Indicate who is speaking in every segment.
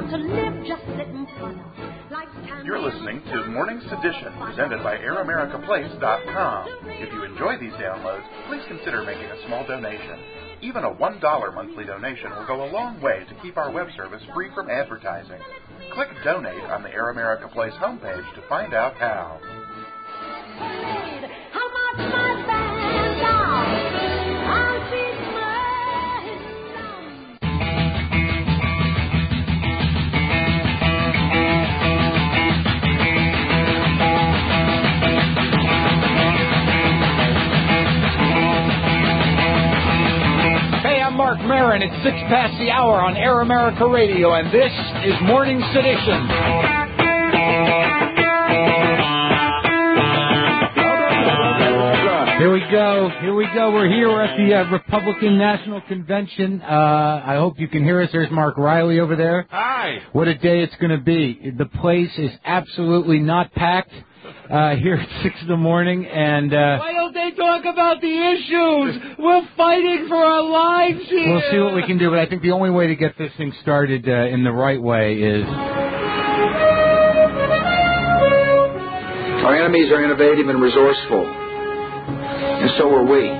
Speaker 1: to live just sitting fun.
Speaker 2: You're listening to Morning Sedition, presented by AirAmericaPlace.com. If you enjoy these downloads, please consider making a small donation. Even a $1 monthly donation will go a long way to keep our web service free from advertising. Click Donate on the Air America Place homepage to find out how.
Speaker 3: Mark Maron. It's 6 past the hour on Air America Radio, and this is Morning Sedition. Here we go. We're here. We're at the Republican National Convention. I hope you can hear us. There's Mark Riley over there.
Speaker 4: Hi.
Speaker 3: What a day it's going to be. The place is absolutely not packed. Here at 6 in the morning, and
Speaker 5: why don't they talk about the issues? We're fighting for our lives here.
Speaker 3: We'll see what we can do, but I think the only way to get this thing started in the right way is...
Speaker 6: Our enemies are innovative and resourceful, and so are we.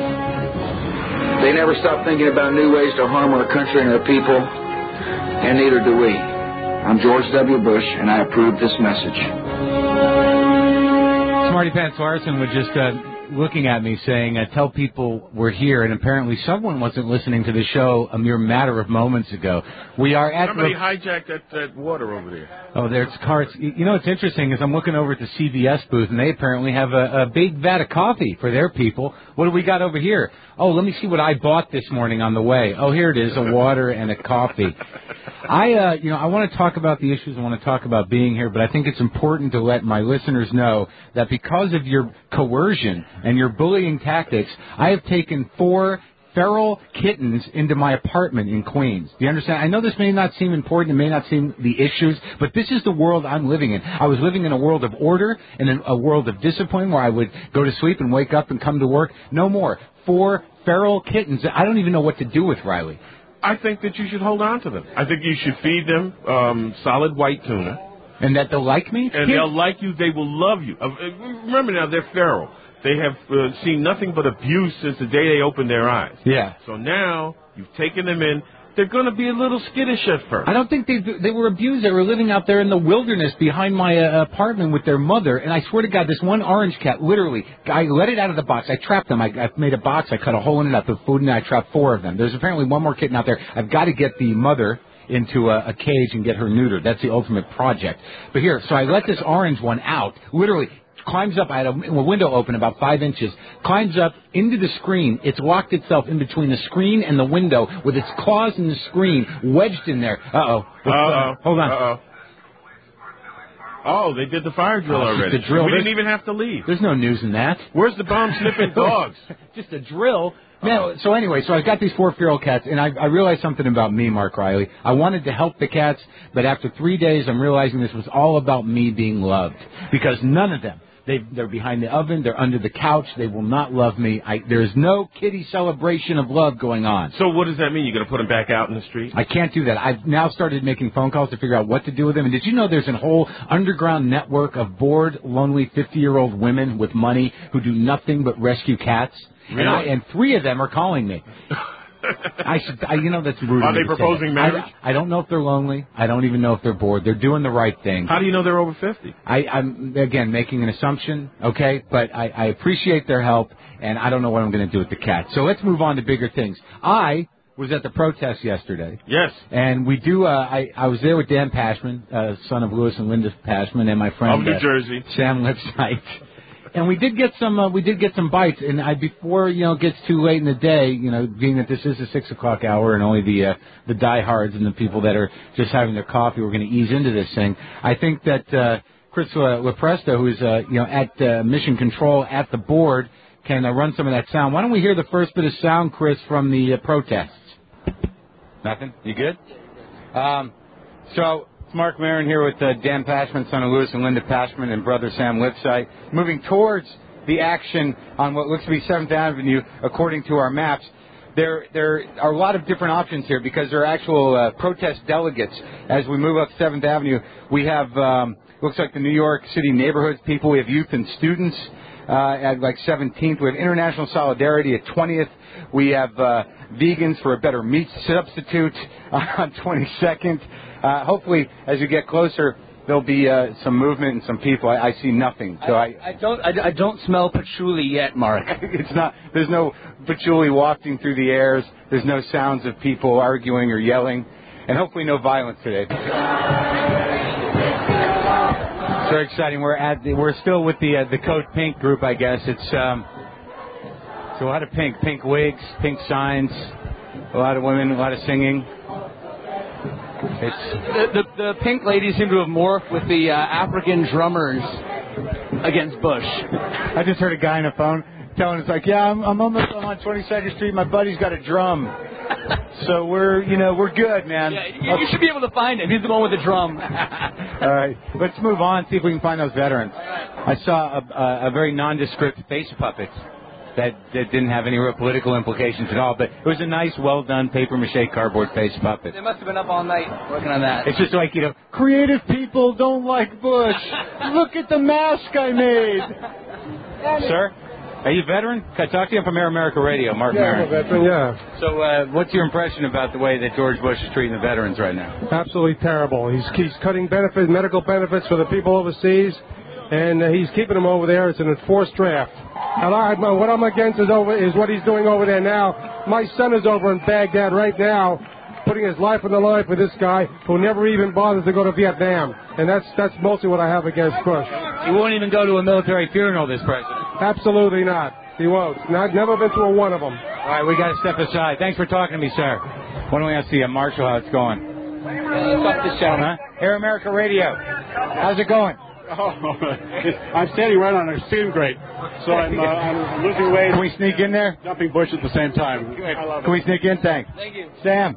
Speaker 6: They never stop thinking about new ways to harm our country and our people, and neither do we. I'm George W. Bush, and I approve this message.
Speaker 3: Marty Pants Larson was just looking at me saying, tell people we're here, and apparently someone wasn't listening to the show a mere matter of moments ago. We are at...
Speaker 4: Somebody hijacked that water over there.
Speaker 3: Oh, there's carts. You know what's interesting is I'm looking over at the CVS booth, and they apparently have a big vat of coffee for their people. What do we got over here? Oh, let me see what I bought this morning on the way. Oh, here it is, a water and a coffee. I want to talk about the issues. I want to talk about being here, but I think it's important to let my listeners know that because of your coercion and your bullying tactics, I have taken 4 feral kittens into my apartment in Queens. Do you understand? I know this may not seem important, it may not seem the issues, but this is the world I'm living in. I was living in a world of order and in a world of discipline where I would go to sleep and wake up and come to work. No more. 4 feral kittens. I don't even know what to do with Riley.
Speaker 4: I think that you should hold on to them. I think you should feed them solid white tuna.
Speaker 3: And that they'll like me?
Speaker 4: And they'll like you. They will love you. Remember now, they're feral. They have seen nothing but abuse since the day they opened their eyes.
Speaker 3: Yeah.
Speaker 4: So now you've taken them in. They're going to be a little skittish at first.
Speaker 3: I don't think they were abused. They were living out there in the wilderness behind my apartment with their mother. And I swear to God, this one orange cat, literally, I let it out of the box. I trapped them. I made a box. I cut a hole in it. I put food in it. I trapped 4 of them. There's apparently one more kitten out there. I've got to get the mother into a cage and get her neutered. That's the ultimate project. But here, so I let this orange one out, literally climbs up. I had a window open about 5 inches, climbs up into the screen. It's locked itself in between the screen and the window with its claws in the screen, wedged in there. Hold on.
Speaker 4: Oh, they did the fire drill already.
Speaker 3: Just a drill.
Speaker 4: We didn't even have to leave.
Speaker 3: There's no news in that.
Speaker 4: Where's the bomb-sniffing dogs?
Speaker 3: Just a drill. Now, so anyway, I got these 4 feral cats, and I realized something about me, Mark Riley. I wanted to help the cats, but after 3 days, I'm realizing this was all about me being loved. Because none of them, they're behind the oven, they're under the couch, they will not love me. There's no kitty celebration of love going on.
Speaker 4: So what does that mean? You're going to put them back out in the street?
Speaker 3: I can't do that. I've now started making phone calls to figure out what to do with them. And did you know there's a whole underground network of bored, lonely 50-year-old women with money who do nothing but rescue cats?
Speaker 4: Really?
Speaker 3: And 3 of them are calling me. That's rude.
Speaker 4: Are they proposing marriage?
Speaker 3: I don't know if they're lonely. I don't even know if they're bored. They're doing the right thing.
Speaker 4: How do you know they're over 50?
Speaker 3: I'm, again, making an assumption, okay? But I appreciate their help, and I don't know what I'm going to do with the cat. So let's move on to bigger things. I was at the protest yesterday.
Speaker 4: Yes.
Speaker 3: And we do, I was there with Dan Pashman, son of Louis and Linda Pashman, and my friend
Speaker 4: of New Jersey,
Speaker 3: Sam Lipsyte. And we did get some bites. And before it gets too late in the day, being that this is the 6 o'clock hour and only the diehards and the people that are just having their coffee, we're going to ease into this thing. I think that Chris Lepresto, who's at Mission Control at the board, can run some of that sound. Why don't we hear the first bit of sound, Chris, from the protests? Nothing? You good? So it's Mark Maron here with Dan Pashman, son of Louis and Linda Pashman, and brother Sam Lipsyte, moving towards the action on what looks to be 7th Avenue, according to our maps. there are a lot of different options here because there are actual protest delegates. As we move up 7th Avenue, we have, looks like the New York City neighborhoods people. We have youth and students at like 17th. We have International Solidarity at 20th. We have vegans for a better meat substitute on 22nd. Hopefully, as you get closer, there'll be some movement and some people. I see nothing. So
Speaker 5: I don't smell patchouli yet, Mark.
Speaker 3: It's not. There's no patchouli wafting through the airs. There's no sounds of people arguing or yelling, and hopefully no violence today. It's very exciting. We're still with the Code Pink group, I guess. It's a lot of pink wigs, pink signs, a lot of women, a lot of singing.
Speaker 5: It's the pink ladies seem to have morphed with the African drummers against Bush.
Speaker 3: I just heard a guy on the phone telling us like, yeah, I'm on 22nd Street. My buddy's got a drum, so we're good, man.
Speaker 5: Yeah, you should be able to find him. He's the one with the drum.
Speaker 3: All right, let's move on. See if we can find those veterans. I saw a very nondescript face puppet. That didn't have any real political implications at all, but it was a nice, well-done papier-mâché cardboard face puppet.
Speaker 5: They must have been up all night working on that.
Speaker 3: It's just like, creative people don't like Bush. Look at the mask I made. Sir, are you a veteran? Can I talk to you? I'm from Air America Radio, Mark Maron.
Speaker 7: I'm a veteran, yeah.
Speaker 3: So what's your impression about the way that George Bush is treating the veterans right now?
Speaker 7: Absolutely terrible. He's cutting benefits, medical benefits for the people overseas, and he's keeping them over there. It's an enforced draft. And what I'm against is what he's doing over there now. My son is over in Baghdad right now, putting his life on the line for this guy who never even bothers to go to Vietnam. And that's mostly what I have against Bush.
Speaker 3: He won't even go to a military funeral, this president.
Speaker 7: Absolutely not. He won't. Never been to a one of them.
Speaker 3: All right, we got to step aside. Thanks for talking to me, sir. Why don't we ask the Marshal how it's going?
Speaker 5: Stop this show, huh?
Speaker 3: Air America Radio. How's it going?
Speaker 8: Oh, I'm standing right on a steam grate, so I'm losing weight.
Speaker 3: Can we sneak in there?
Speaker 8: Jumping Bush at the same time. I love it.
Speaker 3: Can we sneak in? Thanks.
Speaker 5: Thank you.
Speaker 3: Sam.
Speaker 5: All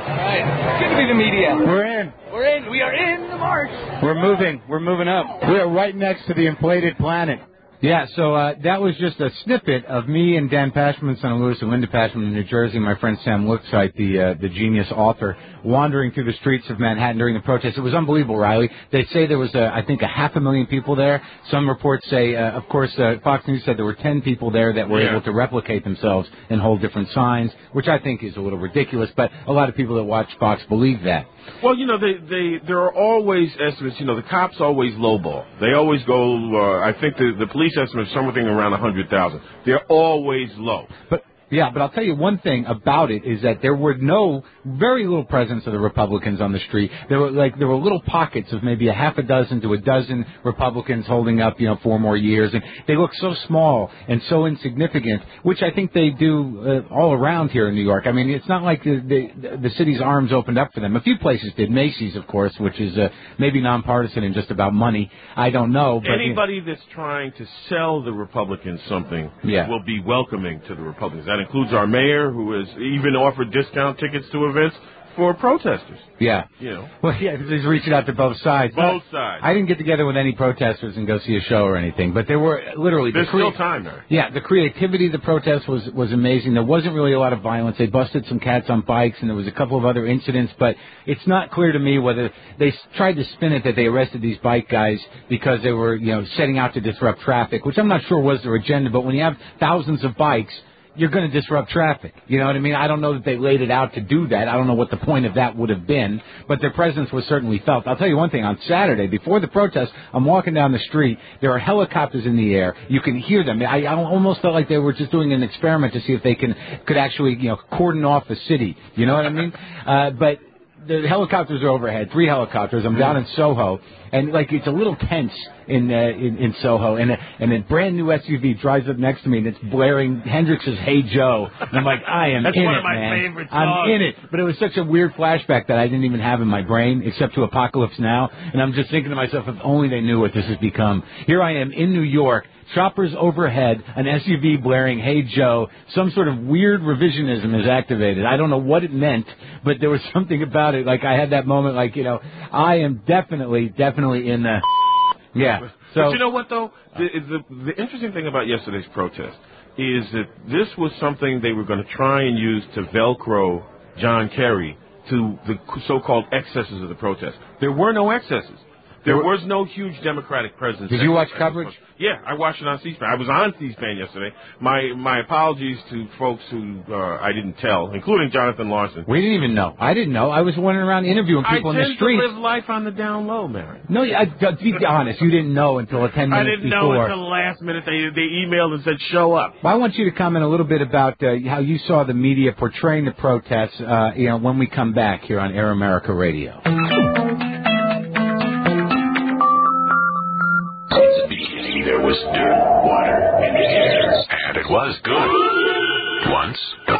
Speaker 5: right. Give me the media.
Speaker 3: We're in.
Speaker 5: We're in. We are in the march.
Speaker 3: We're moving. We're moving up. We're right next to the inflated planet. Yeah, so that was just a snippet of me and Dan Pashman, son of Louis and Linda Pashman in New Jersey, my friend Sam Looksite, the genius author, wandering through the streets of Manhattan during the protest. It was unbelievable, Riley. They say there was, I think, 500,000 people there. Some reports say, of course, Fox News said there were 10 people there that were able to replicate themselves and hold different signs, which I think is a little ridiculous, but a lot of people that watch Fox believe that.
Speaker 4: Well, there are always estimates. The cops always lowball. They always go. I think the police estimate is something around 100,000. They're always low.
Speaker 3: But I'll tell you one thing about it is that there were very little presence of the Republicans on the street. There were little pockets of maybe a half a dozen to a dozen Republicans holding up, 4 more years, and they look so small and so insignificant, which I think they do all around here in New York. I mean, it's not like the city's arms opened up for them. A few places did. Macy's, of course, which is maybe nonpartisan and just about money. I don't know. But
Speaker 4: anybody that's trying to sell the Republicans something will be welcoming to the Republicans. That includes our mayor, who has even offered discount tickets to events for protesters.
Speaker 3: Yeah. Well, yeah, he's reaching out to both sides.
Speaker 4: Both sides.
Speaker 3: I didn't get together with any protesters and go see a show or anything, but there were literally...
Speaker 4: There's still time there.
Speaker 3: Yeah, the creativity of the protest was amazing. There wasn't really a lot of violence. They busted some cats on bikes, and there was a couple of other incidents, but it's not clear to me whether they tried to spin it that they arrested these bike guys because they were, setting out to disrupt traffic, which I'm not sure was their agenda, but when you have thousands of bikes, you're going to disrupt traffic. You know what I mean? I don't know that they laid it out to do that. I don't know what the point of that would have been, but their presence was certainly felt. I'll tell you one thing. On Saturday, before the protest, I'm walking down the street. There are helicopters in the air. You can hear them. I almost felt like they were just doing an experiment to see if they could actually, cordon off the city. You know what I mean? But the helicopters are overhead, 3 helicopters. I'm down in Soho, and it's a little tense in Soho, and a brand new SUV drives up next to me, and it's blaring Hendrix's "Hey Joe," and I'm like, I am
Speaker 4: That's
Speaker 3: in
Speaker 4: one
Speaker 3: it,
Speaker 4: of my
Speaker 3: man.
Speaker 4: favorite songs.
Speaker 3: I'm in it, but it was such a weird flashback that I didn't even have in my brain, except to Apocalypse Now, and I'm just thinking to myself, if only they knew what this has become. Here I am in New York. Choppers overhead, an SUV blaring "Hey Joe." Some sort of weird revisionism is activated. I don't know what it meant, but there was something about it. Like I had that moment, I am definitely in the So,
Speaker 4: but you know what though? The interesting thing about yesterday's protest is that this was something they were going to try and use to Velcro John Kerry to the so-called excesses of the protest. There were no excesses. There was no huge Democratic presence.
Speaker 3: Did you watch coverage?
Speaker 4: Yeah, I watched it on C-SPAN. I was on C-SPAN yesterday. My apologies to folks who I didn't tell, including Jonathan Larson.
Speaker 3: We didn't even know. I didn't know. I was wandering around interviewing people in the streets.
Speaker 4: I tend to live life on the down low, Mary.
Speaker 3: No, to be honest, you didn't know until 10 minutes before.
Speaker 4: I didn't know until the last minute. They emailed and said, show up.
Speaker 3: Well, I want you to comment a little bit about how you saw the media portraying the protests when we come back here on Air America Radio.
Speaker 9: There was dirt, water, and air, and it was good. Once,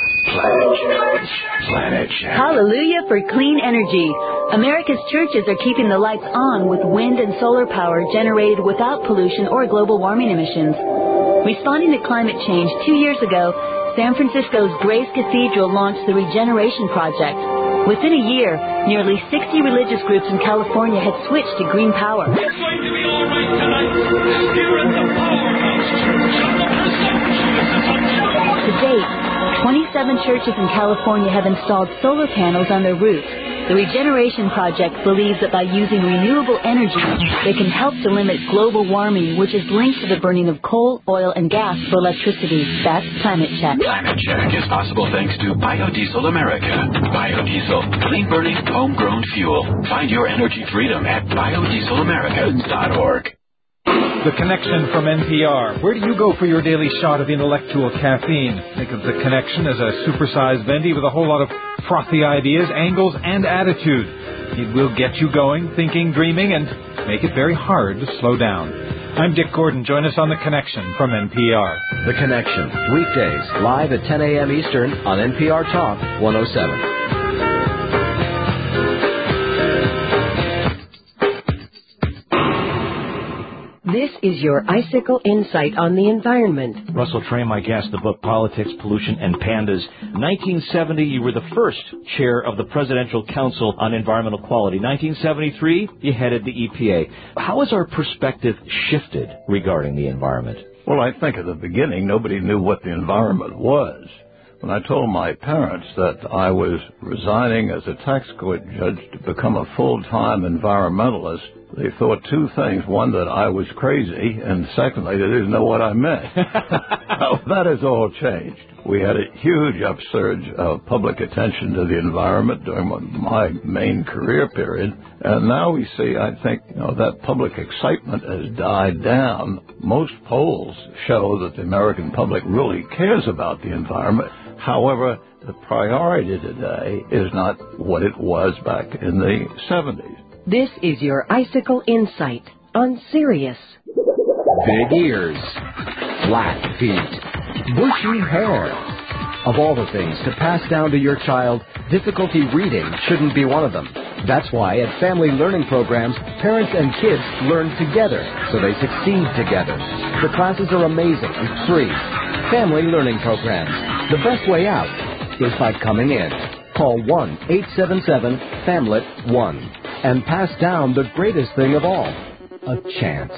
Speaker 9: Planet Check.
Speaker 10: Hallelujah for clean energy. America's churches are keeping the lights on with wind and solar power generated without pollution or global warming emissions. Responding to climate change 2 years ago, San Francisco's Grace Cathedral launched the Regeneration Project. Within a year, nearly 60 religious groups in California had switched to green power.
Speaker 11: It's going to be all right tonight. Here at the Powerhouse Church of the Presumptuous.
Speaker 10: To date, 27 churches in California have installed solar panels on their roofs. The Regeneration Project believes that by using renewable energy, they can help to limit global warming, which is linked to the burning of coal, oil, and gas for electricity. That's Planet Check.
Speaker 9: Planet Check is possible thanks to Biodiesel America. Biodiesel, clean-burning, homegrown fuel. Find your energy freedom at biodieselamerica.org.
Speaker 12: The Connection from NPR. Where do you go for your daily shot of intellectual caffeine? Think of The Connection as a supersized Vendy with a whole lot of frothy ideas, angles, and attitude. It will get you going, thinking, dreaming, and make it very hard to slow down. I'm Dick Gordon. Join us on The Connection from NPR.
Speaker 13: The Connection, weekdays, live at 10 a.m. Eastern on NPR Talk 107.
Speaker 14: This is your Icicle Insight on the Environment.
Speaker 15: Russell Trey, my guest, the book Politics, Pollution, and Pandas. 1970, you were the first chair of the Presidential Council on Environmental Quality. 1973, you headed the EPA. How has our perspective shifted regarding the environment?
Speaker 16: Well, I think at the beginning, nobody knew what the environment was. When I told my parents that I was resigning as a tax court judge to become a full-time environmentalist, they thought two things. One, that I was crazy, and secondly, they didn't know what I meant. Well, that has all changed. We had a huge upsurge of public attention to the environment during my main career period, and now we see, I think, that public excitement has died down. Most polls show that the American public really cares about the environment. However, the priority today is not what it was back in the 70s.
Speaker 14: This is your Icicle Insight on Sirius.
Speaker 13: Big ears, flat feet, bushy hair. Of all the things to pass down to your child, difficulty reading shouldn't be one of them. That's why at family learning programs, parents and kids learn together so they succeed together. The classes are amazing and free. Family learning programs. The best way out is by coming in. Call 1-877-FAMLET-1 and pass down the greatest thing of all, a chance.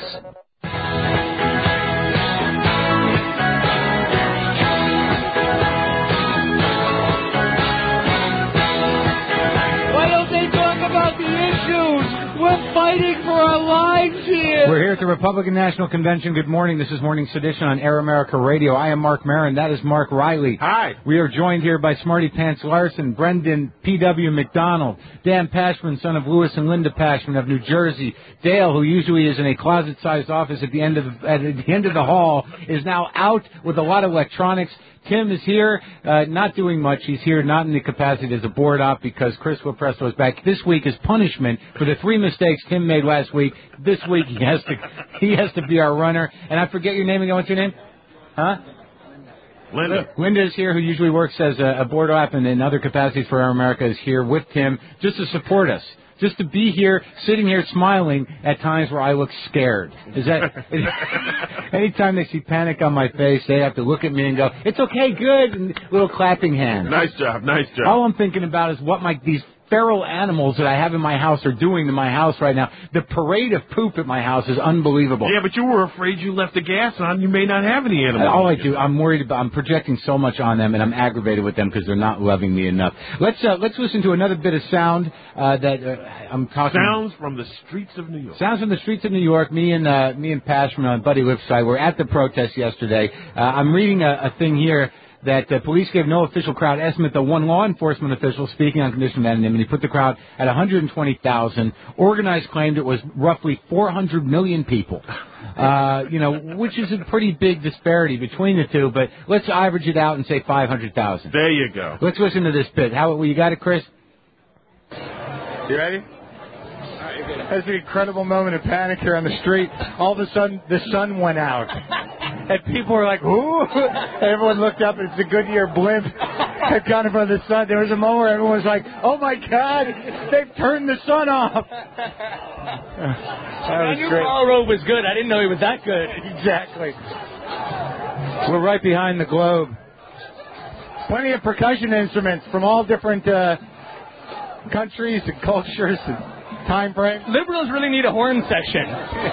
Speaker 11: Why don't they talk about the issues? We're fighting for our lives here.
Speaker 3: We're here at the Republican National Convention. Good morning. This is Morning Sedition on Air America Radio. I am Mark Maron. That is Mark Riley.
Speaker 4: Hi.
Speaker 3: We are joined here by Smarty Pants Larson, Brendan P.W. McDonald, Dan Pashman, son of Louis and Linda Pashman of New Jersey. Dale, who usually is in a closet-sized office at the end of the hall, is now out with a lot of electronics. Tim is here, not doing much. He's here not in the capacity as a board op because Chris Lopresto is back. This week is punishment for the 3 mistakes Tim made last week. This week he has to be our runner. And I forget your name again. What's your name? Huh?
Speaker 4: Linda.
Speaker 3: Linda is here, who usually works as a board op and in other capacities for Air America, is here with Tim just to support us. Just to be here, sitting here smiling at times where I look scared. Is that anytime they see panic on my face, they have to look at me and go, "It's okay, good," and little clapping hands.
Speaker 4: Nice job, nice job.
Speaker 3: All I'm thinking about is what these feral animals that I have in my house are doing to my house right now. The parade of poop at my house is unbelievable.
Speaker 4: Yeah, but you were afraid you left the gas on. You may not have any animals.
Speaker 3: All I do, I'm worried about. I'm projecting so much on them, and I'm aggravated with them because they're not loving me enough. Let's listen to another bit of sound I'm talking.
Speaker 4: Sounds from the streets of New York.
Speaker 3: Sounds from the streets of New York. Me and Pash from Buddy Lift's side were at the protest yesterday. I'm reading a thing here that police gave no official crowd estimate, though one law enforcement official, speaking on condition of anonymity, put the crowd at 120,000. Organized claimed it was roughly 400 million people, which is a pretty big disparity between the two, but let's average it out and say 500,000.
Speaker 4: There you go.
Speaker 3: Let's listen to this bit. You got it, Chris?
Speaker 17: You ready? That's an incredible moment of panic here on the street. All of a sudden, the sun went out. And people were like, ooh. Everyone looked up, and it's a Goodyear blimp had gone in front of the sun. There was a moment where everyone was like, oh, my God, they've turned the sun off.
Speaker 5: I knew Karl Rove was good. I didn't know he was that good.
Speaker 17: Exactly.
Speaker 3: We're right behind the globe.
Speaker 17: Plenty of percussion instruments from all different countries and cultures and time frames.
Speaker 5: Liberals really need a horn section.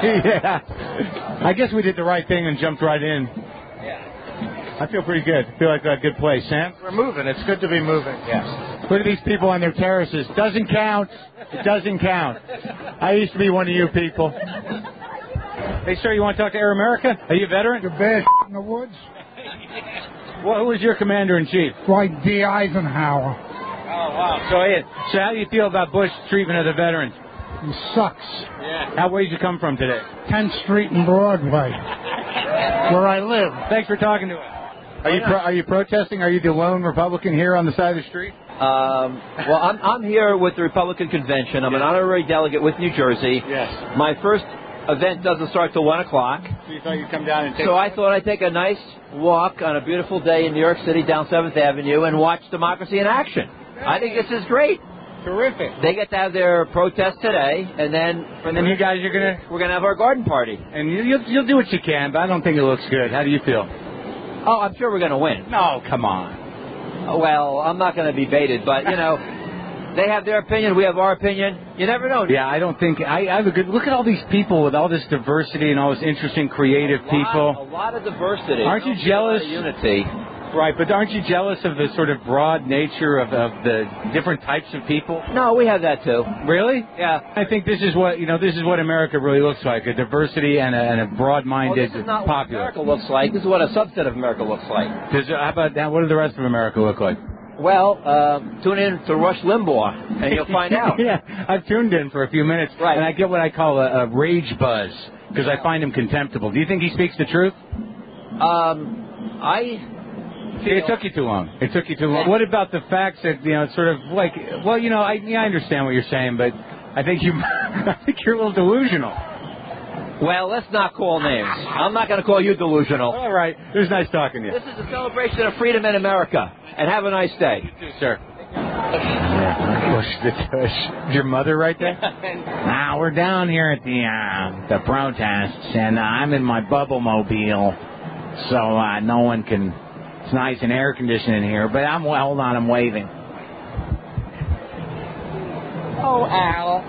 Speaker 17: Yeah. I guess we did the right thing and jumped right in. Yeah. I feel pretty good. I feel like a good place. Sam? We're moving. It's good to be moving. Yeah. Look at these people on their terraces. Doesn't count. It doesn't count. I used to be one of you people. Hey, sir, you want to talk to Air America? Are you a veteran?
Speaker 18: The bad in the woods.
Speaker 3: Well, who was your commander-in-chief?
Speaker 18: Dwight D. Eisenhower.
Speaker 3: Oh, wow. So how do you feel about Bush's treatment of the veterans?
Speaker 18: He sucks.
Speaker 3: Yeah. Where did you come from today?
Speaker 18: 10th Street and Broadway, where I live.
Speaker 3: Thanks for talking to us.
Speaker 17: Are you protesting? Are you the lone Republican here on the side of the street?
Speaker 19: Well, I'm here with the Republican convention. I'm an honorary delegate with New Jersey.
Speaker 17: Yes.
Speaker 19: My first event doesn't start till 1 o'clock.
Speaker 17: So you thought you'd come down and take...
Speaker 19: So I thought I'd take a nice walk on a beautiful day in New York City down 7th Avenue and watch democracy in action. I think this is great.
Speaker 17: Terrific.
Speaker 19: They get to have their protest today, and then
Speaker 3: you guys
Speaker 19: we're gonna have our garden party.
Speaker 3: And you'll do what you can, but I don't think it looks good. How do you feel?
Speaker 19: Oh, I'm sure we're gonna win.
Speaker 3: No, come on.
Speaker 19: Well, I'm not gonna be baited, but they have their opinion, we have our opinion. You never know.
Speaker 3: Yeah, I don't think I have a good look at all these people with all this diversity and all this interesting, creative people.
Speaker 19: A lot of diversity.
Speaker 3: Aren't you jealous?
Speaker 19: Unity.
Speaker 3: Right, but aren't you jealous of the sort of broad nature of the different types of people?
Speaker 19: No, we have that too.
Speaker 3: Really?
Speaker 19: Yeah.
Speaker 3: I think this is what America really looks like: a diversity and a broad-minded,
Speaker 19: this is not
Speaker 3: popular.
Speaker 19: What America looks like. This is what a subset of America looks like.
Speaker 3: How about that? What does the rest of America look like?
Speaker 19: Well, tune in to Rush Limbaugh, and you'll find out.
Speaker 3: Yeah, I've tuned in for a few minutes,
Speaker 19: right.
Speaker 3: And I get what I call a rage buzz because I find him contemptible. Do you think he speaks the truth? It took you too long. What about the facts that it's sort of like? Well, I understand what you're saying, but I think you're a little delusional.
Speaker 19: Well, let's not call names. I'm not going to call you delusional.
Speaker 3: All right. It was nice talking to you.
Speaker 19: This is a celebration of freedom in America, and have a nice day.
Speaker 3: You too, sir. Is your mother right there? We're down here at the protests, and I'm in my bubble mobile, so no one can. It's nice and air conditioning here, but hold on, I'm waving.
Speaker 19: Oh, Al.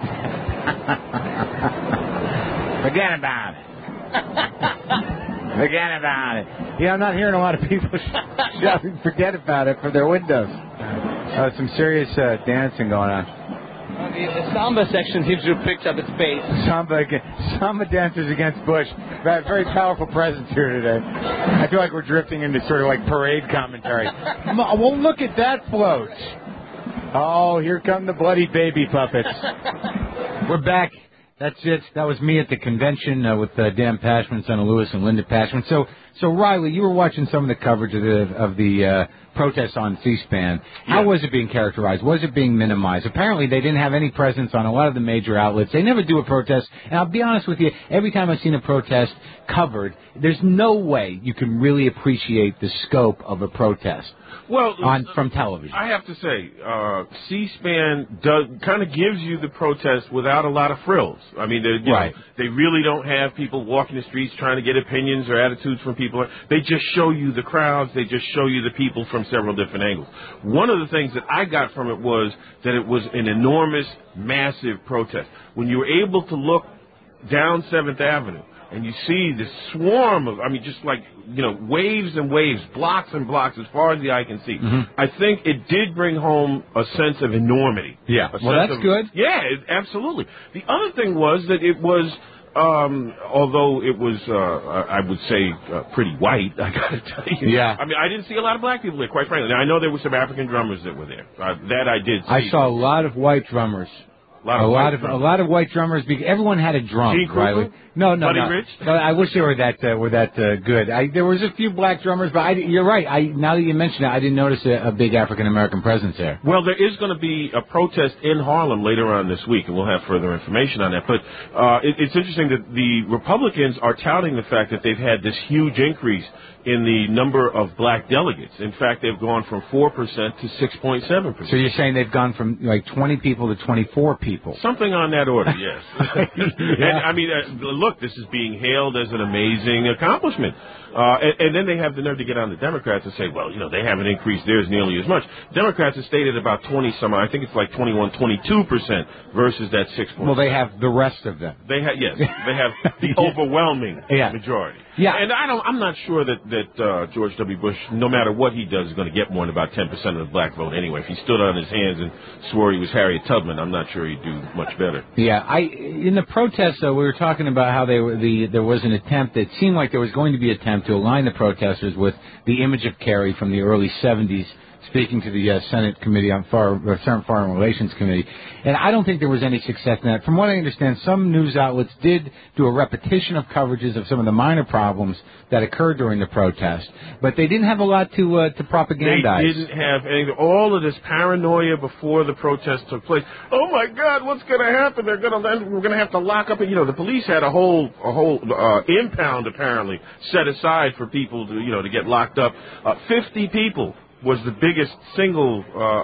Speaker 3: Forget about it. Forget about it. I'm not hearing a lot of people shouting "forget about it" from their windows. Some serious dancing going on.
Speaker 5: The samba section seems to have picked up its pace.
Speaker 3: Samba dancers against Bush. Very powerful presence here today. I feel like we're drifting into sort of like parade commentary. Well, look at that float. Oh, here come the bloody baby puppets. We're back. That's it. That was me at the convention with Dan Pashman, son of Lewis, and Linda Pashman. So Riley, you were watching some of the coverage of the protests on C-SPAN. How was it being characterized? Was it being minimized? Apparently, they didn't have any presence on a lot of the major outlets. They never do a protest. And I'll be honest with you, every time I've seen a protest covered, there's no way you can really appreciate the scope of a protest.
Speaker 4: Well,
Speaker 3: from television.
Speaker 4: I have to say, C-SPAN kind of gives you the protest without a lot of frills. I mean, they really don't have people walking the streets trying to get opinions or attitudes from people are. They just show you the crowds. They just show you the people from several different angles. One of the things that I got from it was that it was an enormous, massive protest. When you were able to look down 7th Avenue, and you see this swarm of, just like, waves and waves, blocks and blocks as far as the eye can see.
Speaker 3: Mm-hmm.
Speaker 4: I think it did bring home a sense of enormity.
Speaker 3: Yeah, well, that's good.
Speaker 4: Yeah, absolutely. The other thing was that it was, although it was, I would say, pretty white, I gotta tell you.
Speaker 3: Yeah.
Speaker 4: I didn't see a lot of black people there, quite frankly. Now, I know there were some African drummers that were there. That I did see.
Speaker 3: I saw a lot of white drummers. A lot of white drummers. Because everyone had a drum,
Speaker 4: Gene
Speaker 3: Riley.
Speaker 4: Kruger?
Speaker 3: No.
Speaker 4: Buddy Rich?
Speaker 3: No, I wish they were that good. There was a few black drummers, but you're right. Now that you mention it, I didn't notice a big African American presence there.
Speaker 4: Well, there is going to be a protest in Harlem later on this week, and we'll have further information on that. But it's interesting that the Republicans are touting the fact that they've had this huge increase in the number of black delegates. In fact, they've gone from 4% to 6.7%.
Speaker 3: So you're saying they've gone from like 20 people to 24 people?
Speaker 4: Something on that order, yes.
Speaker 3: Yeah.
Speaker 4: And look, this is being hailed as an amazing accomplishment. And then they have the nerve to get on the Democrats and say, well, they haven't increased theirs nearly as much. Democrats have stated about 20-some, I think it's like 21, 22% versus that 6%.
Speaker 3: Well, they have the rest of them.
Speaker 4: They have the overwhelming majority.
Speaker 3: Yeah.
Speaker 4: And I'm not sure that George W. Bush, no matter what he does, is going to get more than about 10% of the black vote anyway. If he stood on his hands and swore he was Harriet Tubman, I'm not sure he'd do much better.
Speaker 3: Yeah, in the protests, though, we were talking about how there was an attempt. It seemed like there was going to be an attempt to align the protesters with the image of Kerry from the early 70s, speaking to the Senate Committee on Senate Foreign Relations Committee. And I don't think there was any success in that. From what I understand, some news outlets did do a repetition of coverages of some of the minor problems that occurred during the protest, but they didn't have a lot to propagandize.
Speaker 4: They didn't have anything. All of this paranoia before the protest took place. Oh my God, what's going to happen? We're going to have to lock up. The police had a whole impound apparently set aside for people to get locked up. 50 people was the biggest single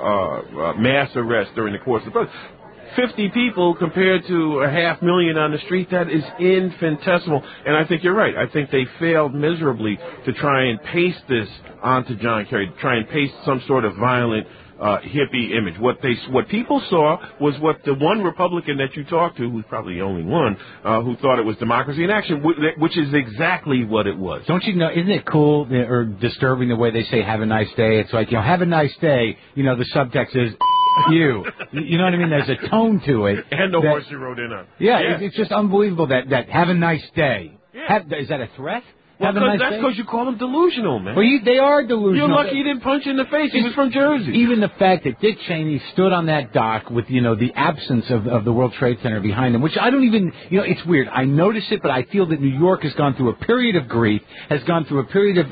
Speaker 4: mass arrest during the course of the protest. 50 people compared to 500,000 on the street, that is infinitesimal. And I think you're right. I think they failed miserably to try and paste this onto John Kerry, to try and paste some sort of violent hippie image. What people saw was what the one Republican that you talked to, who's probably the only one, who thought it was democracy in action, which is exactly what it was.
Speaker 3: Don't you know, isn't it cool or disturbing the way they say have a nice day? It's like, have a nice day. The subtext is you. You know what I mean? There's a tone to it.
Speaker 4: And the horse you rode in on.
Speaker 3: Yeah. It's just unbelievable that have a nice day.
Speaker 4: Yeah.
Speaker 3: Is that a threat?
Speaker 4: Well, that's because you call them delusional, man.
Speaker 3: Well, they are delusional.
Speaker 4: You're lucky you didn't punch in the face. He was from Jersey.
Speaker 3: Even the fact that Dick Cheney stood on that dock with, the absence of the World Trade Center behind him, which I don't even, it's weird. I notice it, but I feel that New York has gone through a period of grief, has gone through a period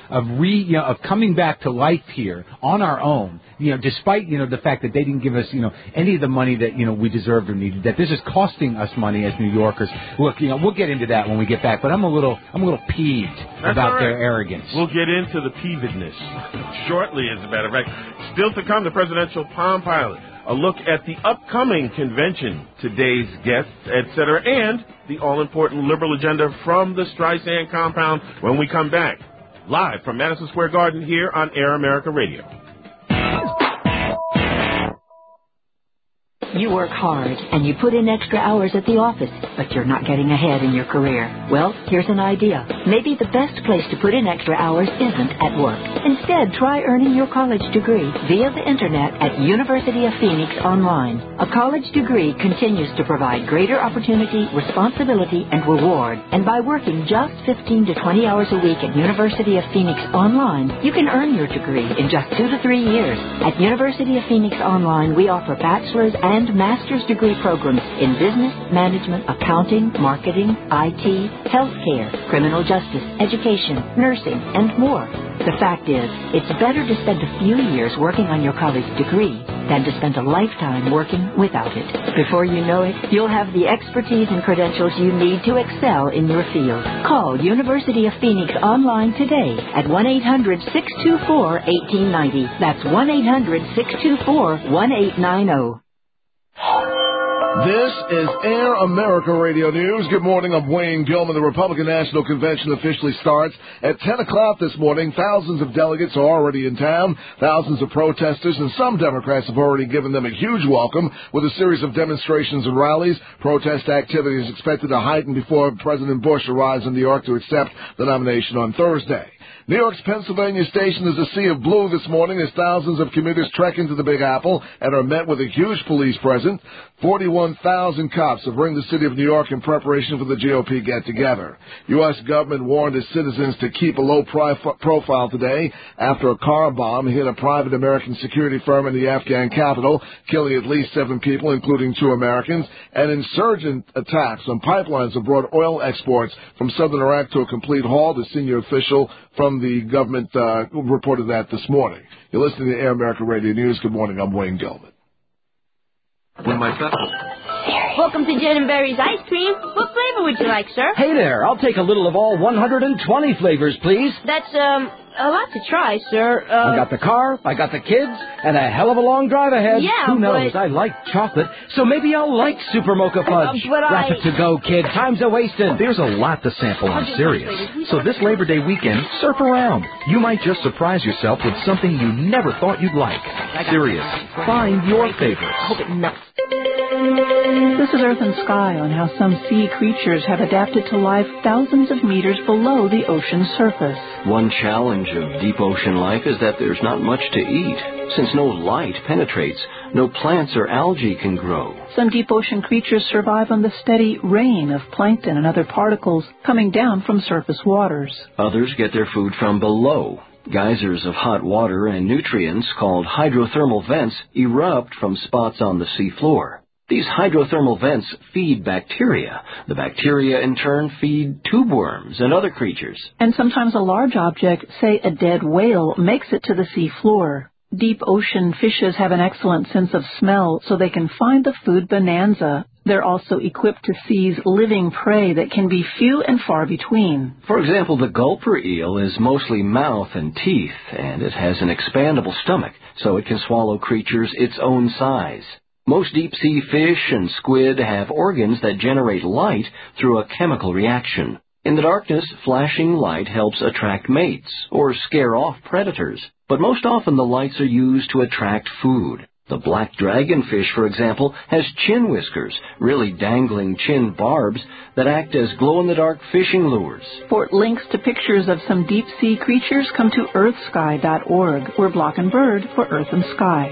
Speaker 3: of coming back to life here on our own. Despite, the fact that they didn't give us, any of the money that, we deserved or needed, that this is costing us money as New Yorkers. Look, we'll get into that when we get back, but I'm a little peeved about their arrogance.
Speaker 4: We'll get into the peevedness shortly, as a matter of fact. Still to come, the presidential Palm Pilot, a look at the upcoming convention, today's guests, etc., and the all-important liberal agenda from the Streisand compound when we come back. Live from Madison Square Garden here on Air America Radio.
Speaker 1: You work hard and you put in extra hours at the office, but you're not getting ahead in your career. Well, here's an idea. Maybe the best place to put in extra hours isn't at work. Instead, try earning your college degree via the internet at University of Phoenix Online. A college degree continues to provide greater opportunity, responsibility, and reward. And by working just 15 to 20 hours a week at University of Phoenix Online, you can earn your degree in just 2 to 3 years. At University of Phoenix Online, we offer bachelor's and master's degree programs in business, management, accounting, marketing, IT, healthcare, criminal justice, education, nursing, and more. The fact is, it's better to spend a few years working on your college degree than to spend a lifetime working without it. Before you know it, you'll have the expertise and credentials you need to excel in your field. Call University of Phoenix Online today at 1-800-624-1890. That's 1-800-624-1890.
Speaker 20: This is Air America Radio News. Good morning. I'm Wayne Gilman. The Republican National Convention officially starts at 10 o'clock this morning. Thousands of delegates are already in town, thousands of protesters, and some Democrats have already given them a huge welcome with a series of demonstrations and rallies. Protest activity is expected to heighten before President Bush arrives in New York to accept the nomination on Thursday. New York's Pennsylvania Station is a sea of blue this morning as thousands of commuters trek into the Big Apple and are met with a huge police presence. 41,000 cops have ringed the city of New York in preparation for the GOP get-together. U.S. government warned its citizens to keep a low profile today after a car bomb hit a private American security firm in the Afghan capital, killing at least 7 people, including 2 Americans. And insurgent attacks on pipelines have brought oil exports from southern Iraq to a complete halt. A senior official from the government reported that this morning. You're listening to Air America Radio News. Good morning. I'm Wayne Gilman.
Speaker 21: Welcome to Jen and Barry's Ice Cream. What flavor would you like, sir?
Speaker 22: Hey there, I'll take a little of all 120 flavors, please.
Speaker 21: That's, a lot to try, sir.
Speaker 22: I got the car, I got the kids, and a hell of a long drive ahead.
Speaker 21: Yeah,
Speaker 22: Who knows?
Speaker 21: but...
Speaker 22: I like chocolate, so maybe I'll like Super Mocha Fudge. Wrap it to go, kid. Time's a-wasted.
Speaker 23: There's a lot to sample on Sirius. So this Labor Day weekend, surf around. You might just surprise yourself with something you never thought you'd like. Sirius. Find your favorites.
Speaker 21: Hope it nuts.
Speaker 24: This is Earth and Sky on how some sea creatures have adapted to life thousands of meters below the ocean's surface.
Speaker 25: One challenge of deep ocean life is that there's not much to eat. Since no light penetrates, no plants or algae can grow.
Speaker 24: Some deep ocean creatures survive on the steady rain of plankton and other particles coming down from surface waters.
Speaker 25: Others get their food from below. Geysers of hot water and nutrients called hydrothermal vents erupt from spots on the seafloor. These hydrothermal vents feed bacteria. The bacteria, in turn, feed tube worms and other creatures.
Speaker 24: And sometimes a large object, say a dead whale, makes it to the sea floor. Deep ocean fishes have an excellent sense of smell, so they can find the food bonanza. They're also equipped to seize living prey that can be few and far between.
Speaker 25: For example, the gulper eel is mostly mouth and teeth, and it has an expandable stomach, so it can swallow creatures its own size. Most deep-sea fish and squid have organs that generate light through a chemical reaction. In the darkness, flashing light helps attract mates or scare off predators. But most often the lights are used to attract food. The black dragonfish, for example, has chin whiskers, really dangling chin barbs, that act as glow-in-the-dark fishing lures.
Speaker 24: For links to pictures of some deep-sea creatures, come to earthsky.org. We're Block and Bird for Earth and Sky.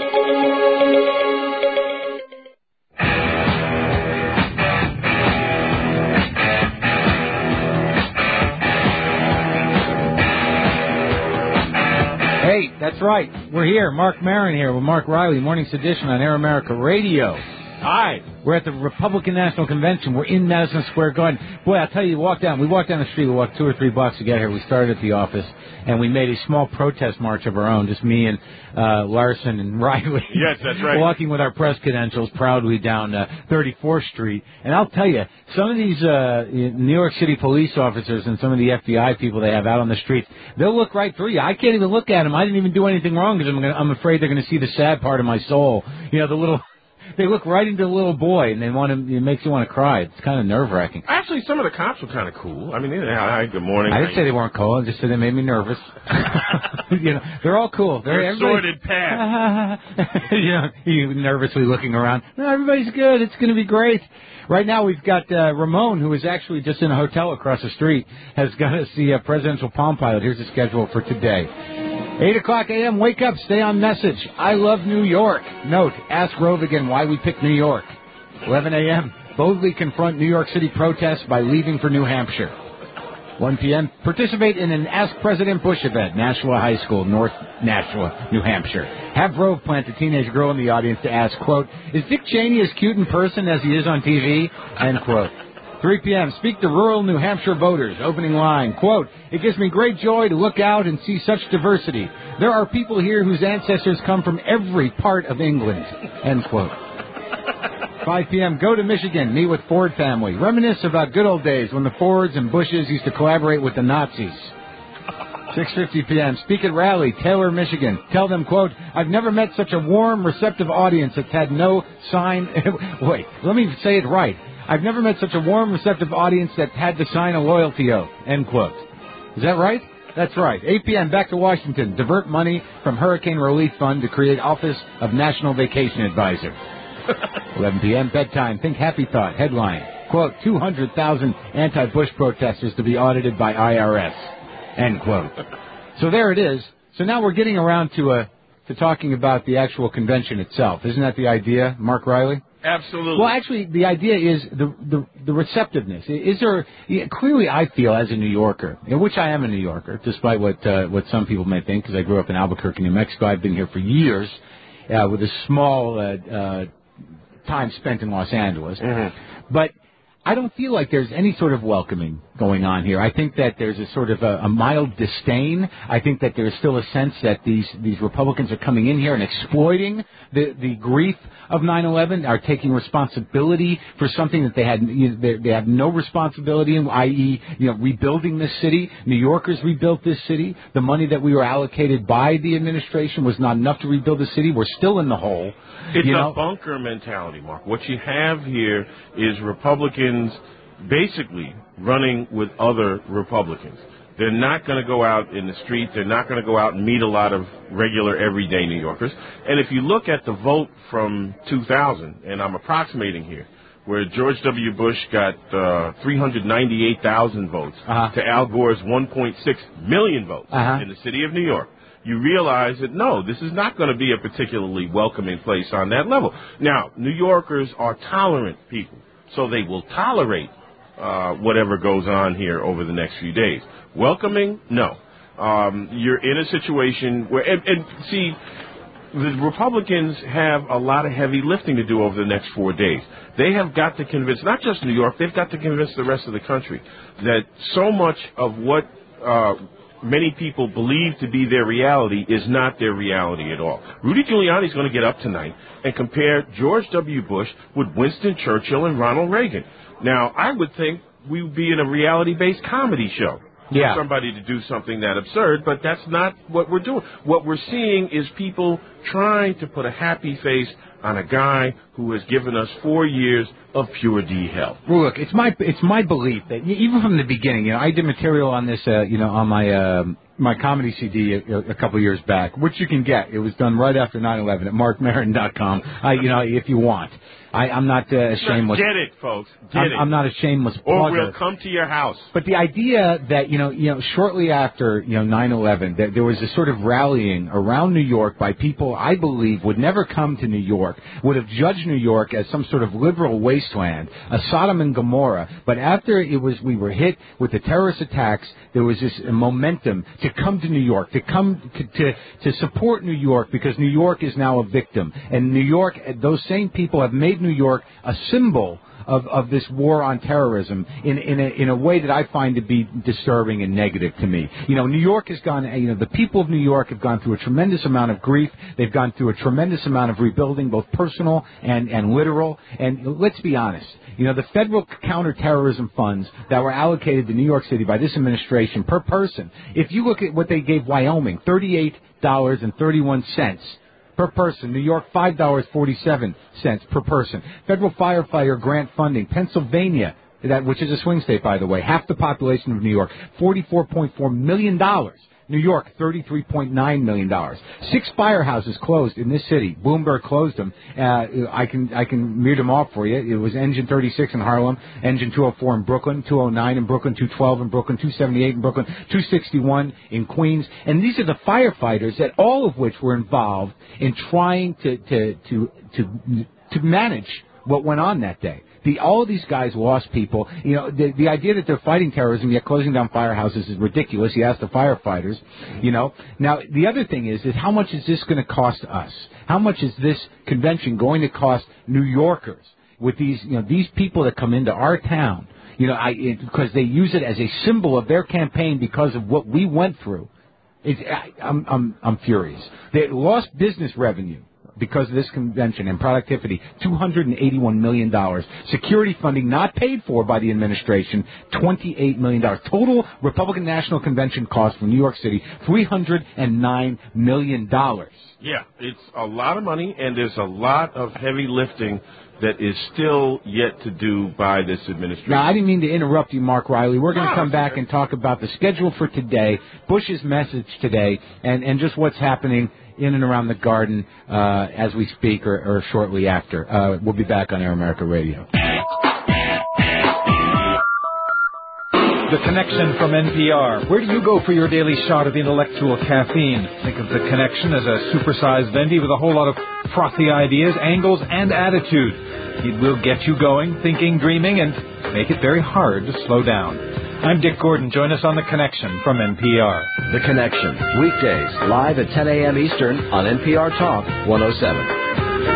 Speaker 3: Hey, that's right. We're here. Mark Maron here with Mark Riley, Morning Sedition on Air America Radio. Hi. We're at the Republican National Convention. We're in Madison Square Garden. Boy, I'll tell you, we walked down the street. We walked 2 or 3 blocks to get here. We started at the office, and we made a small protest march of our own, just me and Larson and Riley.
Speaker 4: Yes, that's right.
Speaker 3: Walking with our press credentials proudly down 34th Street. And I'll tell you, some of these New York City police officers and some of the FBI people they have out on the streets, they'll look right through you. I can't even look at them. I didn't even do anything wrong because I'm afraid they're going to see the sad part of my soul. You know, the little... They look right into the little boy, and it makes you want to cry. It's kind of nerve-wracking.
Speaker 4: Actually, some of the cops were kind of cool. I mean, hi, good morning.
Speaker 3: I didn't say they weren't cool. I just said they made me nervous. You know, they're all cool.
Speaker 4: They're sordid paths.
Speaker 3: You nervously looking around. No, everybody's good. It's going to be great. Right now, we've got Ramon, who is actually just in a hotel across the street, has got to see a presidential Palm Pilot. Here's the schedule for today. 8 o'clock a.m., wake up, stay on message. I love New York. Note, ask Rove again why we picked New York. 11 a.m., boldly confront New York City protests by leaving for New Hampshire. 1 p.m., participate in an Ask President Bush event, Nashua High School, North Nashua, New Hampshire. Have Rove plant a teenage girl in the audience to ask, quote, is Dick Cheney as cute in person as he is on TV? End quote. 3 p.m., speak to rural New Hampshire voters. Opening line, quote, it gives me great joy to look out and see such diversity. There are people here whose ancestors come from every part of England. End quote. 5 p.m., go to Michigan, meet with Ford family. Reminisce about good old days when the Fords and Bushes used to collaborate with the Nazis. 6:50 p.m. Speak at rally, Taylor, Michigan. Tell them, quote, I've never met such a warm, receptive audience that's had no sign. Wait, let me say it right. I've never met such a warm, receptive audience that had to sign a loyalty oath, end quote. Is that right? That's right. 8 p.m. Back to Washington. Divert money from Hurricane Relief Fund to create Office of National Vacation Advisor. 11 p.m. Bedtime. Think Happy Thought. Headline. Quote, 200,000 anti-Bush protesters to be audited by IRS. End quote. So there it is. So now we're getting around to talking about the actual convention itself. Isn't that the idea, Mark Riley?
Speaker 4: Absolutely.
Speaker 3: Well, actually, the idea is the receptiveness. Is there clearly? I feel as a New Yorker, which I am a New Yorker, despite what some people may think, because I grew up in Albuquerque, New Mexico. I've been here for years, with a small time spent in Los Angeles, but I don't feel like there's any sort of welcoming going on here. I think that there's a sort of a mild disdain. I think that there's still a sense that these Republicans are coming in here and exploiting the grief of 9/11, are taking responsibility for something that they have no responsibility in, i.e., rebuilding this city. New Yorkers rebuilt this city. The money that we were allocated by the administration was not enough to rebuild the city. We're still in the hole.
Speaker 4: It's a bunker mentality, Mark. What you have here is Republicans basically running with other Republicans. They're not going to go out in the street. They're not going to go out and meet a lot of regular, everyday New Yorkers. And if you look at the vote from 2000, and I'm approximating here, where George W. Bush got 398,000 votes to Al Gore's 1.6 million votes in the city of New York, you realize that, no, this is not going to be a particularly welcoming place on that level. Now, New Yorkers are tolerant people, so they will tolerate whatever goes on here over the next few days. Welcoming? No. You're in a situation where, and see, the Republicans have a lot of heavy lifting to do over the next 4 days. They have got to convince, not just New York, they've got to convince the rest of the country that so much of what many people believe to be their reality is not their reality at all. Rudy Giuliani is going to get up tonight and compare George W. Bush with Winston Churchill and Ronald Reagan. Now, I would think we would be in a reality-based comedy show. For somebody to do something that absurd, but that's not what we're doing. What we're seeing is people trying to put a happy face on a guy who has given us 4 years of pure D hell.
Speaker 3: Well, look, it's my belief that even from the beginning, I did material on this, on my comedy CD a couple of years back, which you can get. It was done right after 9/11 at markmaron.com. If you want. I'm not a shameless.
Speaker 4: Get it, folks. Get it.
Speaker 3: I'm not a shameless plugger.
Speaker 4: Or we'll come to your house.
Speaker 3: But the idea that shortly after 9/11, that there was a sort of rallying around New York by people I believe would never come to New York, would have judged New York as some sort of liberal wasteland, a Sodom and Gomorrah. But after we were hit with the terrorist attacks, there was this momentum to come to New York, to come to support New York, because New York is now a victim, and New York, those same people have made New York a symbol of this war on terrorism in a way that I find to be disturbing and negative to me. New York has gone, the people of New York have gone through a tremendous amount of grief. They've gone through a tremendous amount of rebuilding, both personal and literal. And let's be honest, the federal counterterrorism funds that were allocated to New York City by this administration per person, if you look at what they gave Wyoming, $38.31 per person. New York, $5.47 per person. Federal firefighter grant funding. Pennsylvania, which is a swing state, by the way, half the population of New York, $44.4 million. New York, $33.9 million. 6 firehouses closed in this city. Bloomberg closed them. I can read them off for you. It was Engine 36 in Harlem, Engine 204 in Brooklyn, 209 in Brooklyn, 212 in Brooklyn, 278 in Brooklyn, 261 in Queens. And these are the firefighters that all of which were involved in trying to manage what went on that day. All of these guys lost people. The idea that they're fighting terrorism yet closing down firehouses is ridiculous. You ask the firefighters. Now the other thing is how much is this going to cost us? How much is this convention going to cost New Yorkers with these people that come into our town? Because they use it as a symbol of their campaign because of what we went through. I'm furious. They lost business revenue. because of this convention and productivity, $281 million. Security funding not paid for by the administration, $28 million. Total Republican National Convention cost for New York City, $309 million.
Speaker 4: Yeah, it's a lot of money, and there's a lot of heavy lifting that is still yet to do by this administration.
Speaker 3: Now, I didn't mean to interrupt you, Mark Riley. We're going to come back and talk about the schedule for today, Bush's message today, and just what's happening in and around the Garden as we speak or shortly after. We'll be back on Air America Radio.
Speaker 12: The Connection from NPR. Where do you go for your daily shot of intellectual caffeine? Think of The Connection as a supersized Vendy with a whole lot of frothy ideas, angles, and attitude. It will get you going, thinking, dreaming, and make it very hard to slow down. I'm Dick Gordon. Join us on The Connection from NPR.
Speaker 13: The Connection, weekdays, live at 10 a.m. Eastern on NPR Talk 107.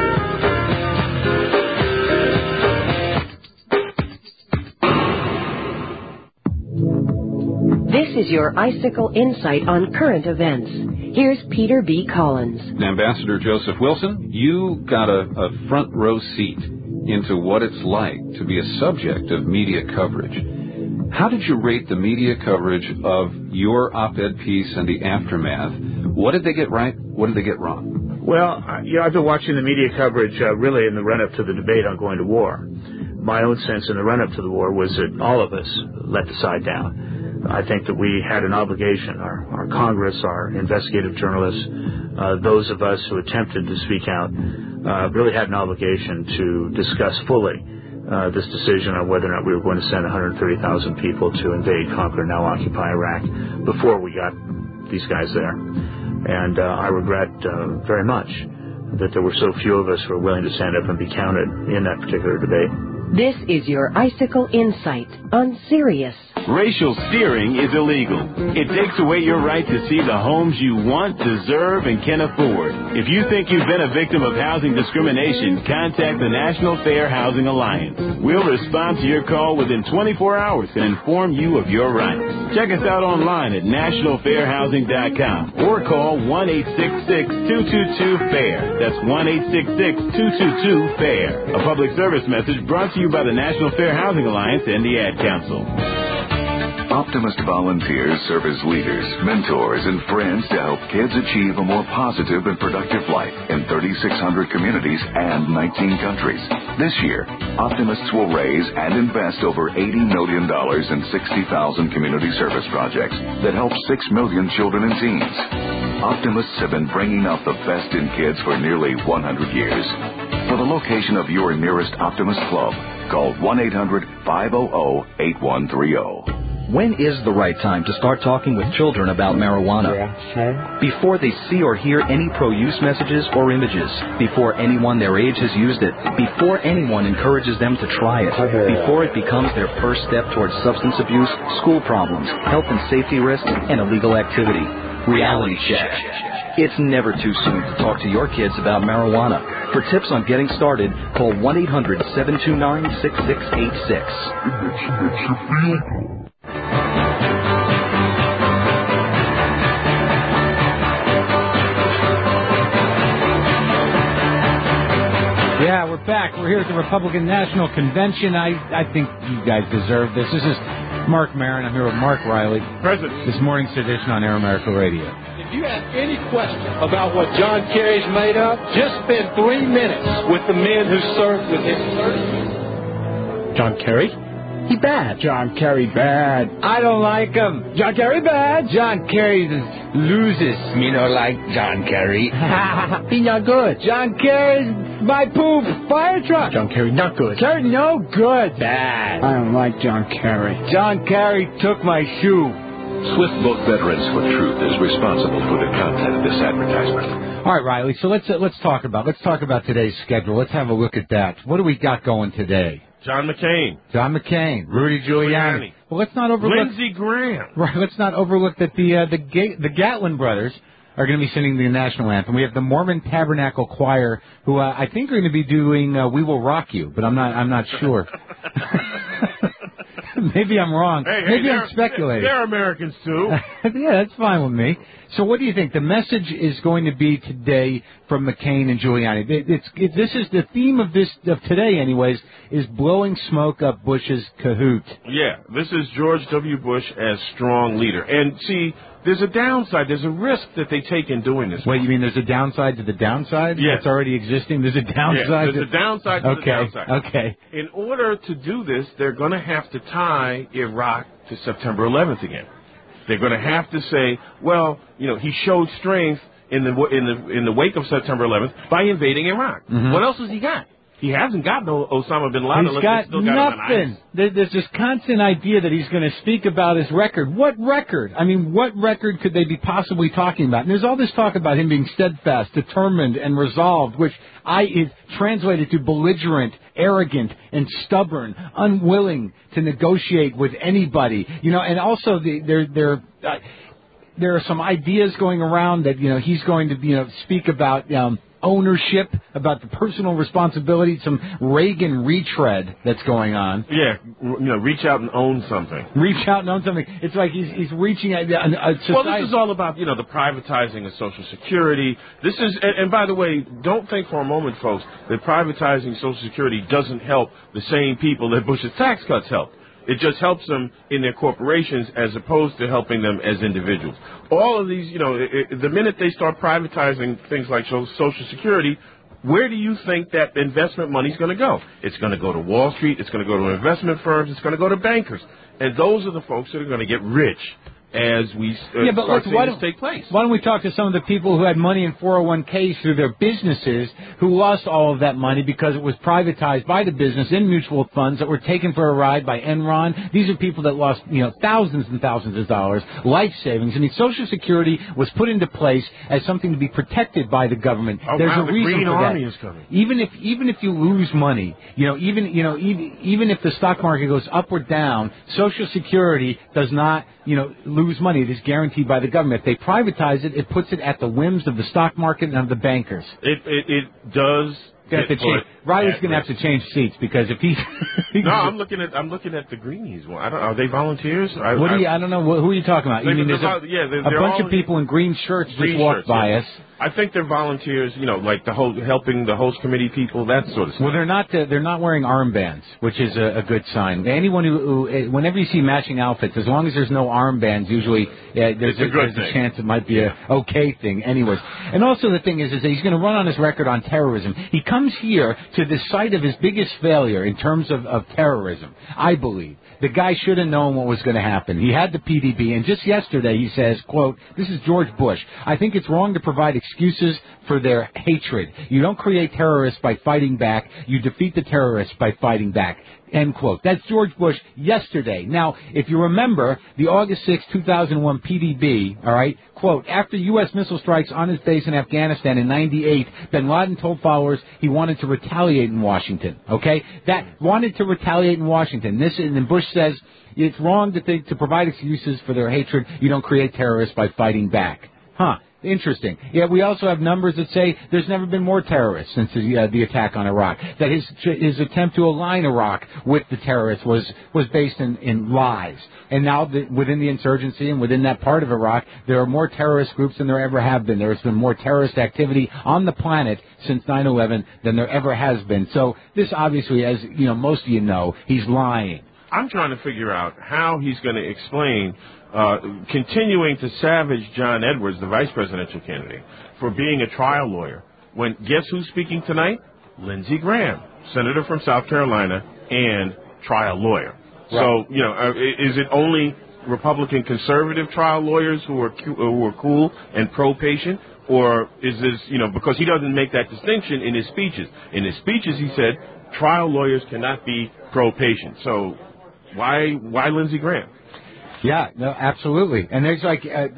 Speaker 14: This is your Icicle Insight on current events. Here's Peter B. Collins.
Speaker 2: Ambassador Joseph Wilson, you got a front row seat into what it's like to be a subject of media coverage. How did you rate the media coverage of your op-ed piece and the aftermath? What did they get right? What did they get wrong?
Speaker 6: Well, I've been watching the media coverage really in the run-up to the debate on going to war. My own sense in the run-up to the war was that all of us let the side down. I think that we had an obligation, our Congress, our investigative journalists, those of us who attempted to speak out, really had an obligation to discuss fully this decision on whether or not we were going to send 130,000 people to invade, conquer, now occupy Iraq before we got these guys there. And I regret very much that there were so few of us who were willing to stand up and be counted in that particular debate.
Speaker 14: This is your Icicle Insight on Sirius.
Speaker 7: Racial steering is illegal. It takes away your right to see the homes you want, deserve, and can afford. If you think you've been a victim of housing discrimination, contact the National Fair Housing Alliance. We'll respond to your call within 24 hours and inform you of your rights. Check us out online at nationalfairhousing.com or call 1-866-222-FAIR. That's 1-866-222-FAIR. A public service message brought to you by the National Fair Housing Alliance and the Ad Council.
Speaker 8: Optimist volunteers serve as leaders, mentors, and friends to help kids achieve a more positive and productive life in 3,600 communities and 19 countries. This year, Optimists will raise and invest over $80 million in 60,000 community service projects that help 6 million children and teens. Optimists have been bringing out the best in kids for nearly 100 years. For the location of your nearest Optimist Club, call 1-800-500-8130.
Speaker 23: When is the right time to start talking with children about marijuana? Before they see or hear any pro-use messages or images. Before anyone their age has used it. Before anyone encourages them to try it. Before it becomes their first step towards substance abuse, school problems, health and safety risks, and illegal activity. Reality check. It's never too soon to talk to your kids about marijuana. For tips on getting started, call 1-800-729-6686.
Speaker 3: Yeah, we're back. We're here at the Republican National Convention. I think you guys deserve this. This is Mark Maron. I'm here with Mark Riley.
Speaker 4: President.
Speaker 3: This morning's edition on Air America Radio.
Speaker 11: If you have any question about what John Kerry's made of, just spend 3 minutes with the men who served with him.
Speaker 17: John Kerry? He bad. John Kerry bad. I don't like him. John Kerry bad. John Kerry loses. Me no like John Kerry. He not good. John Kerry's my poop fire truck. John Kerry not good. Kerry no good. Bad. I don't like John Kerry. John Kerry took my shoe.
Speaker 8: Swiftboat Veterans for Truth is responsible for the content of this advertisement.
Speaker 3: All right, Riley. So let's talk about today's schedule. Let's have a look at that. What do we got going today?
Speaker 4: John McCain.
Speaker 3: Rudy Giuliani. Well, let's not overlook
Speaker 4: Lindsey Graham.
Speaker 3: Right. Let's not overlook that the Gatlin brothers are going to be singing the national anthem. We have the Mormon Tabernacle Choir, who I think are going to be doing "We Will Rock You," but I'm not sure. Maybe I'm wrong. Maybe I'm speculating.
Speaker 4: They're Americans, too.
Speaker 3: Yeah, that's fine with me. So what do you think? The message is going to be today from McCain and Giuliani. This is the theme of today, anyways, is blowing smoke up Bush's cahoot.
Speaker 4: Yeah, this is George W. Bush as strong leader. And, see, there's a downside. There's a risk that they take in doing this.
Speaker 3: Wait, you mean there's a downside to the downside?
Speaker 4: Yes.
Speaker 3: That's already existing? There's a downside?
Speaker 4: Yeah, there's a downside to the downside.
Speaker 3: Okay.
Speaker 4: In order to do this, they're going to have to tie Iraq to September 11th again. They're going to have to say, well, he showed strength in the wake of September 11th by invading Iraq.
Speaker 3: Mm-hmm.
Speaker 4: What else has he got? He hasn't got no Osama bin Laden.
Speaker 3: He's got nothing. There's this constant idea that he's going to speak about his record. What record? I mean, what record could they be possibly talking about? And there's all this talk about him being steadfast, determined, and resolved, which is translated to belligerent, arrogant, and stubborn, unwilling to negotiate with anybody. And also there are some ideas going around that he's going to speak about ownership, about the personal responsibility, some Reagan retread that's going on.
Speaker 4: Yeah, reach out and own something.
Speaker 3: Reach out and own something. It's like he's reaching at a society.
Speaker 4: Well, this is all about, the privatizing of Social Security. This is, and by the way, don't think for a moment, folks, that privatizing Social Security doesn't help the same people that Bush's tax cuts help. It just helps them in their corporations as opposed to helping them as individuals. All of these, the minute they start privatizing things like Social Security, where do you think that investment money is going to go? It's going to go to Wall Street. It's going to go to investment firms. It's going to go to bankers. And those are the folks that are going to get rich as we start seeing this take place.
Speaker 3: Why don't we talk to some of the people who had money in 401ks through their businesses who lost all of that money because it was privatized by the business in mutual funds that were taken for a ride by Enron. These are people that lost, thousands and thousands of dollars, life savings. I mean, Social Security was put into place as something to be protected by the government. There's a reason
Speaker 4: Green
Speaker 3: for
Speaker 4: Army
Speaker 3: that.
Speaker 4: Is coming.
Speaker 3: Even if you lose money, even if the stock market goes up or down, Social Security does not, lose money. It is guaranteed by the government. If they privatize it, it puts it at the whims of the stock market and of the bankers.
Speaker 4: It does.
Speaker 3: Riley's going to have to change seats because if he
Speaker 4: no, I'm looking at the Greenies one. Are they volunteers?
Speaker 3: I don't know. Who are you talking about? You mean there's a bunch of people in green shirts just walked by us.
Speaker 4: I think they're volunteers, like helping the host committee people, that sort of stuff.
Speaker 3: Well, they're not wearing armbands, which is a good sign. Anyone who whenever you see matching outfits, as long as there's no armbands, usually there's a chance it might be a okay thing. Anyways, and also the thing is that he's going to run on his record on terrorism. He comes here to the site of his biggest failure in terms of terrorism, I believe. The guy should have known what was going to happen. He had the PDB, and just yesterday he says, quote, this is George Bush, I think it's wrong to provide excuses for their hatred. You don't create terrorists by fighting back. You defeat the terrorists by fighting back. End quote. That's George Bush yesterday. Now, if you remember, the August 6, 2001 PDB, all right, quote, after U.S. missile strikes on his base in Afghanistan in 98, bin Laden told followers he wanted to retaliate in Washington, okay? That wanted to retaliate in Washington. And Bush says it's wrong to provide excuses for their hatred. You don't create terrorists by fighting back. Huh. Interesting. Yeah, we also have numbers that say there's never been more terrorists since the attack on Iraq. That his attempt to align Iraq with the terrorists was based in lies. And now within the insurgency and within that part of Iraq, there are more terrorist groups than there ever have been. There's been more terrorist activity on the planet since 9/11 than there ever has been. So this obviously, as most of you know, he's lying.
Speaker 4: I'm trying to figure out how he's going to explain continuing to savage John Edwards, the vice presidential candidate, for being a trial lawyer. When guess who's speaking tonight? Lindsey Graham, senator from South Carolina and trial lawyer. Right. So, is it only Republican conservative trial lawyers who are cool and pro-patient? Or is this, because he doesn't make that distinction in his speeches. In his speeches, he said trial lawyers cannot be pro-patient. So why Lindsey Graham?
Speaker 3: Yeah, no, absolutely. And there's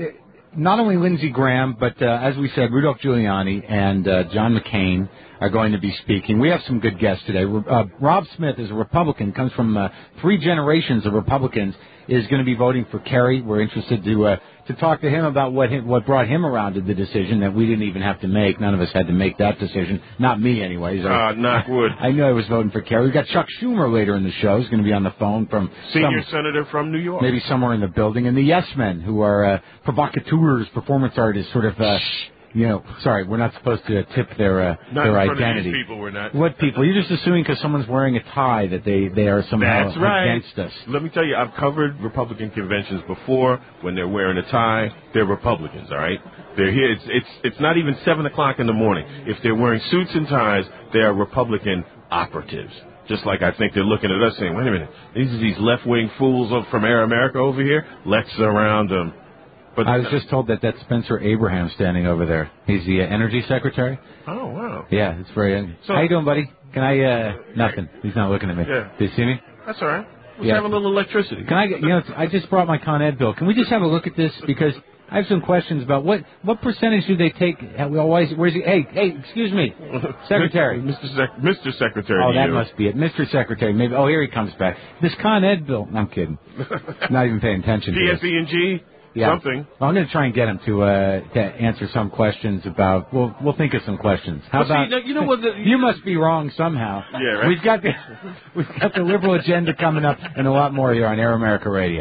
Speaker 3: not only Lindsey Graham, but as we said, Rudolph Giuliani and John McCain are going to be speaking. We have some good guests today. Rob Smith is a Republican, comes from 3 generations of Republicans. is going to be voting for Kerry. We're interested to talk to him about what brought him around to the decision that we didn't even have to make. None of us had to make that decision. Not me, anyways.
Speaker 4: Knock wood.
Speaker 3: I knew I was voting for Kerry. We've got Chuck Schumer later in the show. He's going to be on the phone from
Speaker 4: Senior senator from New York.
Speaker 3: Maybe somewhere in the building. And the Yes Men, who are provocateurs, performance artists, sort of... sorry, we're not supposed to tip their identity.
Speaker 4: These people, we're not.
Speaker 3: What people? You're just assuming because someone's wearing a tie that they are somehow
Speaker 4: That's right.
Speaker 3: against us.
Speaker 4: Let me tell you, I've covered Republican conventions before. When they're wearing a tie, they're Republicans, all right? They're here. It's not even 7 o'clock in the morning. If they're wearing suits and ties, they are Republican operatives. Just like I think they're looking at us saying, wait a minute, these left-wing fools from Air America over here? Let's surround them. But
Speaker 3: I was just told that that's Spencer Abraham standing over there. He's the Energy Secretary.
Speaker 4: Oh, wow.
Speaker 3: Yeah, it's very... How you doing, buddy? Can I... Nothing. He's not looking at me.
Speaker 4: Yeah.
Speaker 3: Do you see me?
Speaker 4: That's all right. Let's have a little electricity.
Speaker 3: Can I... I just brought my Con Ed bill. Can we just have a look at this? Because I have some questions about what percentage do they take... Where's he? Hey, excuse me. Secretary.
Speaker 4: Mr. Secretary.
Speaker 3: Oh, that must be it. Mr. Secretary. Maybe. Oh, here he comes back. This Con Ed bill... I'm kidding. Not even paying attention to this.
Speaker 4: PSE&G?
Speaker 3: Yeah.
Speaker 4: Something.
Speaker 3: Well, I'm going to try and get him to answer some questions about. We'll think of some questions. How about?
Speaker 4: You know what?
Speaker 3: You must be wrong somehow.
Speaker 4: Yeah, right.
Speaker 3: We've got the liberal agenda coming up and a lot more here on Air America Radio.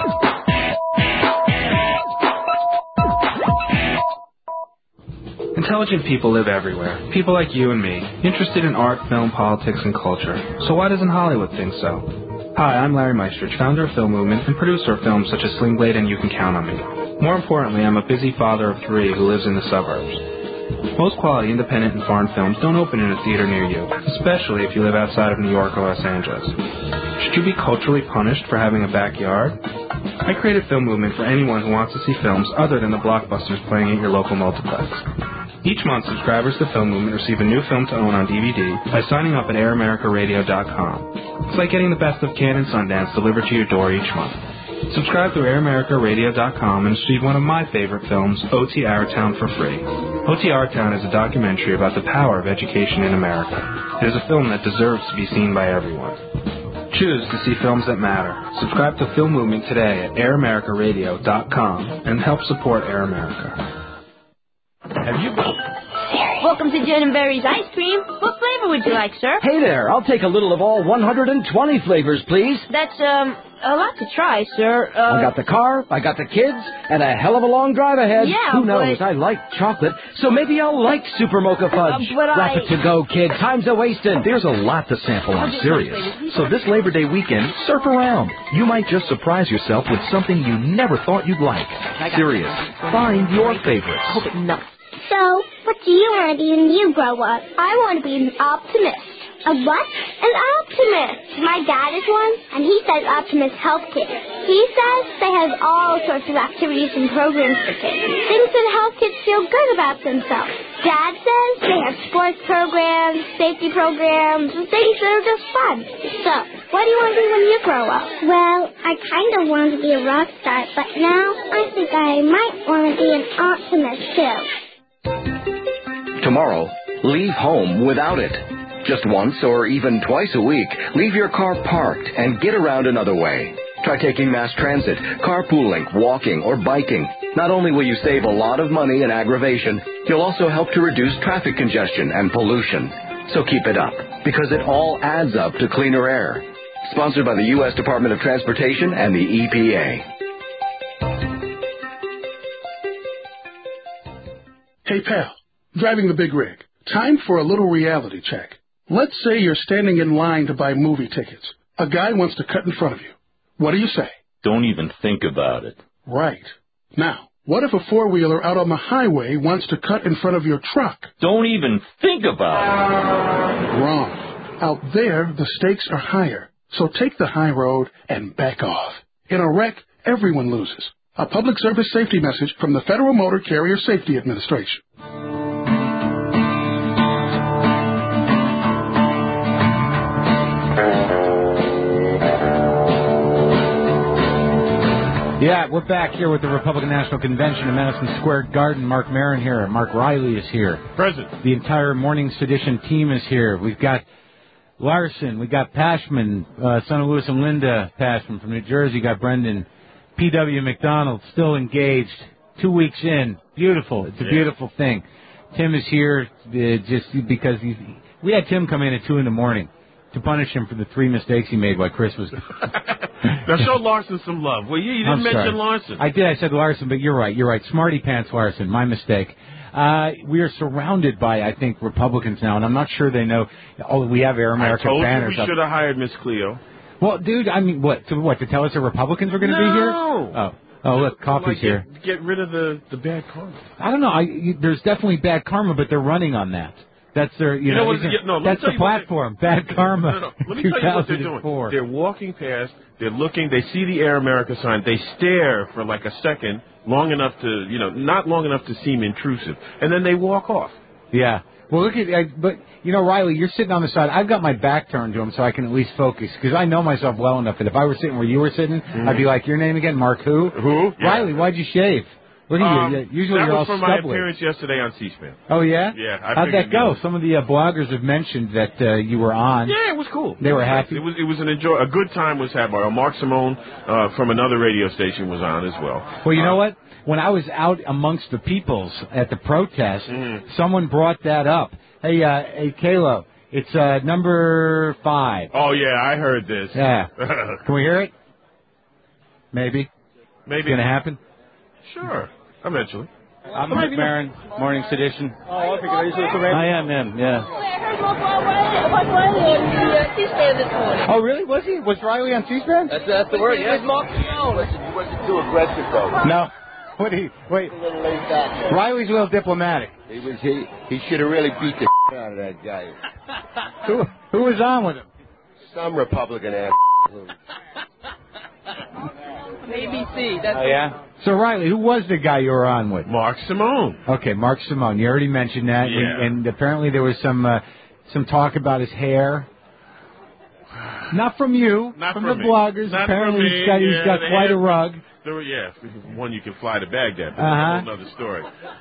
Speaker 9: Intelligent people live everywhere. People like you and me, interested in art, film, politics, and culture. So why doesn't Hollywood think so? Hi, I'm Larry Meistrich, founder of Film Movement and producer of films such as Sling Blade and You Can Count on Me. More importantly, I'm a busy father of 3 who lives in the suburbs. Most quality independent and foreign films don't open in a theater near you, especially if you live outside of New York or Los Angeles. Should you be culturally punished for having a backyard? I created Film Movement for anyone who wants to see films other than the blockbusters playing at your local multiplex. Each month, subscribers to Film Movement receive a new film to own on DVD by signing up at AirAmericaRadio.com. It's like getting the best of Cannes and Sundance delivered to your door each month. Subscribe through AirAmericaRadio.com and receive one of my favorite films, O.T. Our Town, for free. O.T. Our Town is a documentary about the power of education in America. It is a film that deserves to be seen by everyone. Choose to see films that matter. Subscribe to Film Movement today at AirAmericaRadio.com and help support Air America.
Speaker 3: Have you
Speaker 21: Welcome to Jen and Barry's Ice Cream. What flavor would you like, sir?
Speaker 22: Hey there, I'll take a little of all 120 flavors, please.
Speaker 21: That's, a lot to try, sir.
Speaker 22: I got the car, I got the kids, and a hell of a long drive ahead.
Speaker 21: Yeah,
Speaker 22: Who knows? I like chocolate, so maybe I'll like Super Mocha Fudge. Wrap it to go, kid. Time's a-wasting.
Speaker 8: There's a lot to sample on Sirius. So this Labor Day weekend, surf around. You might just surprise yourself with something you never thought you'd like. Sirius. Find your favorites.
Speaker 21: Hope it nuts.
Speaker 10: So, what do you want to be when you grow up? I want to be an optimist. A what? An optimist. My dad is one, and he says Optimist Health Kids. He says they have all sorts of activities and programs for kids. Things that help kids feel good about themselves. Dad says they have sports programs, safety programs, and things that are just fun. So, what do you want to be when you grow up?
Speaker 15: Well, I kind of want to be a rock star, but now I think I might want to be an optimist, too.
Speaker 13: Tomorrow, leave home without it. Just once or even twice a week, leave your car parked and get around another way. Try taking mass transit, carpooling, walking, or biking. Not only will you save a lot of money and aggravation, you'll also help to reduce traffic congestion and pollution. So keep it up, because it all adds up to cleaner air. Sponsored by the U.S. Department of Transportation and the EPA.
Speaker 16: Hey, pal, driving the big rig. Time for a little reality check. Let's say you're standing in line to buy movie tickets. A guy wants to cut in front of you. What do you say?
Speaker 18: Don't even think about it.
Speaker 16: Right. Now, what if a four-wheeler out on the highway wants to cut in front of your truck?
Speaker 18: Don't even think about it.
Speaker 16: Wrong. Out there, the stakes are higher. So take the high road and back off. In a wreck, everyone loses. A public service safety message from the Federal Motor Carrier Safety Administration.
Speaker 3: Yeah, we're back here with the Republican National Convention in Madison Square Garden. Mark Maron here. Mark Riley is here.
Speaker 4: Present.
Speaker 3: The entire Morning Sedition team is here. We've got Larson. We got Pashman, son of Louis and Linda Pashman from New Jersey. Got Brendan. P.W. McDonald, still engaged. 2 weeks in. Beautiful. It's a beautiful thing. Tim is here just because we had Tim come in at 2 a.m. to punish him for the 3 mistakes he made while Chris was...
Speaker 4: Now show Larson some love. Well, you didn't mention Larson.
Speaker 3: I did. I said Larson, but you're right. Smarty Pants Larson. My mistake. We are surrounded by, I think, Republicans now, and I'm not sure they know. Oh, we have Air America banners.
Speaker 4: I told you we should have hired Miss Cleo.
Speaker 3: Well, dude, I mean, what? To tell us the Republicans were going to be here? Oh, look, coffee's here.
Speaker 4: Get rid of the bad karma.
Speaker 3: I don't know. There's definitely bad karma, but they're running on that. That's their, that's the platform. Bad karma.
Speaker 4: No. Let me tell you what they're doing. They're walking past. They're looking. They see the Air America sign. They stare for like a second, long enough to, not long enough to seem intrusive, and then they walk off.
Speaker 3: Yeah. Well, look at, but Riley, you're sitting on the side. I've got my back turned to him so I can at least focus because I know myself well enough that if I were sitting where you were sitting, I'd be like, your name again, Mark who?
Speaker 4: Who? Yeah.
Speaker 3: Riley, why'd you shave? Look at you. Usually you're all
Speaker 4: stubbly. That was from my appearance yesterday on C-SPAN.
Speaker 3: Oh, yeah?
Speaker 4: Yeah.
Speaker 3: How'd that go? Some of the bloggers have mentioned that you were on.
Speaker 4: Yeah, it was cool.
Speaker 3: They were happy?
Speaker 4: It was a good time was had. Mark Simone from another radio station was on as well.
Speaker 3: Well, you know what? When I was out amongst the peoples at the protest, someone brought that up. Hey, Kalo, it's number 5.
Speaker 4: Oh, yeah, I heard this.
Speaker 3: Yeah. Can we hear it? Maybe. It's going to happen?
Speaker 4: Sure. Eventually.
Speaker 1: I'm Mark Maron, Morning Sedition. Oh, okay. I am him, yeah.
Speaker 21: I heard Mark Riley on C-SPAN this morning.
Speaker 3: Oh, really? Was he? Was Riley on C-SPAN?
Speaker 1: That's the word, yeah.
Speaker 21: Mark Simone.
Speaker 1: He wasn't too aggressive, though.
Speaker 3: No. Wait.
Speaker 1: A little laid back.
Speaker 3: Riley's a little diplomatic.
Speaker 1: He should have really beat the out of that guy.
Speaker 3: Who was on with him?
Speaker 1: Some Republican ass.
Speaker 21: ABC.
Speaker 3: Oh, yeah? So, Riley, who was the guy you were on with?
Speaker 4: Mark Simone.
Speaker 3: Okay, Mark Simone. You already mentioned that.
Speaker 4: Yeah.
Speaker 3: And apparently there was some talk about his hair. Not from you.
Speaker 4: Not
Speaker 3: from
Speaker 4: from
Speaker 3: the
Speaker 4: me.
Speaker 3: bloggers.
Speaker 4: Not
Speaker 3: Apparently
Speaker 4: from me.
Speaker 3: he's got quite a rug.
Speaker 4: Yeah, one you can fly to Baghdad. But that's a whole other story.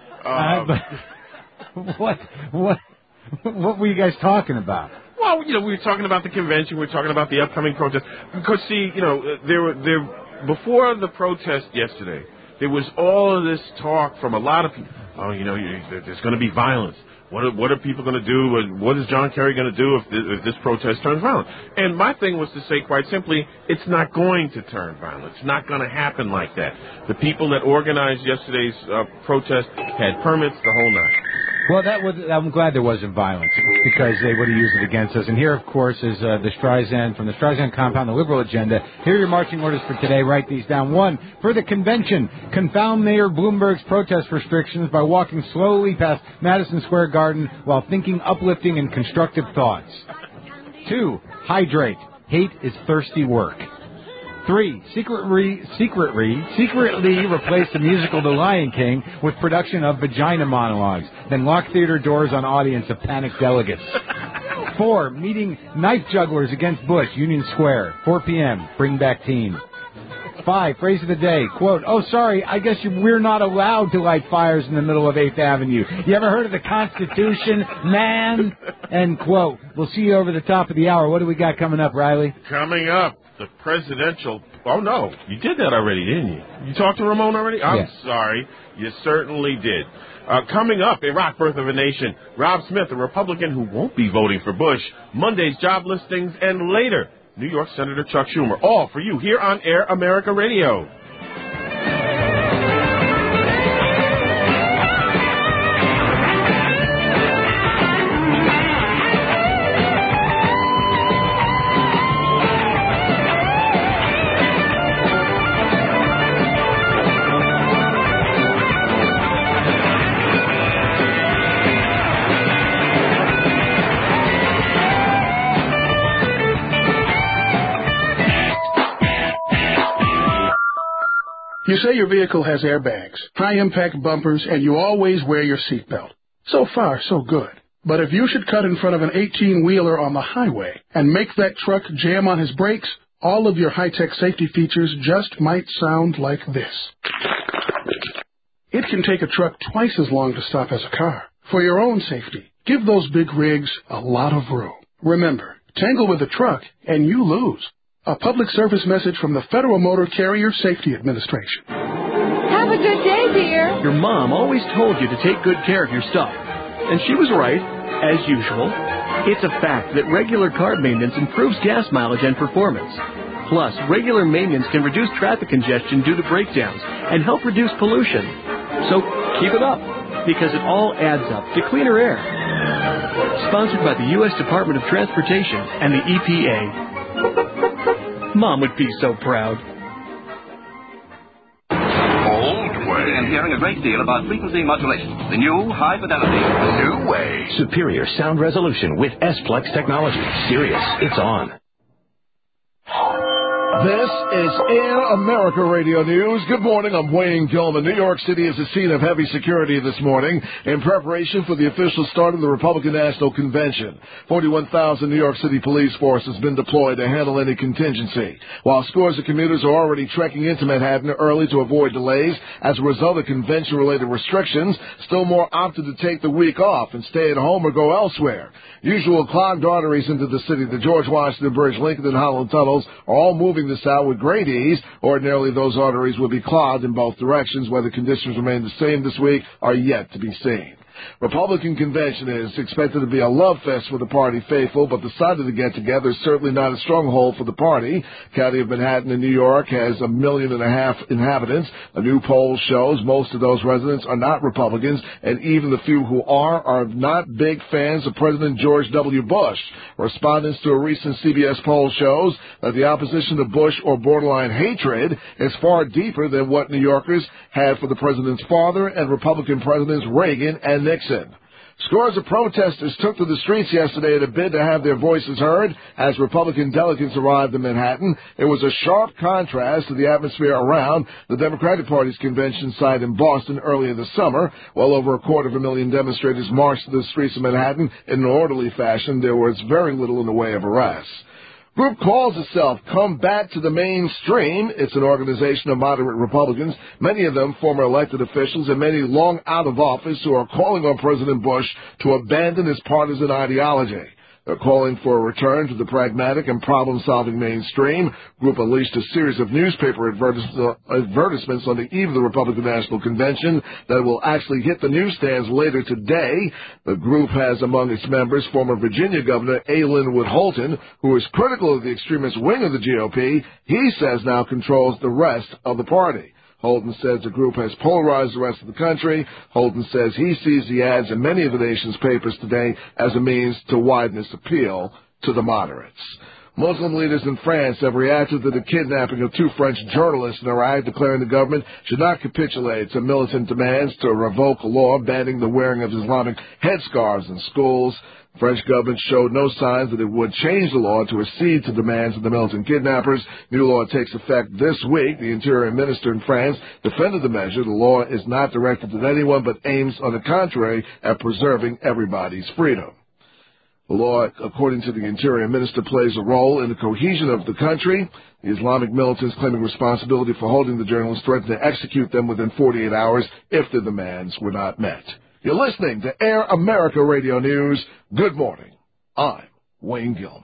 Speaker 3: What were you guys talking about?
Speaker 4: Well, we were talking about the convention. We were talking about the upcoming protest. Because, see, before the protest yesterday, there was all of this talk from a lot of people. Oh, there's going to be violence. What are people going to do? And what is John Kerry going to do if this protest turns violent? And my thing was to say, quite simply, it's not going to turn violent. It's not going to happen like that. The people that organized yesterday's protest had permits, the whole nine.
Speaker 3: Well, I'm glad there wasn't violence because they would have used it against us. And here, of course, is the Streisand from the Streisand compound, the liberal agenda. Here are your marching orders for today. Write these down. 1, for the convention, confound Mayor Bloomberg's protest restrictions by walking slowly past Madison Square Garden while thinking uplifting and constructive thoughts. 2, hydrate. Hate is thirsty work. 3, secretly replace the musical The Lion King with production of vagina monologues, then lock theater doors on audience of panicked delegates. 4, meeting knife jugglers against Bush, Union Square, 4 p.m., bring back team. 5, phrase of the day, quote, oh, sorry, I guess we're not allowed to light fires in the middle of 8th Avenue. You ever heard of the Constitution, man? End quote. We'll see you over the top of the hour. What do we got coming up, Riley?
Speaker 4: Coming up, the presidential... Oh, no, you did that already, didn't you? You talked to Ramon already? I'm sorry. You certainly did. Coming up, Iraq Birth of a Nation, Rob Smith, a Republican who won't be voting for Bush, Monday's job listings, and later, New York Senator Chuck Schumer. All for you here on Air America Radio.
Speaker 16: You say your vehicle has airbags, high-impact bumpers, and you always wear your seatbelt. So far, so good. But if you should cut in front of an 18-wheeler on the highway and make that truck jam on his brakes, all of your high-tech safety features just might sound like this. It can take a truck twice as long to stop as a car. For your own safety, give those big rigs a lot of room. Remember, Tangle with a truck, and you lose. A public service message from the Federal Motor Carrier Safety Administration.
Speaker 5: Have a good day, dear.
Speaker 19: Your mom always told you to take good care of your stuff. And she was right, as usual. It's a fact that regular carb maintenance improves gas mileage and performance. Plus, regular maintenance can reduce traffic congestion due to breakdowns and help reduce pollution. So keep it up, because it all adds up to cleaner air. Sponsored by the U.S. Department of Transportation and the EPA. Mom would be so proud.
Speaker 20: And hearing a great deal about frequency modulation. The new high fidelity. New way.
Speaker 24: Superior sound resolution with S-Plex technology. Sirius, it's on.
Speaker 25: This is Air America Radio News. Good morning, I'm Wayne Gilman. New York City is a scene of heavy security this morning in preparation for the official start of the Republican National Convention. 41,000 New York City police force has been deployed to handle any contingency, while scores of commuters are already trekking into Manhattan early to avoid delays. As a result of convention-related restrictions, still more opted to take the week off and stay at home or go elsewhere. Usual clogged arteries into the city, the George Washington Bridge, Lincoln and Holland tunnels, are all moving this out with great ease. Ordinarily, those arteries will be clogged in both directions. Whether conditions remain the same this week are yet to be seen. Republican convention is expected to be a love fest for the party faithful, but the site of the get-together is certainly not a stronghold for the party. County of Manhattan in New York has 1.5 million inhabitants. A new poll shows most of those residents are not Republicans, and even the few who are not big fans of President George W. Bush. Respondents to a recent CBS poll shows that the opposition to Bush or borderline hatred is far deeper than what New Yorkers had for the president's father and Republican presidents Reagan and Nixon. Scores of protesters took to the streets yesterday in a bid to have their voices heard as Republican delegates arrived in Manhattan. It was a sharp contrast to the atmosphere around the Democratic Party's convention site in Boston earlier this summer. Well over 250,000 demonstrators marched to the streets of Manhattan in an orderly fashion. There was very little in the way of arrests. Group calls itself Come Back to the Mainstream. It's an organization of moderate Republicans, many of them former elected officials and many long out of office, who are calling on President Bush to abandon his partisan ideology. They're calling for a return to the pragmatic and problem-solving mainstream. Group unleashed a series of newspaper advertisements on the eve of the Republican National Convention that will actually hit the newsstands later today. The group has among its members former Virginia Governor A. Linwood Holton, who is critical of the extremist wing of the GOP. He says now controls the rest of the party. Holton says the group has polarized the rest of the country. Holton says he sees the ads in many of the nation's papers today as a means to widen its appeal to the moderates. Muslim leaders in France have reacted to the kidnapping of 2 French journalists in Iraq, declaring the government should not capitulate to militant demands to revoke a law banning the wearing of Islamic headscarves in schools. The French government showed no signs that it would change the law to accede to demands of the militant kidnappers. New law takes effect this week. The Interior Minister in France defended the measure. The law is not directed at anyone, but aims, on the contrary, at preserving everybody's freedom. The law, according to the Interior Minister, plays a role in the cohesion of the country. The Islamic militants claiming responsibility for holding the journalists threatened to execute them within 48 hours if the demands were not met. You're listening to Air America Radio News. Good morning. I'm Wayne Gilman.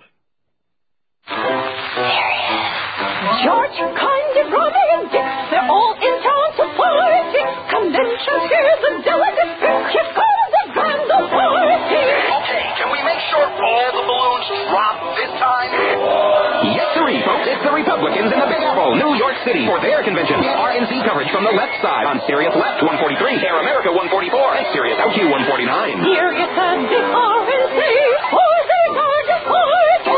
Speaker 5: George, Conde, Brother, and Dick, they're all in town to party. Convention's here, the delegates pick. You've got the grand old party.
Speaker 26: Okay, can we make sure all the balloons drop this time?
Speaker 27: Yes, sirree, folks. It's the Republicans in the Big Apple, New York City, for their convention. Get RNC coverage from the left side on Sirius Left 143, Air America 144, and Sirius OQ 149.
Speaker 5: Here is the big RNC for the largest party.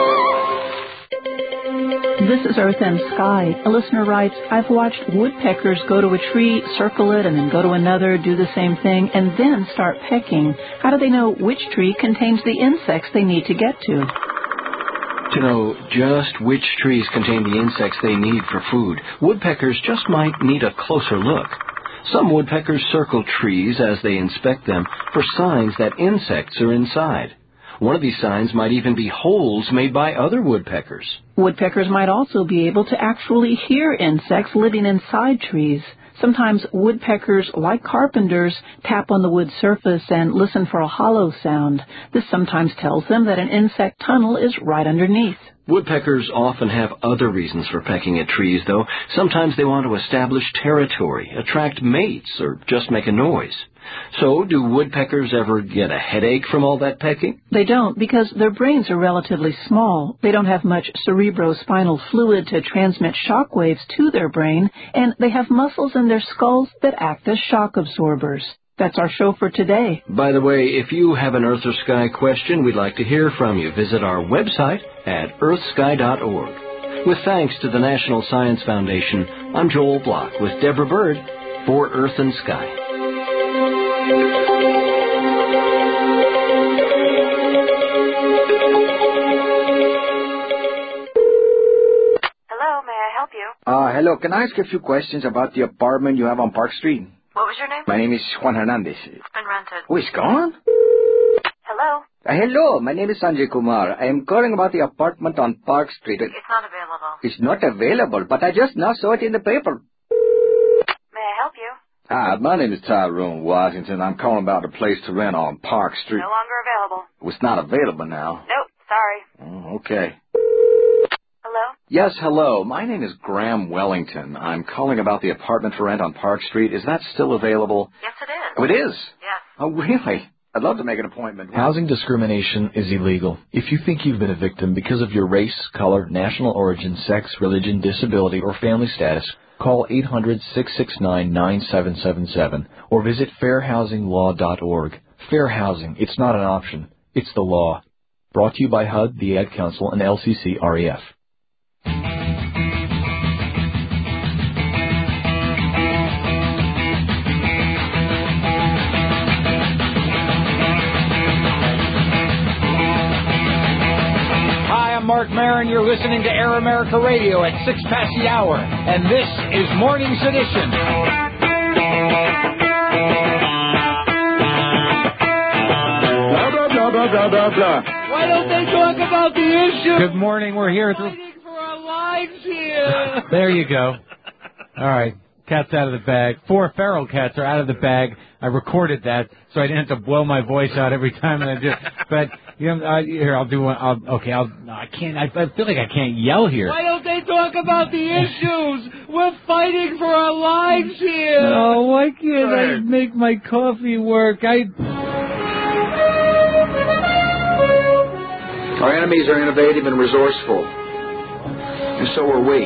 Speaker 28: This is Earth and Sky. A listener writes, I've watched woodpeckers go to a tree, circle it, and then go to another, do the same thing, and then start pecking. How do they know which tree contains the insects they need to get to?
Speaker 29: To know just which trees contain the insects they need for food, woodpeckers just might need a closer look. Some woodpeckers circle trees as they inspect them for signs that insects are inside. One of these signs might even be holes made by other woodpeckers.
Speaker 28: Woodpeckers might also be able to actually hear insects living inside trees. Sometimes woodpeckers, like carpenters, tap on the wood surface and listen for a hollow sound. This sometimes tells them that an insect tunnel is right underneath.
Speaker 29: Woodpeckers often have other reasons for pecking at trees, though. Sometimes they want to establish territory, attract mates, or just make a noise. So, do woodpeckers ever get a headache from all that pecking?
Speaker 28: They don't, because their brains are relatively small. They don't have much cerebrospinal fluid to transmit shock waves to their brain, and they have muscles in their skulls that act as shock absorbers. That's our show for today.
Speaker 29: By the way, if you have an Earth or Sky question, we'd like to hear from you. Visit our website at earthsky.org. With thanks to the National Science Foundation, I'm Joel Block with Deborah Bird for Earth and Sky.
Speaker 2: Hello, may I help you?
Speaker 6: Hello. Can I ask a few questions about the apartment you have on Park Street?
Speaker 2: What was your name?
Speaker 6: My name is Juan Hernandez.
Speaker 2: It's been rented.
Speaker 6: Oh, it's gone?
Speaker 2: Hello?
Speaker 6: Hello, my name is Sanjay Kumar. I am calling about the apartment on Park Street.
Speaker 2: It's not available.
Speaker 6: It's not available, but I just now saw it in the paper.
Speaker 2: May I help you?
Speaker 6: Hi, my name is Tyrone Washington. I'm calling about a place to rent on Park Street.
Speaker 2: No longer available.
Speaker 6: It's not available now.
Speaker 2: Nope, sorry.
Speaker 6: Oh, okay.
Speaker 2: Hello?
Speaker 6: Yes, hello. My name is Graham Wellington. I'm calling about the apartment for rent on Park Street. Is that still available?
Speaker 2: Yes, it is.
Speaker 6: Oh, it is?
Speaker 2: Yes.
Speaker 6: Oh, really? I'd love to make an appointment.
Speaker 7: Housing discrimination is illegal. If you think you've been a victim because of your race, color, national origin, sex, religion, disability, or family status, call 800-669-9777 or visit fairhousinglaw.org. Fair housing. It's not an option. It's the law. Brought to you by HUD, the Ad Council, and LCC-REF.
Speaker 3: Mark Maron, you're listening to Air America Radio at 6 past the hour, and this is Morning Sedition.
Speaker 6: Blah, blah, blah, blah, blah, blah, blah.
Speaker 3: Why don't they talk about the issue? Good morning, we're here. Fighting for our lives here. There you go. All right, cat's out of the bag. 4 feral cats are out of the bag. I recorded that, so I didn't have to blow my voice out every time that I do. But you know, here I'll do one. I can't. I feel like I can't yell here. Why don't they talk about the issues? We're fighting for our lives here. Oh, why can't I make my coffee work?
Speaker 6: Our enemies are innovative and resourceful, and so are we.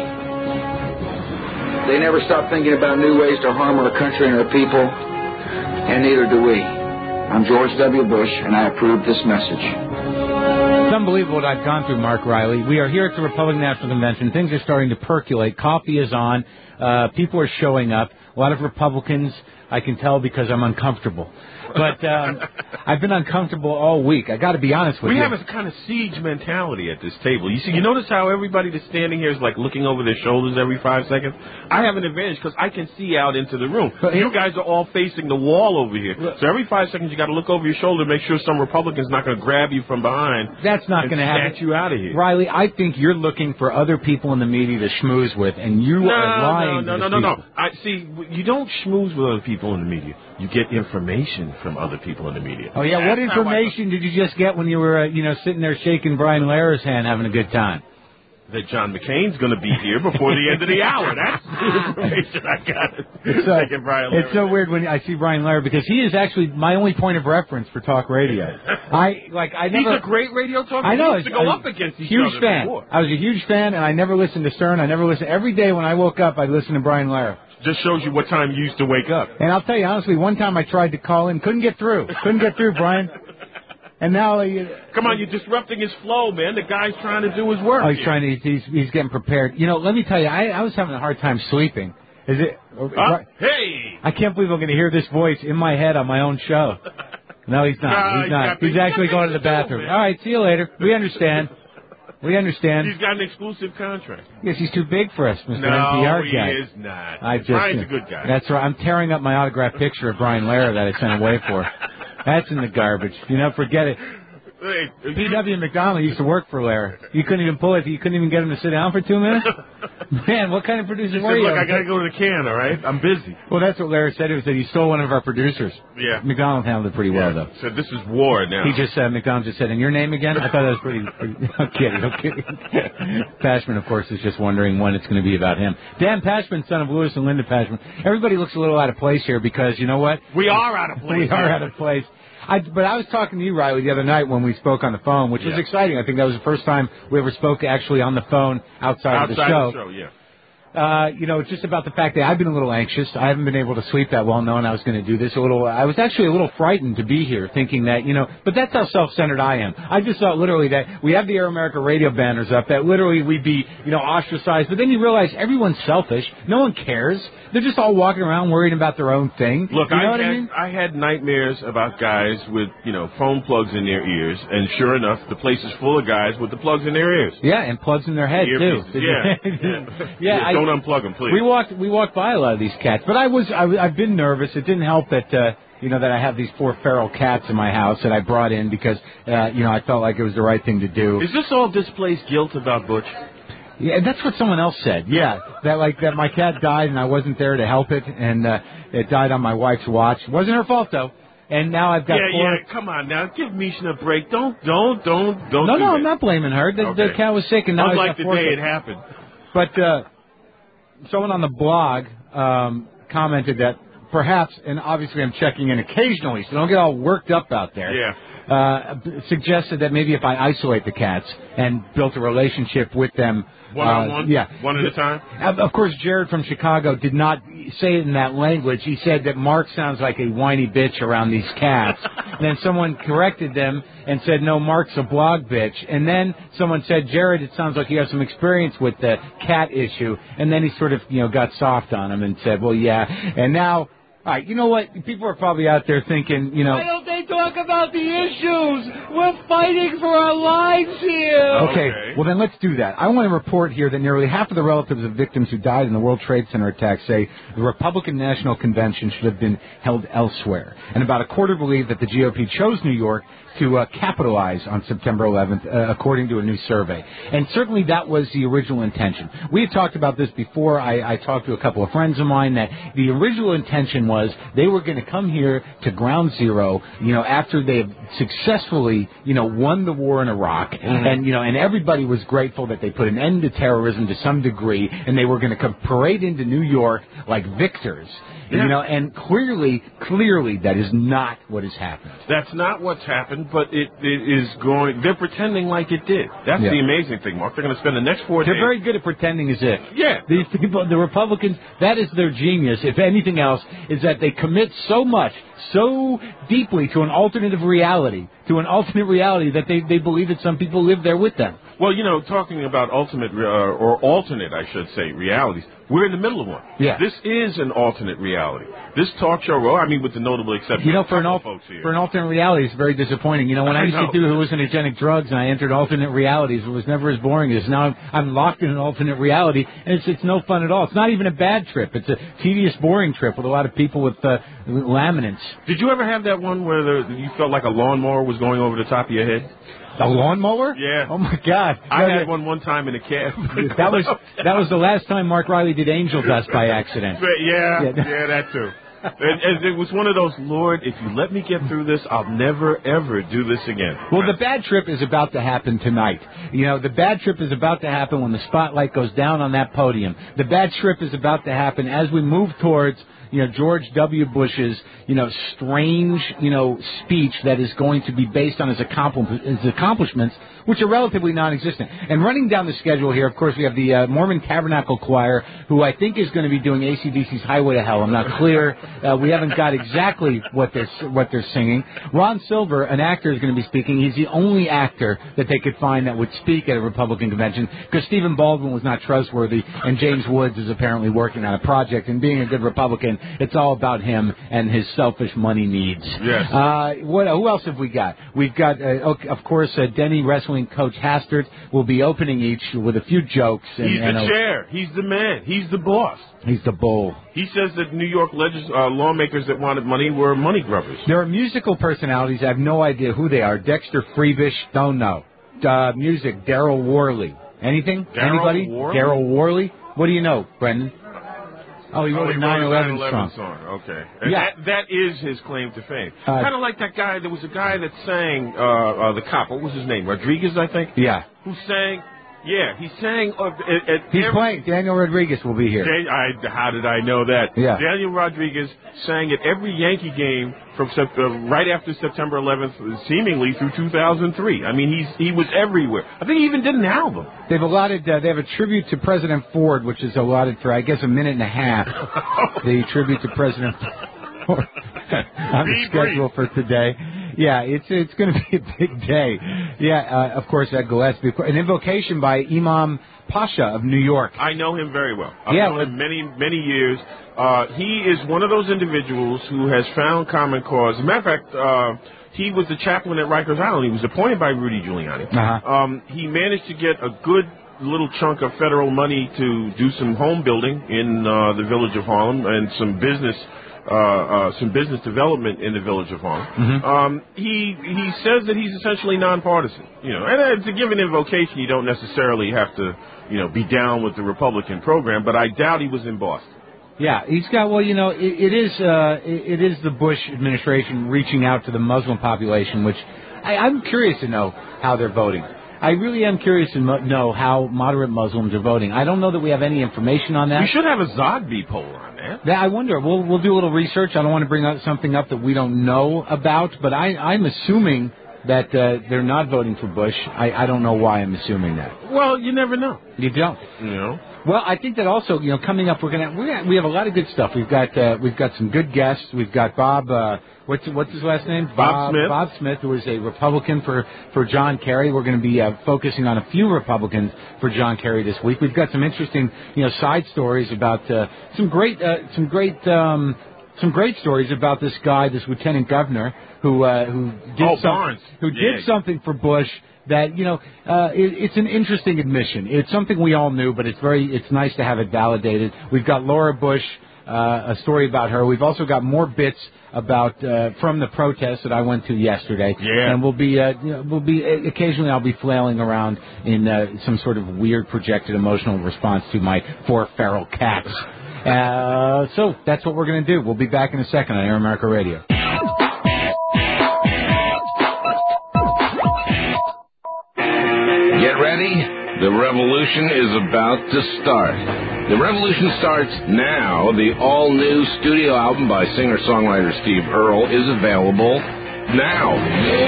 Speaker 6: They never stop thinking about new ways to harm our country and our people, and neither do we. I'm George W. Bush, and I approve this message.
Speaker 3: It's unbelievable what I've gone through, Mark Riley. We are here at the Republican National Convention. Things are starting to percolate. Coffee is on. People are showing up. A lot of Republicans, I can tell because I'm uncomfortable. But I've been uncomfortable all week. I got to be honest with you.
Speaker 4: We have a kind of siege mentality at this table. You notice how everybody that's standing here is like looking over their shoulders every 5 seconds? I have an advantage because I can see out into the room. You guys are all facing the wall over here. So every 5 seconds you got to look over your shoulder to make sure some Republican's not going to grab you from behind.
Speaker 3: That's not going to happen.
Speaker 4: Snatch you out of here.
Speaker 3: Riley, I think you're looking for other people in the media to schmooze with, and you are lying to these people.
Speaker 4: I see. You don't schmooze with other people in the media. You get information from other people in the media.
Speaker 3: Oh, yeah. What information did you just get when you were, sitting there shaking Brian Lehre's hand having a good time?
Speaker 4: That John McCain's going to be here before the end of the hour. That's the information I got.
Speaker 3: It's so weird when I see Brian Lehrer because he is actually my only point of reference for talk radio.
Speaker 4: He's a great radio talker.
Speaker 3: I know.
Speaker 4: He used to go up against each
Speaker 3: huge
Speaker 4: other
Speaker 3: fan.
Speaker 4: before.
Speaker 3: I was a huge fan, and I never listened to Stern. I never listened. Every day when I woke up, I'd listen to Brian Lehrer.
Speaker 4: Just shows you what time you used to wake up.
Speaker 3: And I'll tell you honestly, one time I tried to call in, couldn't get through, Brian. And now
Speaker 4: come on, you're disrupting his flow, man. The guy's trying to do his work.
Speaker 3: Oh, he's getting prepared. Let me tell you, I was having a hard time sleeping. Is it?
Speaker 4: Hey!
Speaker 3: I can't believe I'm going to hear this voice in my head on my own show. No, he's not. He's not. He's actually going to the bathroom. All right, see you later. We understand. We understand.
Speaker 4: He's got an exclusive contract.
Speaker 3: Yes, he's too big for us, Mr. NPR guy.
Speaker 4: No, he is not.
Speaker 3: Brian's
Speaker 4: a good guy.
Speaker 3: That's right. I'm tearing up my autographed picture of Brian Lehrer that I sent away for. That's in the garbage. Forget it. P.W. McDonald used to work for Lair. You couldn't even pull it. You couldn't even get him to sit down for 2 minutes? Man, what kind of producer were you?
Speaker 4: Look, I got to go to the can, all right? I'm busy.
Speaker 3: Well, that's what Lair said. He said he stole one of our producers.
Speaker 4: Yeah.
Speaker 3: McDonald handled it pretty well, though.
Speaker 4: So this is war now.
Speaker 3: He just said, McDonald just said, and your name again? I thought that was pretty I'm kidding. Pashman, of course, is just wondering when it's going to be about him. Dan Pashman, son of Louis and Linda Pashman. Everybody looks a little out of place here because, you know what?
Speaker 4: We are out of place.
Speaker 3: We are out of place. But I was talking to you, Riley, the other night when we spoke on the phone, which was exciting. I think that was the first time we ever spoke actually on the phone outside of the show.
Speaker 4: Outside of the show, yeah.
Speaker 3: Just about the fact that I've been a little anxious. I haven't been able to sleep that well knowing I was going to do this. I was actually a little frightened to be here thinking that, but that's how self-centered I am. I just thought literally that we have the Air America radio banners up, that literally we'd be, ostracized. But then you realize everyone's selfish. No one cares. They're just all walking around worrying about their own thing.
Speaker 4: Look,
Speaker 3: you know what I mean?
Speaker 4: I had nightmares about guys with, phone plugs in their ears, and sure enough, the place is full of guys with the plugs in their ears.
Speaker 3: Yeah, and plugs in their head, too.
Speaker 4: Yeah. Don't unplug them, please.
Speaker 3: We walked by a lot of these cats, but I've been nervous. It didn't help that that I have these 4 feral cats in my house that I brought in because I felt like it was the right thing to do.
Speaker 4: Is this all displaced guilt about Butch?
Speaker 3: Yeah, that's what someone else said. Yeah, that my cat died and I wasn't there to help it, and it died on my wife's watch. Wasn't her fault though. And now I've got 4.
Speaker 4: Yeah, come on now. Give Misha a break. Don't
Speaker 3: No, I'm not blaming her. The cat was sick, and now
Speaker 4: Unlike
Speaker 3: I've got
Speaker 4: the
Speaker 3: 4
Speaker 4: day it happened.
Speaker 3: But someone on the blog commented that perhaps, and obviously I'm checking in occasionally, so don't get all worked up out there.
Speaker 4: Yeah.
Speaker 3: Suggested that maybe if I isolate the cats and built a relationship with them.
Speaker 4: One-on-one?
Speaker 3: Yeah.
Speaker 4: One at a time?
Speaker 3: Of course, Jared from Chicago did not say it in that language. He said that Mark sounds like a whiny bitch around these cats. And then someone corrected them and said, no, Mark's a blog bitch. And then someone said, Jared, it sounds like you have some experience with the cat issue. And then he sort of, got soft on him and said, well, yeah. And now, all right, you know what? People are probably out there thinking,
Speaker 8: Why don't they talk about the issues? We're fighting for our lives here.
Speaker 3: Okay, well then let's do that. I want to report here that nearly half of the relatives of victims who died in the World Trade Center attack say the Republican National Convention should have been held elsewhere. And about a quarter believe that the GOP chose New York to capitalize on September 11th, according to a new survey. And certainly that was the original intention. We had talked about this before. I talked to a couple of friends of mine that the original intention was they were going to come here to ground zero, after they had successfully, won the war in Iraq. Mm-hmm. And everybody was grateful that they put an end to terrorism to some degree, and they were going to come parade into New York like victors.
Speaker 4: Yeah.
Speaker 3: And clearly that is not what has happened.
Speaker 4: That's not what's happened, but it is going. They're pretending like it did. That's the amazing thing, Mark. They're going to spend the next 4 days.
Speaker 3: They're very good at pretending as if.
Speaker 4: Yeah.
Speaker 3: These people, the Republicans, that is their genius. If anything else, is that they commit so much, so deeply to an alternative reality, that they believe that some people live there with them.
Speaker 4: Well, talking about alternate, I should say, realities, we're in the middle of one.
Speaker 3: Yeah.
Speaker 4: This is an alternate reality. This talk show, with the notable exception of
Speaker 3: for an alternate reality, it's very disappointing. When I used to do hallucinogenic drugs and I entered alternate realities, it was never as boring as now. I'm locked in an alternate reality, and it's no fun at all. It's not even a bad trip. It's a tedious, boring trip with a lot of people with laminates.
Speaker 4: Did you ever have that one where you felt like a lawnmower was going over the top of your head?
Speaker 3: A lawnmower?
Speaker 4: Yeah.
Speaker 3: Oh my God!
Speaker 4: I had one time in a cab.
Speaker 3: That was the last time Mark Riley did angel dust by accident.
Speaker 4: Yeah, that too. And it was one of those, Lord, if you let me get through this, I'll never, ever do this again.
Speaker 3: Well, the bad trip is about to happen tonight. The bad trip is about to happen when the spotlight goes down on that podium. The bad trip is about to happen as we move towards George W. Bush's, strange, speech that is going to be based on his accomplishments, which are relatively non-existent. And running down the schedule here, of course, we have the Mormon Tabernacle Choir, who I think is going to be doing AC/DC's Highway to Hell. I'm not clear. We haven't got exactly what they're singing. Ron Silver, an actor, is going to be speaking. He's the only actor that they could find that would speak at a Republican convention, because Stephen Baldwin was not trustworthy, and James Woods is apparently working on a project. And being a good Republican, then it's all about him and his selfish money needs.
Speaker 4: Yes.
Speaker 3: Who else have we got? We've got, of course, Denny wrestling coach Hastert will be opening each with a few jokes.
Speaker 4: He's the chair. He's the man. He's the boss.
Speaker 3: He's the bull.
Speaker 4: He says that New York lawmakers that wanted money were money grubbers.
Speaker 3: There are musical personalities. I have no idea who they are. Dexter Freebish, don't know. Music, Daryl Worley. Anything? Anybody? Daryl Worley? What do you know, Brendan? Oh, he wrote a 9/11
Speaker 4: song. Okay. And
Speaker 3: yeah.
Speaker 4: that is his claim to fame. Kind of like that guy. There was a guy that sang, the cop. What was his name? Rodriguez, I think?
Speaker 3: Yeah.
Speaker 4: Who sang... Yeah, he sang...
Speaker 3: He's playing. Daniel Rodriguez will be here.
Speaker 4: How did I know that?
Speaker 3: Yeah.
Speaker 4: Daniel Rodriguez sang at every Yankee game from right after September 11th, seemingly through 2003. I mean, he was everywhere. I think he even did an album.
Speaker 3: They've allotted... they have a tribute to President Ford, which is allotted for, I guess, a minute and a half. The tribute to President Ford on the schedule for today. Yeah, it's going to be a big day. Yeah, of course, at Gillespie. An invocation by Imam Pasha of New York.
Speaker 4: I know him very well. I've known him many years. He is one of those individuals who has found common cause. As a matter of fact, he was the chaplain at Rikers Island. He was appointed by Rudy Giuliani. He managed to get a good little chunk of federal money to do some home building in the village of Harlem and some business development in the village of Harlem. He says that he's essentially nonpartisan, and to give an invocation, you don't necessarily have to, be down with the Republican program, but I doubt he was in Boston.
Speaker 3: Yeah, he's got, it is the Bush administration reaching out to the Muslim population, which I'm curious to know how they're voting. I really am curious to know how moderate Muslims are voting. I don't know that we have any information on that.
Speaker 4: We should have a Zogby poll on that.
Speaker 3: Yeah, I wonder. We'll do a little research. I don't want to bring up something up that we don't know about, but I'm assuming that they're not voting for Bush. I don't know why I'm assuming that.
Speaker 4: Well, you never know.
Speaker 3: You don't. Well, I think that also, coming up, we have a lot of good stuff. We've got some good guests. We've got Bob. What's his last name?
Speaker 4: Bob Smith.
Speaker 3: Bob Smith, who is a Republican for John Kerry. We're going to be focusing on a few Republicans for John Kerry this week. We've got some interesting, side stories about some great stories about this guy, this lieutenant governor who did something for Bush. That it's an interesting admission. It's something we all knew, but it's nice to have it validated. We've got Laura Bush, a story about her. We've also got more bits about from the protest that I went to yesterday.
Speaker 4: Yeah.
Speaker 3: And we'll be occasionally I'll be flailing around in some sort of weird projected emotional response to my 4 feral cats. So that's what we're going to do. We'll be back in a second on Air America Radio.
Speaker 9: Get ready. The revolution is about to start. The revolution starts now. The all-new studio album by singer-songwriter Steve Earle is available now.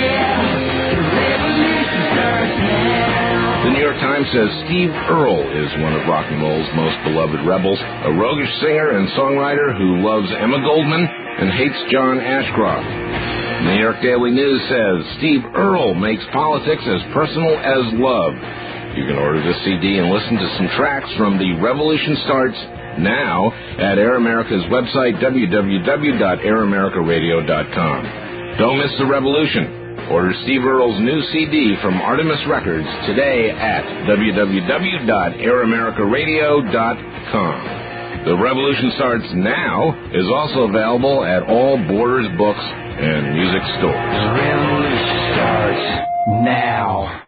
Speaker 9: The New York Times says Steve Earle is one of rock and roll's most beloved rebels, a roguish singer and songwriter who loves Emma Goldman and hates John Ashcroft. The New York Daily News says Steve Earle makes politics as personal as love. You can order this CD and listen to some tracks from The Revolution Starts now at Air America's website, www.airamericaradio.com. Don't miss the revolution. Order Steve Earle's new CD from Artemis Records today at www.airamericaradio.com. The Revolution Starts Now is also available at all Borders books and music stores.
Speaker 10: The revolution starts now.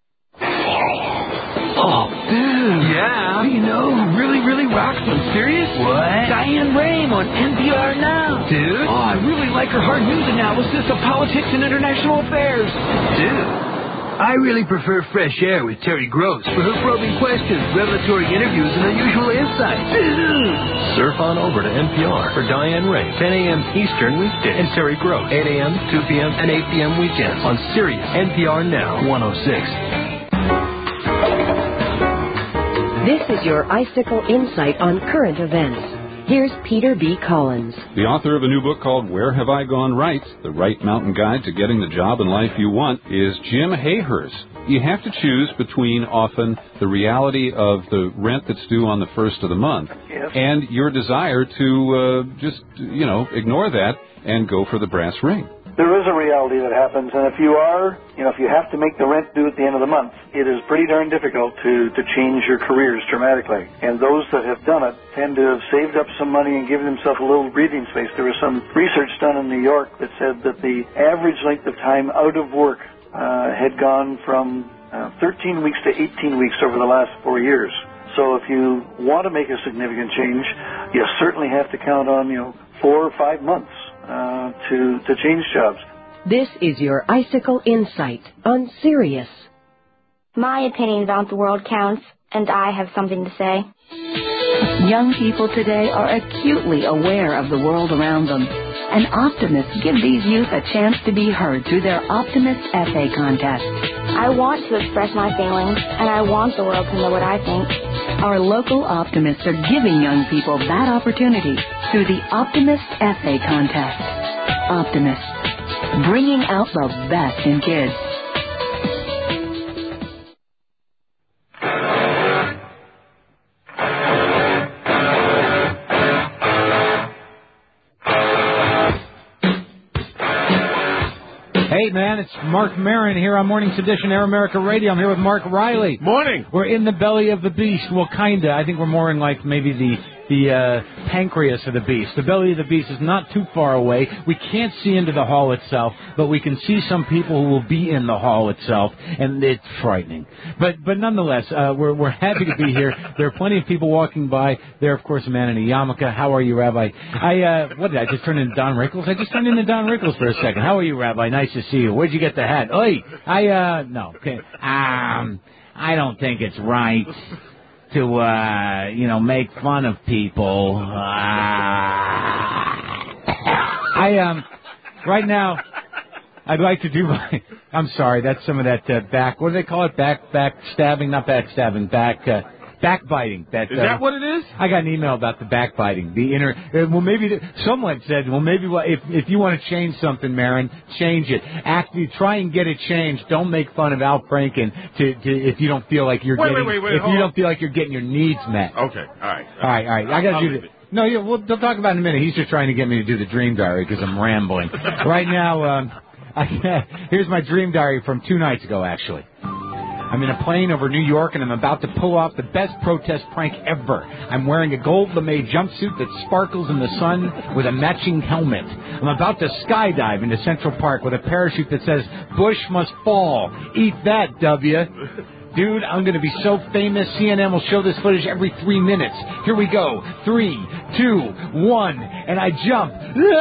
Speaker 11: Oh, dude. Yeah? You know who really rocks on Sirius?
Speaker 10: What?
Speaker 11: Diane Rame on NPR Now.
Speaker 10: Dude?
Speaker 11: Oh, I really like her hard news analysis of politics and international affairs.
Speaker 10: Dude. I really prefer Fresh Air with Terry Gross for her probing questions, revelatory interviews, and unusual insights.
Speaker 12: Surf on over to NPR for Diane Rame, 10 a.m. Eastern weekdays, and Terry Gross, 8 a.m., 2 p.m., and 8 p.m. weekends on Sirius NPR Now 106.
Speaker 14: This is your Icicle Insight on current events.
Speaker 1: Here's Peter B. Collins.
Speaker 13: The author of a new book called Where Have I Gone Right? The Right Mountain Guide to Getting the Job and Life You Want is Jim Hayhurst. You have to choose between often the reality of the rent that's due on the first of the month and your desire to ignore that and go for the brass ring.
Speaker 14: There is a reality that happens, and if you have to make the rent due at the end of the month, it is pretty darn difficult to change your careers dramatically. And those that have done it tend to have saved up some money and given themselves a little breathing space. There was some research done in New York that said that the average length of time out of work had gone from 13 weeks to 18 weeks over the last 4 years. So if you want to make a significant change, you certainly have to count on 4 or 5 months to change jobs.
Speaker 1: This is your Icicle Insight on Sirius.
Speaker 15: My opinion about the world counts, and I have something to say.
Speaker 28: Young people today are acutely aware of the world around them, and optimists give these youth a chance to be heard through their Optimist Essay Contest.
Speaker 15: I want to express my feelings, and I want the world to know what I think.
Speaker 28: Our local optimists are giving young people that opportunity through the Optimist Essay Contest. Optimists, bringing out the best in kids.
Speaker 3: Hey, man, it's Mark Maron here on Morning's Edition Air America Radio. I'm here with Mark Riley.
Speaker 4: Morning.
Speaker 3: We're in the belly of the beast. Well, kinda. I think we're more in like maybe the pancreas of the beast. The belly of the beast is not too far away. We can't see into the hall itself, but we can see some people who will be in the hall itself, and it's frightening. But nonetheless, we're happy to be here. There are plenty of people walking by. There, of course, a man in a yarmulke. How are you, Rabbi? What did I just turn into Don Rickles? I just turned into Don Rickles for a second. How are you, Rabbi? Nice to see you. Where'd you get the hat? Oi, no. Okay. I don't think it's right to, make fun of people. Right now, I'd like to do my, I'm sorry, that's some of that what do they call it? Backstabbing, not backstabbing, backbiting. Is
Speaker 4: that what it is?
Speaker 3: I got an email about the backbiting. Someone said, if you want to change something, Marin, change it. Try and get it changed. Don't make fun of Al Franken if you don't feel like you're don't feel like you're getting your needs met.
Speaker 4: Okay, all right.
Speaker 3: I got to do this. No, we'll talk about it in a minute. He's just trying to get me to do the Dream Diary because I'm rambling. Right now, here's my Dream Diary from 2 nights ago, actually. I'm in a plane over New York, and I'm about to pull off the best protest prank ever. I'm wearing a gold lame jumpsuit that sparkles in the sun with a matching helmet. I'm about to skydive into Central Park with a parachute that says, "Bush must fall. Eat that, W." Dude, I'm going to be so famous, CNN will show this footage every 3 minutes. Here we go. 3, 2, 1, and I jump.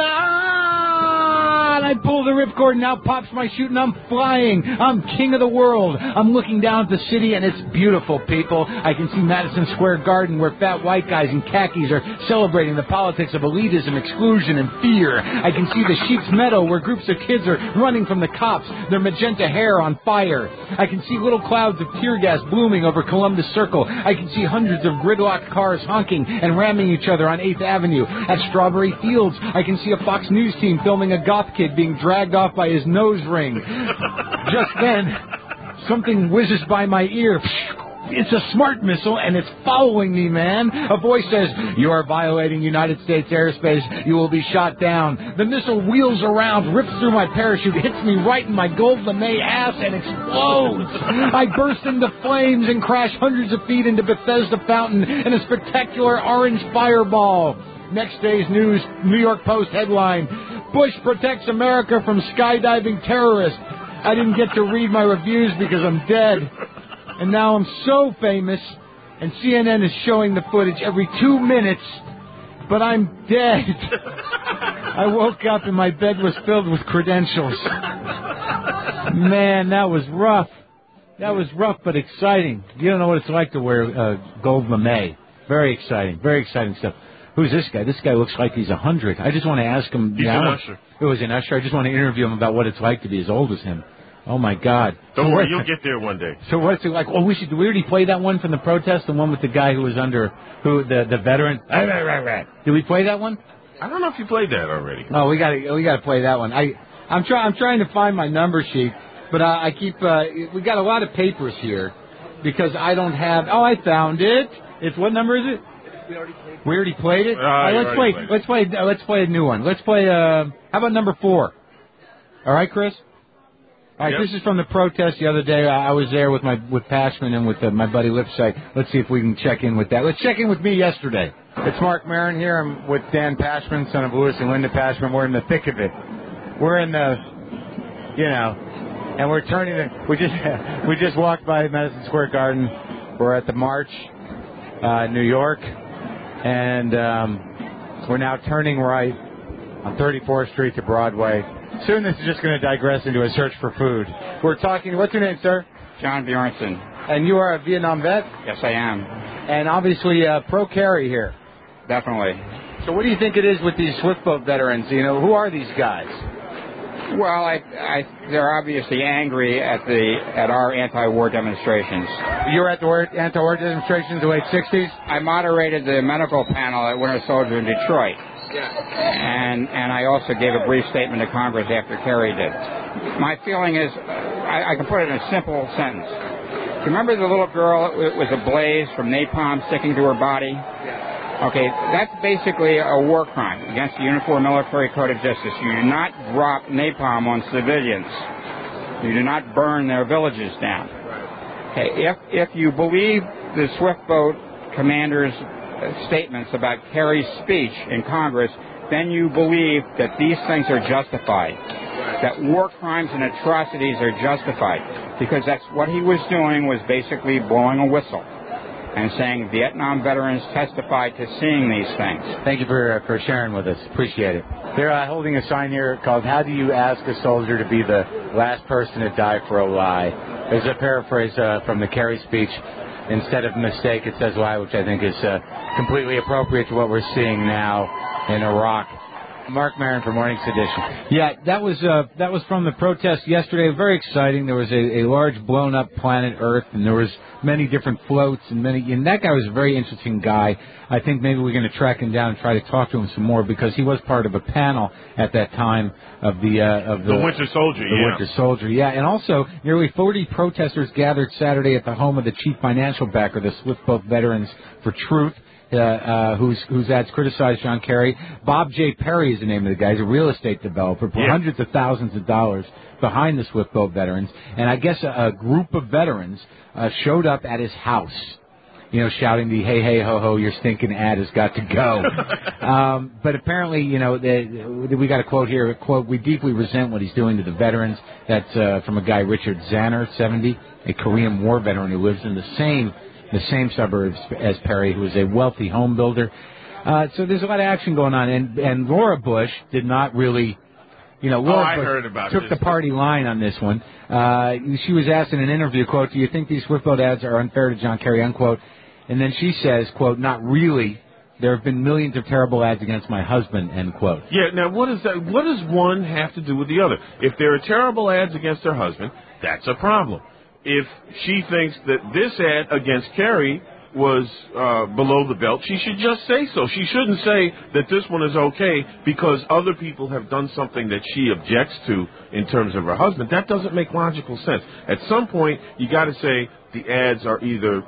Speaker 3: And I pull the ripcord, and out pops my chute, and I'm flying. I'm king of the world. I'm looking down at the city, and it's beautiful, people. I can see Madison Square Garden, where fat white guys in khakis are celebrating the politics of elitism, exclusion, and fear. I can see the Sheep's Meadow, where groups of kids are running from the cops, their magenta hair on fire. I can see little clouds of tear gas blooming over Columbus Circle. I can see hundreds of gridlocked cars honking and ramming each other on 8th Avenue. At Strawberry Fields, I can see a Fox News team filming a goth kid being dragged off by his nose ring. Just then, something whizzes by my ear. It's a smart missile, and it's following me, man. A voice says, "You are violating United States airspace. You will be shot down." The missile wheels around, rips through my parachute, hits me right in my gold lame ass, and explodes. I burst into flames and crash hundreds of feet into Bethesda Fountain in a spectacular orange fireball. Next day's news, New York Post headline, "Bush protects America from skydiving terrorists." I didn't get to read my reviews because I'm dead. And now I'm so famous, and CNN is showing the footage every 2 minutes, but I'm dead. I woke up and my bed was filled with credentials. Man, that was rough. That was rough but exciting. You don't know what it's like to wear gold lame. Very exciting stuff. Who's this guy? This guy looks like he's 100. I just want to ask him.
Speaker 4: He's an usher.
Speaker 3: It was an usher. I just want to interview him about what it's like to be as old as him. Oh my God!
Speaker 4: Don't worry, you'll get there one day.
Speaker 3: So what's it like? Oh, we already play that one from the protest, the one with the guy who was the veteran. Did we play that one?
Speaker 4: I don't know if you played that already.
Speaker 3: Oh, we gotta play that one. I'm trying to find my number sheet, but I keep we got a lot of papers here because I don't have. Oh, I found it. It's what number is it? We already played it. Let's play a new one. Let's play. How about number 4? All right, Chris. All right, This is from the protest the other day. I was there with Pashman and with my buddy Lipsyte. Let's see if we can check in with that. Let's check in with me yesterday. It's Mark Maron here. I'm with Dan Pashman, son of Louis and Linda Pashman. We're in the thick of it. We're in the, and we're turning we just walked by Madison Square Garden. We're at the March, New York, and we're now turning right on 34th Street to Broadway. Soon this is just going to digress into a search for food. We're talking, what's your name, sir?
Speaker 16: John Bjornson.
Speaker 3: And you are a Vietnam vet?
Speaker 16: Yes, I am.
Speaker 3: And obviously pro-Kerry here.
Speaker 16: Definitely.
Speaker 3: So what do you think it is with these Swift Boat veterans? Who are these guys?
Speaker 16: Well, they're obviously angry at our anti-war demonstrations.
Speaker 3: You were at the anti-war demonstrations in the late 60s?
Speaker 16: I moderated the medical panel at Winter Soldier in Detroit. Yeah. And I also gave a brief statement to Congress after Kerry did. My feeling is, I can put it in a simple sentence. Do you remember the little girl that was ablaze from napalm sticking to her body? Yeah. Okay, that's basically a war crime against the Uniform Military Code of Justice. You do not drop napalm on civilians. You do not burn their villages down. Okay, if you believe the Swift Boat commander's statements about Kerry's speech in Congress, then you believe that these things are justified, that war crimes and atrocities are justified, because that's what he was doing, was basically blowing a whistle and saying Vietnam veterans testified to seeing these things.
Speaker 3: Thank you for sharing with us. Appreciate it. They're holding a sign here called "How do you ask a soldier to be the last person to die for a lie?" There's a paraphrase from the Kerry speech. Instead of mistake, it says lie, which I think is completely appropriate to what we're seeing now in Iraq. Mark Maron for Morning's Edition. Yeah, that was from the protest yesterday. Very exciting. There was a large blown-up planet Earth, and there was many different floats, and that guy was a very interesting guy. I think maybe we're going to track him down and try to talk to him some more, because he was part of a panel at that time of the
Speaker 4: Winter Soldier.
Speaker 3: Winter Soldier, yeah. And also, nearly 40 protesters gathered Saturday at the home of the chief financial backer, the Swift Boat Veterans for Truth, whose ads criticized John Kerry. Bob J. Perry is the name of the guy. He's a real estate developer, put hundreds of thousands of dollars behind the Swift Boat Veterans. And I guess a group of veterans showed up at his house, shouting the "Hey, hey, ho, ho, your stinking ad has got to go." But apparently, we got a quote here, quote, "We deeply resent what he's doing to the veterans." That's from a guy, Richard Zanner, 70, a Korean War veteran who lives in the same suburbs as Perry, who is a wealthy home builder. So there's a lot of action going on. And Laura Bush did not really, Laura Bush took the party line on this one. She was asked in an interview, quote, "Do you think these Swift Boat ads are unfair to John Kerry," unquote. And then she says, quote, "Not really. There have been millions of terrible ads against my husband," end quote.
Speaker 4: Yeah, now what does one have to do with the other? If there are terrible ads against her husband, that's a problem. If she thinks that this ad against Kerry was below the belt, she should just say so. She shouldn't say that this one is okay because other people have done something that she objects to in terms of her husband. That doesn't make logical sense. At some point, you got to say the ads are either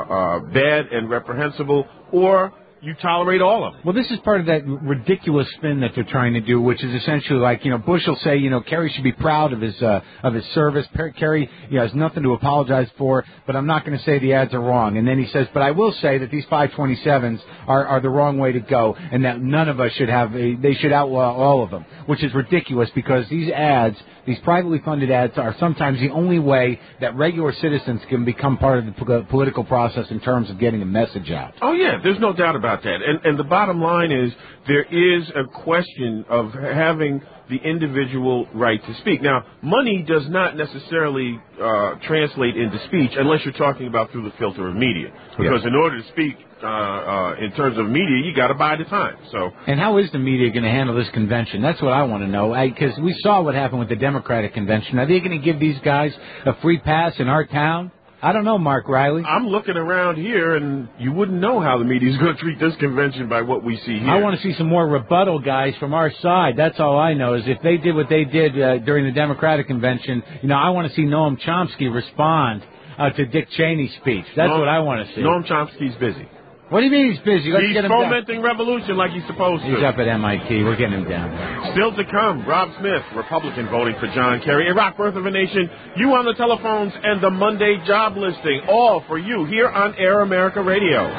Speaker 4: bad and reprehensible, or you tolerate all of them.
Speaker 3: Well, this is part of that ridiculous spin that they're trying to do, which is essentially like, Bush will say, Kerry should be proud of his service. Kerry, has nothing to apologize for, but I'm not going to say the ads are wrong. And then he says, but I will say that these 527s are the wrong way to go, and that none of us should have, they should outlaw all of them, which is ridiculous because these ads, these privately funded ads, are sometimes the only way that regular citizens can become part of the political process in terms of getting a message out.
Speaker 4: Oh, yeah, there's no doubt about about that. And the bottom line is there is a question of having the individual right to speak. Now, money does not necessarily translate into speech unless you're talking about through the filter of media. Because in order to speak in terms of media, you got to buy the time. So.
Speaker 3: And how is the media going to handle this convention? That's what I want to know. Because we saw what happened with the Democratic convention. Are they going to give these guys a free pass in our town? I don't know, Mark Riley.
Speaker 4: I'm looking around here, and you wouldn't know how the media's going to treat this convention by what we see here.
Speaker 3: I want to see some more rebuttal guys from our side. That's all I know, is if they did what they did during the Democratic convention, I want to see Noam Chomsky respond to Dick Cheney's speech. That's what I want to see.
Speaker 4: Noam Chomsky's busy.
Speaker 3: What do you mean he's busy? Let's
Speaker 4: He's
Speaker 3: get him
Speaker 4: fomenting revolution like he's supposed to.
Speaker 3: He's up at MIT. We're getting him down there.
Speaker 4: Still to come, Rob Smith, Republican, voting for John Kerry. Iraq, Birth of a Nation, you on the telephones, and the Monday job listing, all for you here on Air America Radio.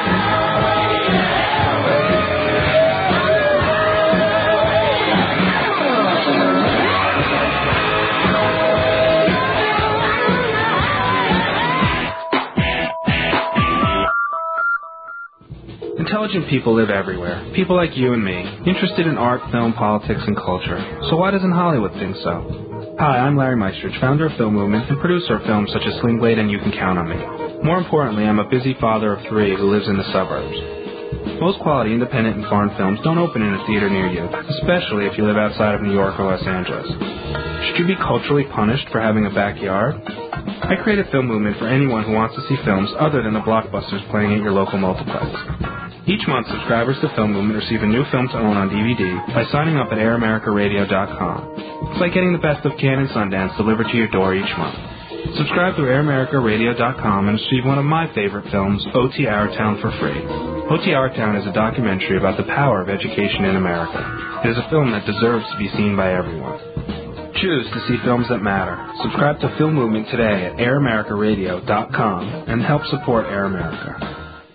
Speaker 17: Intelligent people live everywhere. People like you and me, interested in art, film, politics, and culture. So why doesn't Hollywood think so? Hi, I'm Larry Meistrich, founder of Film Movement and producer of films such as Sling Blade and You Can Count on Me. More importantly, I'm a busy father of 3 who lives in the suburbs. Most quality independent and foreign films don't open in a theater near you, especially if you live outside of New York or Los Angeles. Should you be culturally punished for having a backyard? I created Film Movement for anyone who wants to see films other than the blockbusters playing at your local multiplex. Each month, subscribers to Film Movement receive a new film to own on DVD by signing up at AirAmericaRadio.com. It's like getting the best of Cannes and Sundance delivered to your door each month. Subscribe through AirAmericaRadio.com and receive one of my favorite films, O.T. Our Town, for free. O.T. Our Town is a documentary about the power of education in America. It is a film that deserves to be seen by everyone. Choose to see films that matter. Subscribe to Film Movement today at AirAmericaRadio.com and help support Air America.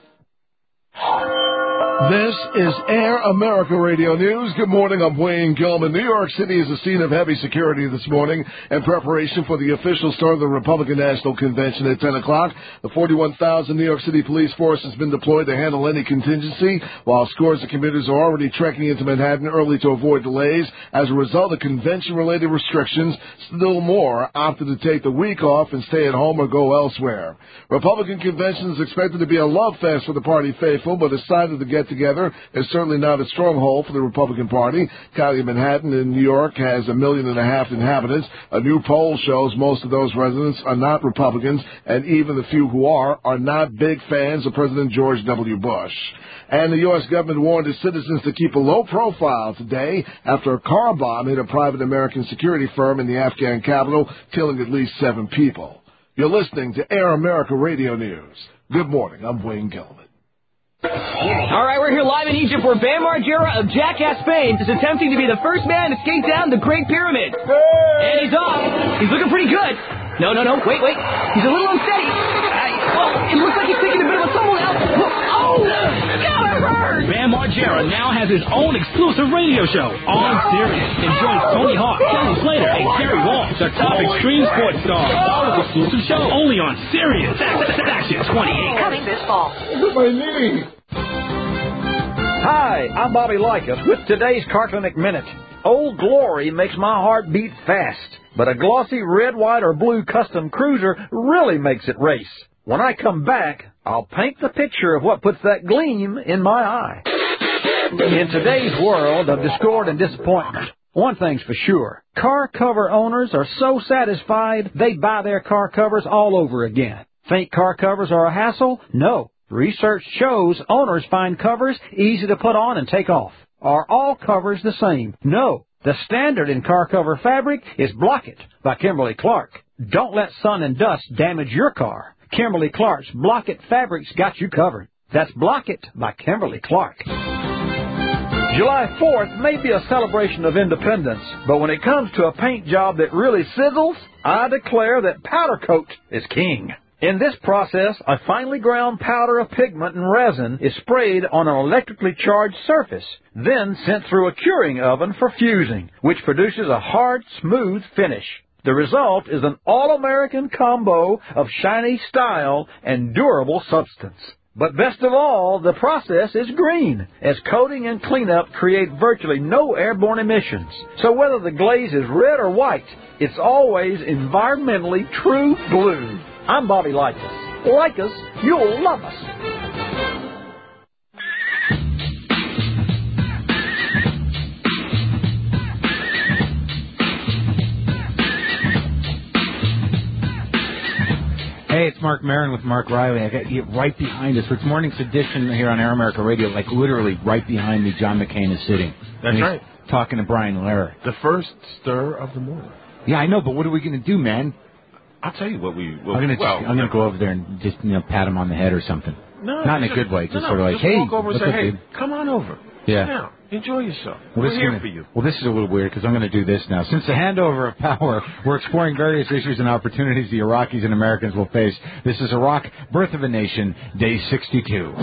Speaker 18: This is Air America Radio News. Good morning, I'm Wayne Gilman. New York City is a scene of heavy security this morning in preparation for the official start of the Republican National Convention at 10 o'clock. The 41,000 New York City police force has been deployed to handle any contingency, while scores of commuters are already trekking into Manhattan early to avoid delays. As a result of convention-related restrictions, still more opted to take the week off and stay at home or go elsewhere. Republican convention is expected to be a love fest for the party faithful, but decided to get together is certainly not a stronghold for the Republican Party. County of Manhattan in New York has 1.5 million inhabitants. A new poll shows most of those residents are not Republicans, and even the few who are not big fans of President George W. Bush. And the U.S. government warned its citizens to keep a low profile today after a car bomb hit a private American security firm in the Afghan capital, killing at least 7 people. You're listening to Air America Radio News. Good morning, I'm Wayne Gilman.
Speaker 19: All right, we're here live in Egypt where Bam Margera of Jackass fame is attempting to be the first man to skate down the Great Pyramid. And he's off. He's looking pretty good. No, wait. He's a little unsteady. It looks like he's taking a bit of a tumble now. Oh, God, it hurt. Bam Margera now has his own exclusive radio show on Sirius and joins Tony Hawk, Kelly Slater, and Gary Wall, the top extreme sports stars. All with exclusive show only on Sirius. Action 28.
Speaker 2: Coming this fall.
Speaker 18: My knee.
Speaker 20: Hi, I'm Bobby Likas with today's Carclinic Minute. Old Glory makes my heart beat fast, but a glossy red, white, or blue custom cruiser really makes it race. When I come back, I'll paint the picture of what puts that gleam in my eye. In today's world of discord and disappointment, one thing's for sure. Car cover owners are so satisfied they buy their car covers all over again. Think car covers are a hassle? No. Research shows owners find covers easy to put on and take off. Are all covers the same? No. The standard in car cover fabric is Block-It by Kimberly Clark. Don't let sun and dust damage your car. Kimberly Clark's Block-It fabrics got you covered. That's Block-It by Kimberly Clark. July 4th may be a celebration of independence, but when it comes to a paint job that really sizzles, I declare that powder coat is king. In this process, a finely ground powder of pigment and resin is sprayed on an electrically charged surface, then sent through a curing oven for fusing, which produces a hard, smooth finish. The result is an all-American combo of shiny style and durable substance. But best of all, the process is green, as coating and cleanup create virtually no airborne emissions. So whether the glaze is red or white, it's always environmentally true blue. I'm Bobby Likas. Like us, you'll love us.
Speaker 3: Hey, it's Mark Maron with Mark Riley. I got you right behind us. For its morning's edition here on Air America Radio, like literally right behind me, John McCain is sitting.
Speaker 4: That's right.
Speaker 3: Talking to Brian Lehrer.
Speaker 4: The first stir of the morning.
Speaker 3: Yeah, I know, but what are we going to do, man?
Speaker 4: I'll tell you what we...
Speaker 3: I'm going to go over there and just pat him on the head or something.
Speaker 4: No,
Speaker 3: not in a good way. Just sort of like,
Speaker 4: just
Speaker 3: hey,
Speaker 4: walk over and say, hey,
Speaker 3: dude?
Speaker 4: come on over.
Speaker 3: Yeah.
Speaker 4: Sit down. Enjoy yourself.
Speaker 3: Well,
Speaker 4: We're here for you.
Speaker 3: Well, this is a little weird because I'm going to do this now. Since the handover of power, we're exploring various issues and opportunities the Iraqis and Americans will face. This is Iraq, Birth of a Nation, Day 62.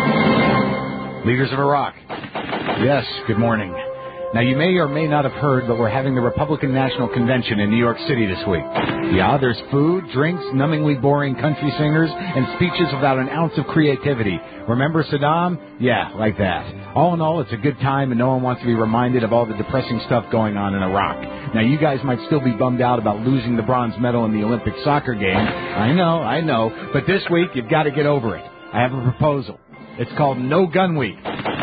Speaker 3: Leaders of Iraq. Yes, good morning. Now, you may or may not have heard, but we're having the Republican National Convention in New York City this week. Yeah, there's food, drinks, numbingly boring country singers, and speeches without an ounce of creativity. Remember Saddam? Yeah, like that. All in all, it's a good time, and no one wants to be reminded of all the depressing stuff going on in Iraq. Now, you guys might still be bummed out about losing the bronze medal in the Olympic soccer game. I know. But this week, you've got to get over it. I have a proposal. It's called No Gun Week.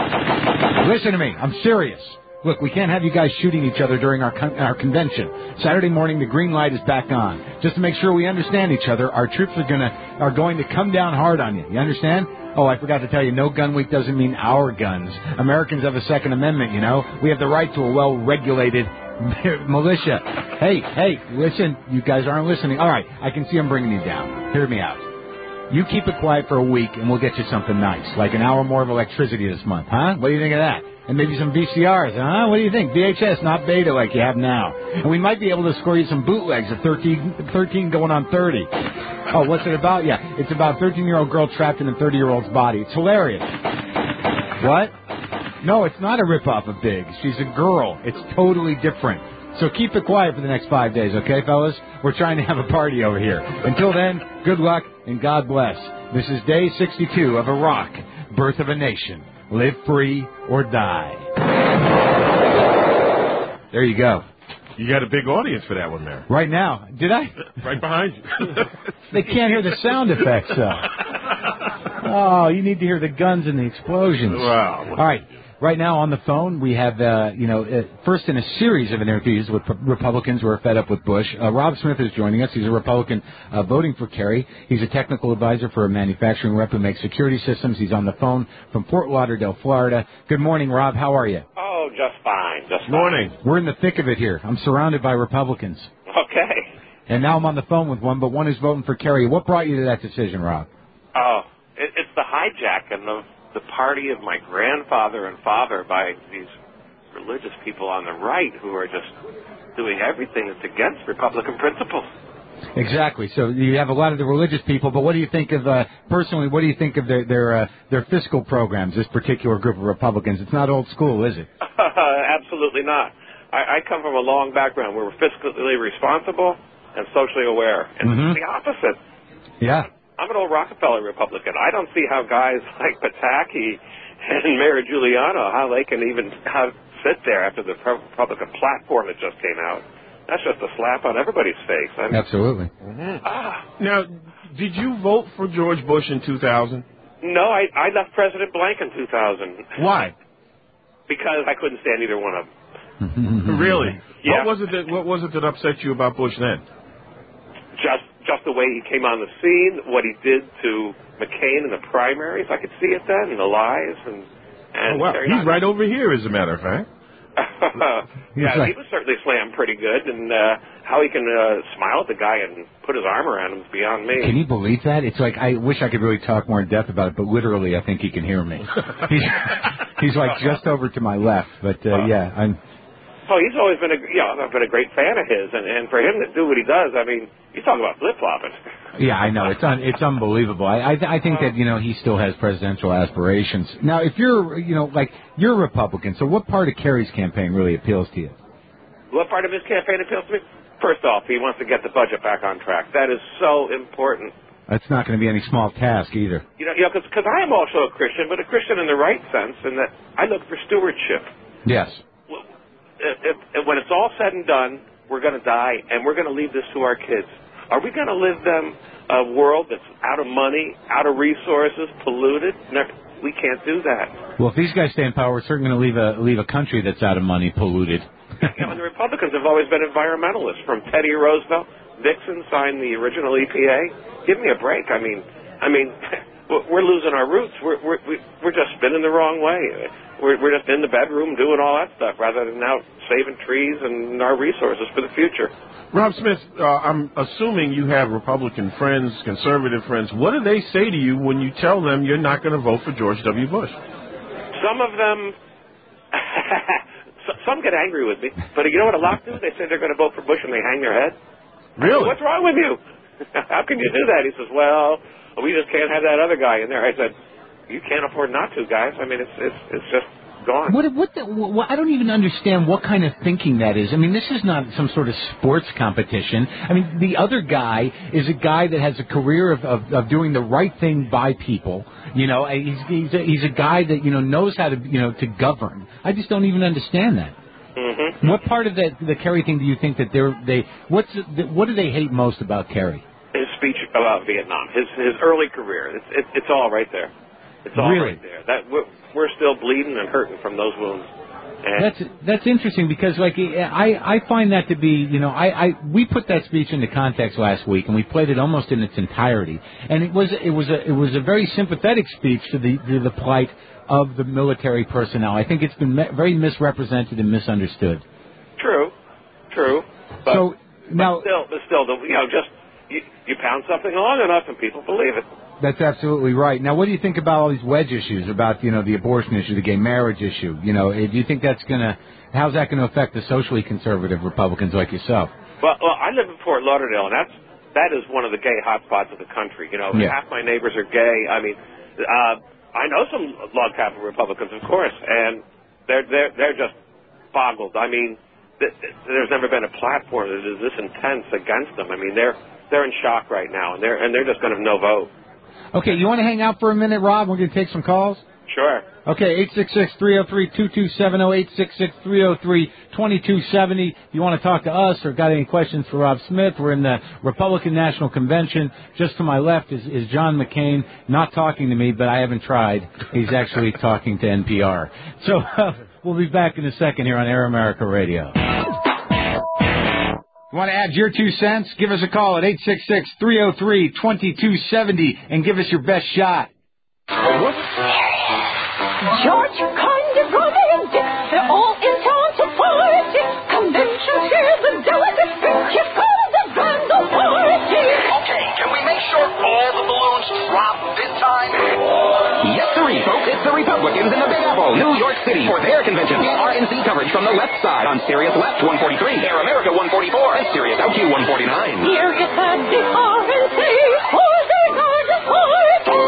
Speaker 3: Listen to me. I'm serious. Look, we can't have you guys shooting each other during our convention. Saturday morning, the green light is back on. Just to make sure we understand each other, our troops are going to come down hard on you. You understand? Oh, I forgot to tell you, No Gun Week doesn't mean our guns. Americans have a Second Amendment, you know. We have the right to a well-regulated militia. Hey, listen. You guys aren't listening. All right, I can see I'm bringing you down. Hear me out. You keep it quiet for a week, and we'll get you something nice, like an hour more of electricity this month, huh? What do you think of that? And maybe some VCRs, huh? What do you think? VHS, not beta like you have now. And we might be able to score you some bootlegs at 13 going on 30. Oh, what's it about? Yeah, it's about a 13-year-old girl trapped in a 30-year-old's body. It's hilarious. What? No, it's not a rip-off of Biggs. She's a girl. It's totally different. So keep it quiet for the next 5 days, okay, fellas? We're trying to have a party over here. Until then, good luck and God bless. This is Day 62 of Iraq, Birth of a Nation. Live free or die. There you go.
Speaker 4: You got a big audience for that one there.
Speaker 3: Right now. Did I?
Speaker 4: Right behind you.
Speaker 3: They can't hear the sound effects, though. Oh, you need to hear the guns and the explosions.
Speaker 4: Wow.
Speaker 3: All right. Right now on the phone, we have, first in a series of interviews with Republicans who are fed up with Bush. Rob Smith is joining us. He's a Republican voting for Kerry. He's a technical advisor for a manufacturing rep who makes security systems. He's on the phone from Fort Lauderdale, Florida. Good morning, Rob. How are you?
Speaker 5: Oh, just fine.
Speaker 3: Morning. We're in the thick of it here. I'm surrounded by Republicans.
Speaker 5: Okay.
Speaker 3: And now I'm on the phone with one, but one is voting for Kerry. What brought you to that decision, Rob?
Speaker 5: Oh, it's the hijack and the party of my grandfather and father by these religious people on the right who are just doing everything that's against Republican principles.
Speaker 3: Exactly. So you have a lot of the religious people, but what do you think of, personally, what do you think of their fiscal programs, this particular group of Republicans? It's not old school, is it?
Speaker 5: Absolutely not. I come from a long background where we're fiscally responsible and socially aware, and it's the opposite.
Speaker 3: Yeah.
Speaker 5: I'm an old Rockefeller Republican. I don't see how guys like Pataki and Mayor Giuliano, how they can even sit there after the Republican platform that just came out. That's just a slap on everybody's face.
Speaker 3: Absolutely.
Speaker 4: Now, did you vote for George Bush in 2000?
Speaker 5: No, I left President Blank in 2000.
Speaker 4: Why?
Speaker 5: Because I couldn't stand either one of them.
Speaker 4: Really?
Speaker 5: Yeah.
Speaker 4: What was it that upset you about Bush then?
Speaker 5: Just the way he came on the scene, what he did to McCain in the primaries. I could see it then, and the lies. And
Speaker 4: wow. He's right over here, as a matter of fact.
Speaker 5: Yeah, he was certainly slammed pretty good, and how he can smile at the guy and put his arm around him is beyond me.
Speaker 3: Can you believe that? It's like, I wish I could really talk more in depth about it, but literally I think he can hear me. He's like just over to my left, but yeah, I'm...
Speaker 5: Oh, he's always been I've been a great fan of his, and for him to do what he does, I mean, you talk about flip-flopping.
Speaker 3: Yeah, I know. It's unbelievable. I think that, he still has presidential aspirations. Now, if you're, you're a Republican, so what part of Kerry's campaign really appeals to you?
Speaker 5: What part of his campaign appeals to me? First off, he wants to get the budget back on track. That is so important
Speaker 3: That's not going to be any small task either.
Speaker 5: Because I am also a Christian, but a Christian in the right sense, in that I look for stewardship.
Speaker 3: Yes.
Speaker 5: If when it's all said and done, we're going to die, and we're going to leave this to our kids. Are we going to live them a world that's out of money, out of resources, polluted? No, we can't do that.
Speaker 3: Well, if these guys stay in power, we're certainly going to leave a country that's out of money, polluted.
Speaker 5: The Republicans have always been environmentalists. From Teddy Roosevelt, Nixon signed the original EPA. Give me a break. I mean, we're losing our roots. We're just spinning the wrong way. We're just in the bedroom doing all that stuff rather than out saving trees and our resources for the future.
Speaker 4: Rob Smith, I'm assuming you have Republican friends, conservative friends. What do they say to you when you tell them you're not going to vote for George W. Bush?
Speaker 5: Some of them, some get angry with me. But you know what a lot do? They say they're going to vote for Bush and they hang their head.
Speaker 4: Really?
Speaker 5: What's wrong with you? How can you do that? He says, well, we just can't have that other guy in there. I said, you can't afford not to, guys. I mean, it's just gone.
Speaker 3: I don't even understand what kind of thinking that is. I mean, this is not some sort of sports competition. I mean, the other guy is a guy that has a career of doing the right thing by people. He's a guy that knows how to to govern. I just don't even understand that.
Speaker 5: Mm-hmm.
Speaker 3: What part of the Kerry thing do you think that what do they hate most about Kerry?
Speaker 5: His speech about Vietnam, his early career. It's all right there. It's all
Speaker 3: really?
Speaker 5: Right there. That we're still bleeding and hurting from those wounds. And
Speaker 3: that's interesting because I find that to be we put that speech into context last week and we played it almost in its entirety, and it was a very sympathetic speech to the plight of the military personnel. I think it's been very misrepresented and misunderstood.
Speaker 5: True. But,
Speaker 3: so now,
Speaker 5: still, you pound something long enough and people believe it.
Speaker 3: That's absolutely right. Now, what do you think about all these wedge issues, about the abortion issue, the gay marriage issue? Do you think how's that going to affect the socially conservative Republicans like yourself?
Speaker 5: Well, I live in Fort Lauderdale, and that is one of the gay hotspots of the country. Half my neighbors are gay. I mean, I know some log cabin Republicans, of course, and they're just boggled. I mean, there's never been a platform that is this intense against them. I mean, they're in shock right now, and they're just going to no vote.
Speaker 3: Okay, you want to hang out for a minute, Rob? We're going to take some calls.
Speaker 5: Sure.
Speaker 3: Okay, 866-303-2270, 866-303-2270. If you want to talk to us or got any questions for Rob Smith, we're in the Republican National Convention. Just to my left is John McCain, not talking to me, but I haven't tried. He's actually talking to NPR. So we'll be back in a second here on Air America Radio. Want to add your 2 cents? Give us a call at 866-303-2270 and give us your best shot.
Speaker 8: George, kind of brother and Dick, they're all in town to party. Convention here, the delegates think it's called the Grand Party.
Speaker 7: Okay, can we make sure all the balloons drop this time? Yes, sirree, folks. It's the Republicans in the Big Apple, New York City, for their convention. RNC coverage from the left side on Sirius Left 143, Air America 144, and Sirius LQ 149.
Speaker 8: Here is the RNC for the Garden Party.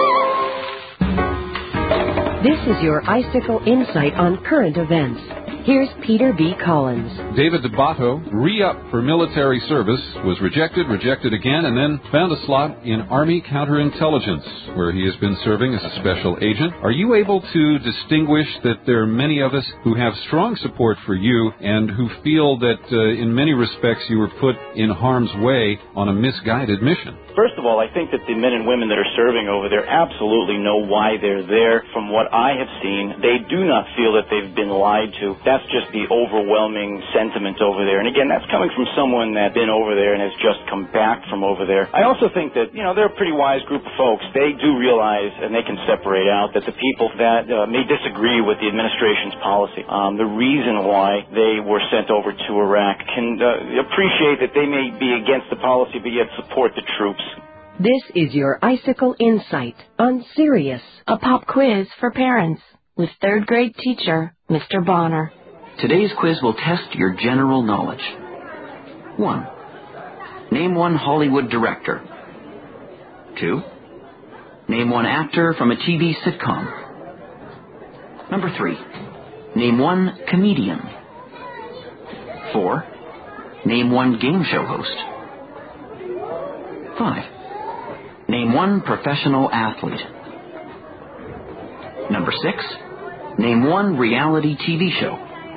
Speaker 1: This is your Icicle Insight on current events. Here's Peter B. Collins.
Speaker 13: David DeBotto, re-up for military service, was rejected again, and then found a slot in Army Counterintelligence, where he has been serving as a special agent. Are you able to distinguish that there are many of us who have strong support for you and who feel that in many respects you were put in harm's way on a misguided mission?
Speaker 21: First of all, I think that the men and women that are serving over there absolutely know why they're there. From what I have seen, they do not feel that they've been lied to. That's just the overwhelming sentiment over there. And again, that's coming from someone that's been over there and has just come back from over there. I also think that, they're a pretty wise group of folks. They do realize, and they can separate out, that the people that may disagree with the administration's policy, the reason why they were sent over to Iraq, can appreciate that they may be against the policy, but yet support the troops.
Speaker 1: This is your Icicle Insight on Sirius.
Speaker 15: A pop quiz for parents with third grade teacher, Mr. Bonner.
Speaker 22: Today's quiz will test your general knowledge. 1. Name one Hollywood director. 2. Name one actor from a TV sitcom. Number 3. Name one comedian. 4. Name one game show host. 5. Name one professional athlete. Number 6, name one reality TV show.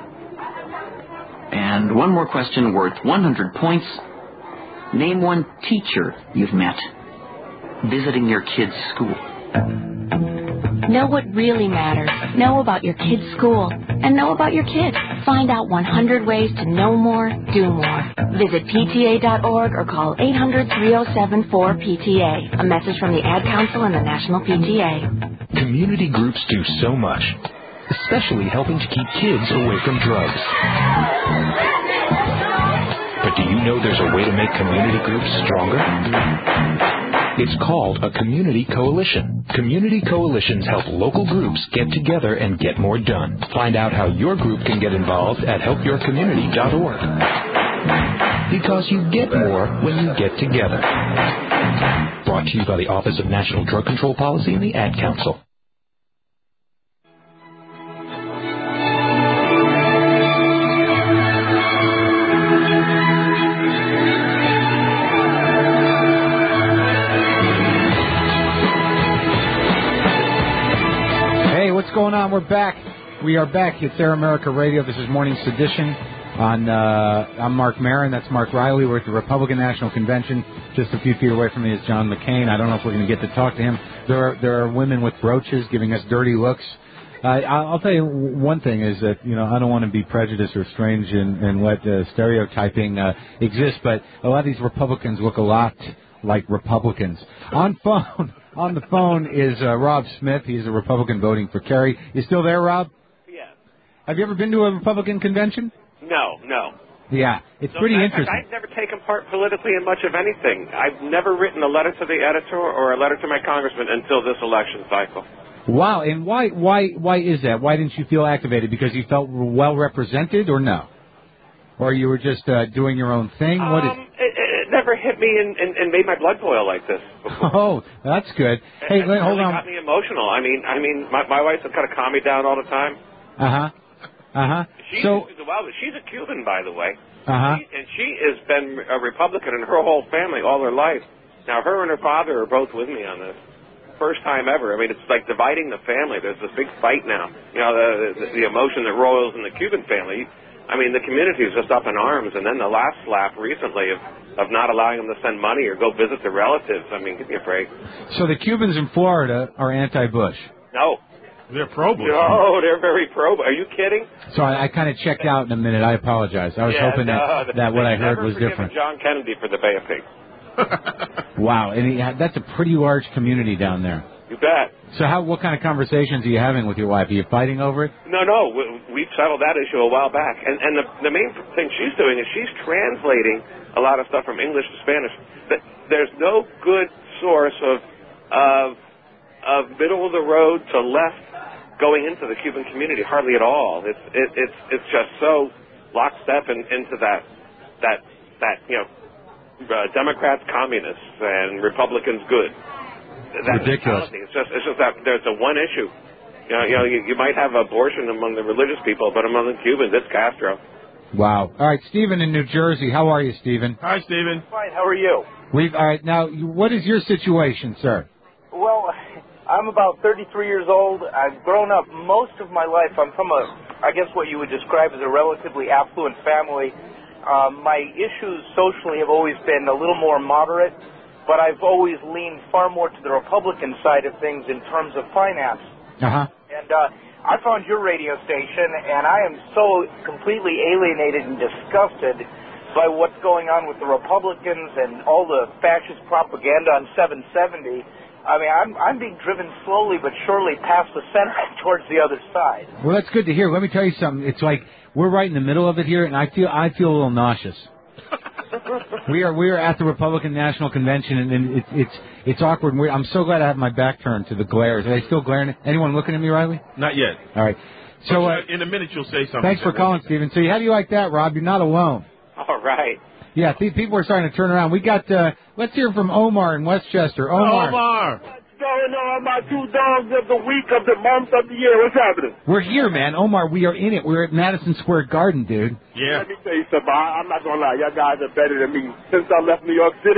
Speaker 22: And one more question worth 100 points. Name one teacher you've met visiting your kid's school.
Speaker 15: Know what really matters. Know about your kid's school. And know about your kid. Find out 100 ways to know more, do more. Visit PTA.org or call 800-307-4PTA. A message from the Ad Council and the National PTA.
Speaker 6: Community groups do so much, especially helping to keep kids away from drugs. But do you know there's a way to make community groups stronger? It's called a community coalition. Community coalitions help local groups get together and get more done. Find out how your group can get involved at helpyourcommunity.org. Because you get more when you get together. Brought to you by the Office of National Drug Control Policy and the Ad Council.
Speaker 3: What's going on? We're back. We are back. It's Air America Radio. This is Morning Sedition. I'm Mark Maron. That's Mark Riley. We're at the Republican National Convention. Just a few feet away from me is John McCain. I don't know if we're going to get to talk to him. There are women with brooches giving us dirty looks. I'll tell you one thing is that, I don't want to be prejudiced or strange in what stereotyping exists, but a lot of these Republicans look a lot like Republicans. On the phone is Rob Smith. He's a Republican voting for Kerry. You still there, Rob?
Speaker 5: Yeah.
Speaker 3: Have you ever been to a Republican convention?
Speaker 5: No.
Speaker 3: Yeah, it's pretty interesting.
Speaker 5: I've never taken part politically in much of anything. I've never written a letter to the editor or a letter to my congressman until this election cycle.
Speaker 3: Wow, and why is that? Why didn't you feel activated? Because you felt well represented, or no? Or you were just doing your own thing?
Speaker 5: It never hit me and made my blood boil like this before.
Speaker 3: Oh, that's good. Hey, hold on.
Speaker 5: It got me emotional. I mean, my wife has kind of calm me down all the time. She's a Cuban, by the way. And she has been a Republican in her whole family all her life. Now, her and her father are both with me on this. First time ever. I mean, it's like dividing the family. There's this big fight now. The emotion that roils in the Cuban family. I mean, the community is just up in arms. And then the last slap recently of not allowing them to send money or go visit their relatives. I mean, give me a break.
Speaker 3: So the Cubans in Florida are anti-Bush?
Speaker 5: No.
Speaker 4: They're pro-Bush.
Speaker 5: No, they're very pro. Are you kidding?
Speaker 3: So I kind of checked out in a minute. I apologize. I was hoping that what I heard was different.
Speaker 5: John Kennedy for the Bay of Pigs.
Speaker 3: Wow, and that's a pretty large community down there.
Speaker 5: You bet.
Speaker 3: So what kind of conversations are you having with your wife? Are you fighting over it?
Speaker 5: No. We've settled that issue a while back. And the main thing she's doing is she's translating a lot of stuff from English to Spanish. There's no good source of middle of the road to left going into the Cuban community, hardly at all. It's just so lockstep into that Democrats communists and Republicans good. That
Speaker 3: ridiculous.
Speaker 5: It's just that there's a one issue. You might have abortion among the religious people, but among the Cubans, it's Castro.
Speaker 3: Wow. All right, Stephen in New Jersey. How are you, Stephen?
Speaker 4: Hi, Stephen.
Speaker 9: Fine. How are you?
Speaker 3: All right. Now, what is your situation, sir?
Speaker 9: Well, I'm about 33 years old. I've grown up most of my life. I'm from I guess what you would describe as a relatively affluent family. My issues socially have always been a little more moderate, but I've always leaned far more to the Republican side of things in terms of finance. And I found your radio station, and I am so completely alienated and disgusted by what's going on with the Republicans and all the fascist propaganda on 770. I mean, I'm being driven slowly but surely past the center towards the other side.
Speaker 3: Well, that's good to hear. Let me tell you something. It's like we're right in the middle of it here, and I feel a little nauseous. We are at the Republican National Convention, and it's awkward. And I'm so glad I have my back turned to the glares. Are they still glaring? Anyone looking at me, Riley?
Speaker 4: Not yet.
Speaker 3: All right. So
Speaker 4: in a minute you'll say something.
Speaker 3: Thanks for calling, Stephen. So how do you like that, Rob? You're not alone.
Speaker 5: All right.
Speaker 3: Yeah, people are starting to turn around. We got, let's hear from Omar in Westchester. Omar.
Speaker 11: What's going on, my 2 dogs of the week, of the month, of the year? What's happening?
Speaker 3: We're here, man. Omar, we are in it. We're at Madison Square Garden, dude.
Speaker 4: Yeah.
Speaker 11: Let me tell you something. I'm not going to lie. Y'all guys are better than me. Since I left New York City,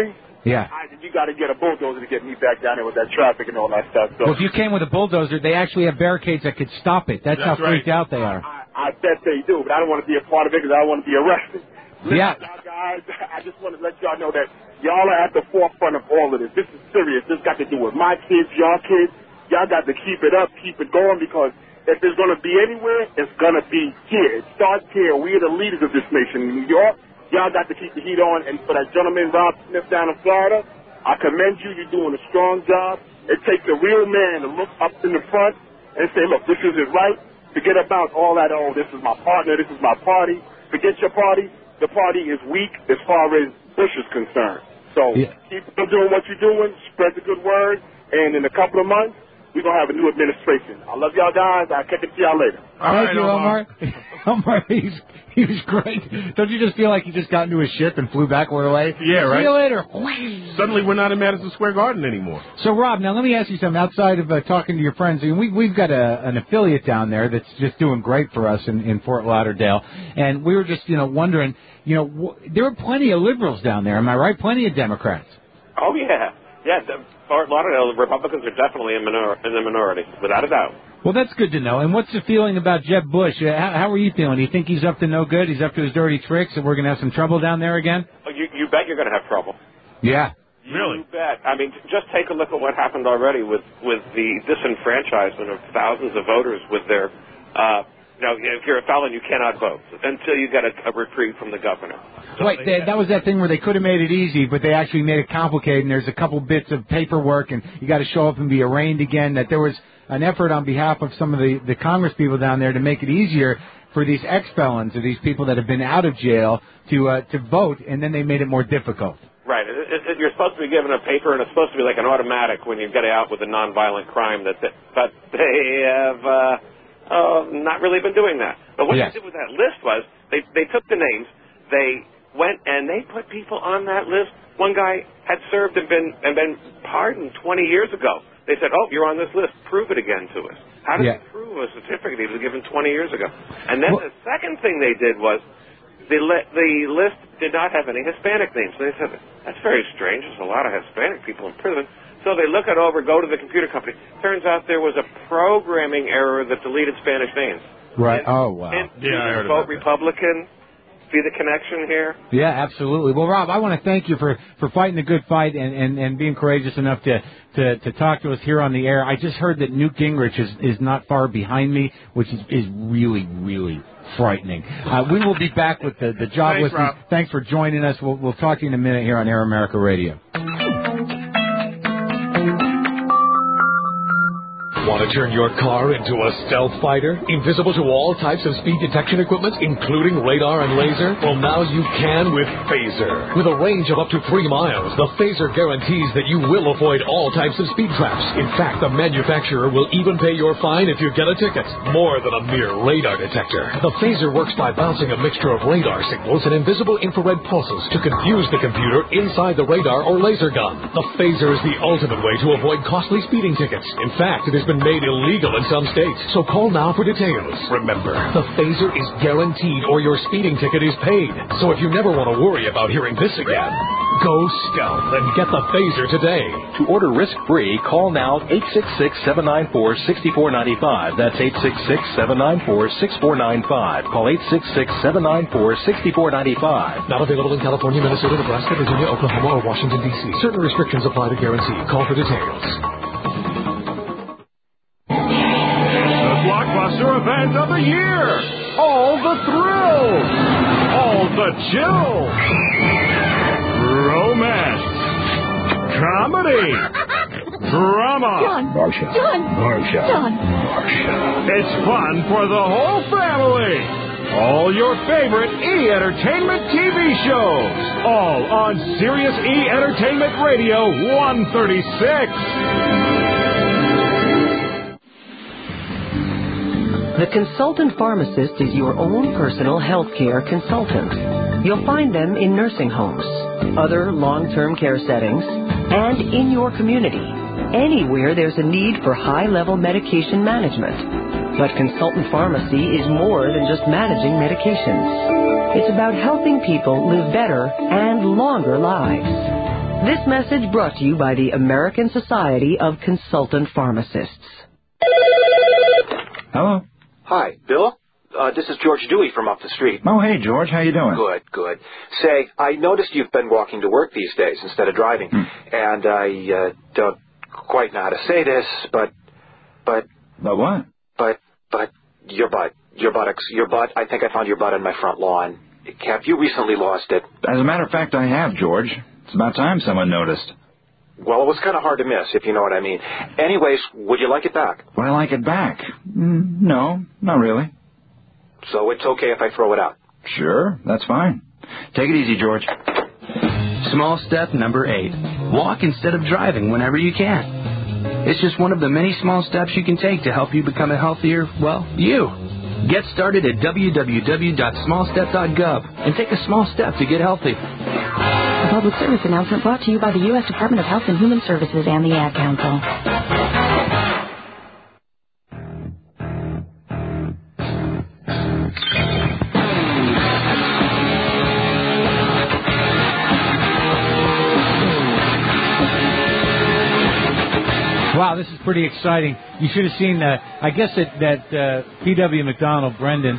Speaker 3: Yeah.
Speaker 11: You got to get a bulldozer to get me back down there with that traffic and all that stuff. So
Speaker 3: Well, if you came with a bulldozer, they actually have barricades that could stop it. That's how freaked out they are.
Speaker 11: I bet they do, but I don't want to be a part of it because I don't want to be arrested. Listen,
Speaker 3: Yeah.
Speaker 11: y'all guys, I just want to let y'all know that y'all are at the forefront of all of this. This is serious. This got to do with my kids, y'all kids. Y'all got to keep it up, keep it going, because if there's going to be anywhere, it's going to be here. It starts here. We are the leaders of this nation. In New York, y'all got to keep the heat on. And for that gentleman, Rob Smith, down in Florida, I commend you. You're doing a strong job. It takes a real man to look up in the front and say, look, this isn't right. Forget about all that, oh, this is my partner, this is my party. Forget your party. The party is weak as far as Bush is concerned. So keep on doing what you're doing, spread the good word, and in a couple of months, we're going to have a new administration. I love y'all guys. I'll catch up to y'all later.
Speaker 3: Thank you, Omar. Omar, he was great. Don't you just feel like he just got into his ship and flew backward away?
Speaker 4: Yeah, right.
Speaker 3: See you later.
Speaker 4: Suddenly we're not in Madison Square Garden anymore.
Speaker 3: So, Rob, now let me ask you something. Outside of talking to your friends, I mean, we've got an affiliate down there that's just doing great for us in Fort Lauderdale, and we were just, wondering, there are plenty of liberals down there. Am I right? Plenty of Democrats.
Speaker 5: Oh, yeah. Yeah, Fort Lauderdale, the Republicans are definitely in the minority, without a doubt.
Speaker 3: Well, that's good to know. And what's the feeling about Jeb Bush? How are you feeling? Do you think he's up to no good? He's up to his dirty tricks, and we're going to have some trouble down there again?
Speaker 5: Oh, you bet you're going to have trouble.
Speaker 3: Yeah.
Speaker 5: Really? You bet. I mean, just take a look at what happened already with the disenfranchisement of thousands of voters with their, if you're a felon, you cannot vote until you get a reprieve from the governor. So
Speaker 3: Wait, that was that thing where they could have made it easy, but they actually made it complicated, and there's a couple bits of paperwork, and you got to show up and be arraigned again, that there was an effort on behalf of some of the Congress people down there to make it easier for these ex-felons or these people that have been out of jail to vote, and then they made it more difficult.
Speaker 5: Right. You're supposed to be given a paper, and it's supposed to be like an automatic when you get out with a nonviolent crime. But they have not really been doing that. But what they did with that list was they took the names, they went and they put people on that list. One guy had served and been pardoned 20 years ago. They said, "Oh, you're on this list. Prove it again to us." How did they prove a certificate he was given 20 years ago? And then the second thing they did was the list did not have any Hispanic names. So they said, that's very strange. There's a lot of Hispanic people in prison. So they look it over, go to the computer company. Turns out there was a programming error that deleted Spanish names.
Speaker 3: Right. Oh, wow.
Speaker 5: I heard about that. Vote Republican. See the connection here?
Speaker 3: Yeah, absolutely. Well, Rob, I want to thank you for fighting the good fight and being courageous enough to talk to us here on the air. I just heard that Newt Gingrich is not far behind me, which is really, really frightening. We will be back with the job listings.
Speaker 4: Rob.
Speaker 3: Thanks for joining us. We'll talk to you in a minute here on Air America Radio.
Speaker 6: Want to turn your car into a stealth fighter? Invisible to all types of speed detection equipment, including radar and laser? Well, now you can with Phaser. With a range of up to 3 miles, the Phaser guarantees that you will avoid all types of speed traps. In fact, the manufacturer will even pay your fine if you get a ticket. More than a mere radar detector. The Phaser works by bouncing a mixture of radar signals and invisible infrared pulses to confuse the computer inside the radar or laser gun. The Phaser is the ultimate way to avoid costly speeding tickets. In fact, it has been made illegal in some states. So call now for details. Remember, the Phaser is guaranteed or your speeding ticket is paid. So if you never want to worry about hearing this again, go stealth and get the Phaser today.
Speaker 10: To order risk-free, call now 866-794-6495. That's 866-794-6495. Call 866-794-6495.
Speaker 6: Not available in California, Minnesota, Nebraska, Virginia, Oklahoma, or Washington, D.C. Certain restrictions apply to guarantee. Call for details.
Speaker 11: Blockbuster event of the year. All the thrills. All the chills. Romance. Comedy. Drama.
Speaker 8: Marsha.
Speaker 11: It's fun for the whole family. All your favorite E! Entertainment TV shows. All on Sirius E! Entertainment Radio 136.
Speaker 1: The consultant pharmacist is your own personal health care consultant. You'll find them in nursing homes, other long-term care settings, and in your community, anywhere there's a need for high-level medication management. But consultant pharmacy is more than just managing medications. It's about helping people live better and longer lives. This message brought to you by the American Society of Consultant Pharmacists.
Speaker 10: Hello?
Speaker 12: Hi, Bill? This is George Dewey from up the street.
Speaker 10: Oh, hey, George. How you doing?
Speaker 12: Good. Say, I noticed you've been walking to work these days instead of driving. And I don't quite know how to say this, but...
Speaker 10: But what?
Speaker 12: But your butt. I think I found your butt on my front lawn. Have you recently lost it?
Speaker 10: As a matter of fact, I have, George. It's about time someone noticed.
Speaker 12: Well, it was kind of hard to miss, if you know what I mean. Anyways, would you like it back?
Speaker 10: Would I like it back? No, not really.
Speaker 12: So it's okay if I throw it out?
Speaker 10: Sure, that's fine. Take it easy, George.
Speaker 14: Small step number 8. Walk instead of driving whenever you can. It's just one of the many small steps you can take to help you become a healthier, you. Get started at www.smallstep.gov and take a small step to get healthy.
Speaker 15: A public service announcement brought to you by the U.S. Department of Health and Human Services and the Ad Council.
Speaker 3: Wow, this is pretty exciting. You should have seen, I guess that P.W. McDonald, Brendan,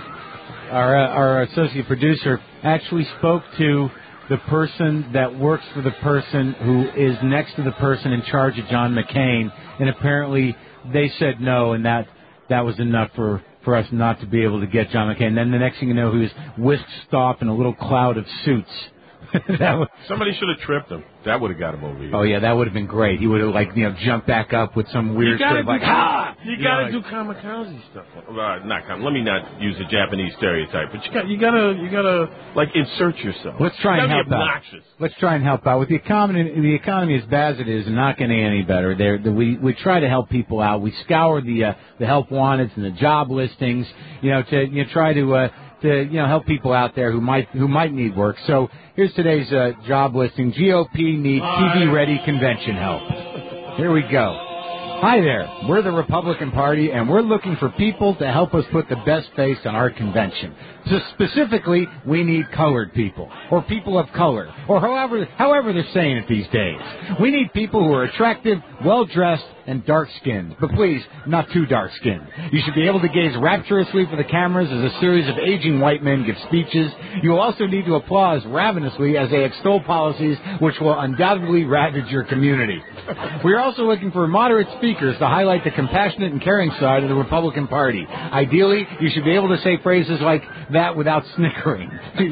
Speaker 3: our associate producer, actually spoke to the person that works for the person who is next to the person in charge of John McCain, and apparently they said no, and that was enough for us not to be able to get John McCain. And then the next thing you know, he was whisked off in a little cloud of suits.
Speaker 4: Somebody should have tripped him. That would have got him over here.
Speaker 3: Oh, yeah, that would have been great. He would have, jumped back up with some weird sort of
Speaker 4: You gotta do kamikaze stuff. Let me not use a Japanese stereotype, but you gotta insert yourself.
Speaker 3: Let's try and help out. Let's try and help out with the economy. The economy, as bad as it is, not getting any better. We try to help people out. We scour the help wanteds and the job listings, to try to help people out there who might need work. So here's today's job listing. GOP needs TV-ready convention help. Here we go. Hi there. We're the Republican Party, and we're looking for people to help us put the best face on our convention. So specifically, we need colored people, or people of color, or however they're saying it these days. We need people who are attractive, well-dressed, and dark-skinned, but please, not too dark-skinned. You should be able to gaze rapturously for the cameras as a series of aging white men give speeches. You will also need to applause ravenously as they extol policies which will undoubtedly ravage your community. We are also looking for moderate speakers to highlight the compassionate and caring side of the Republican Party. Ideally, you should be able to say phrases like that without snickering.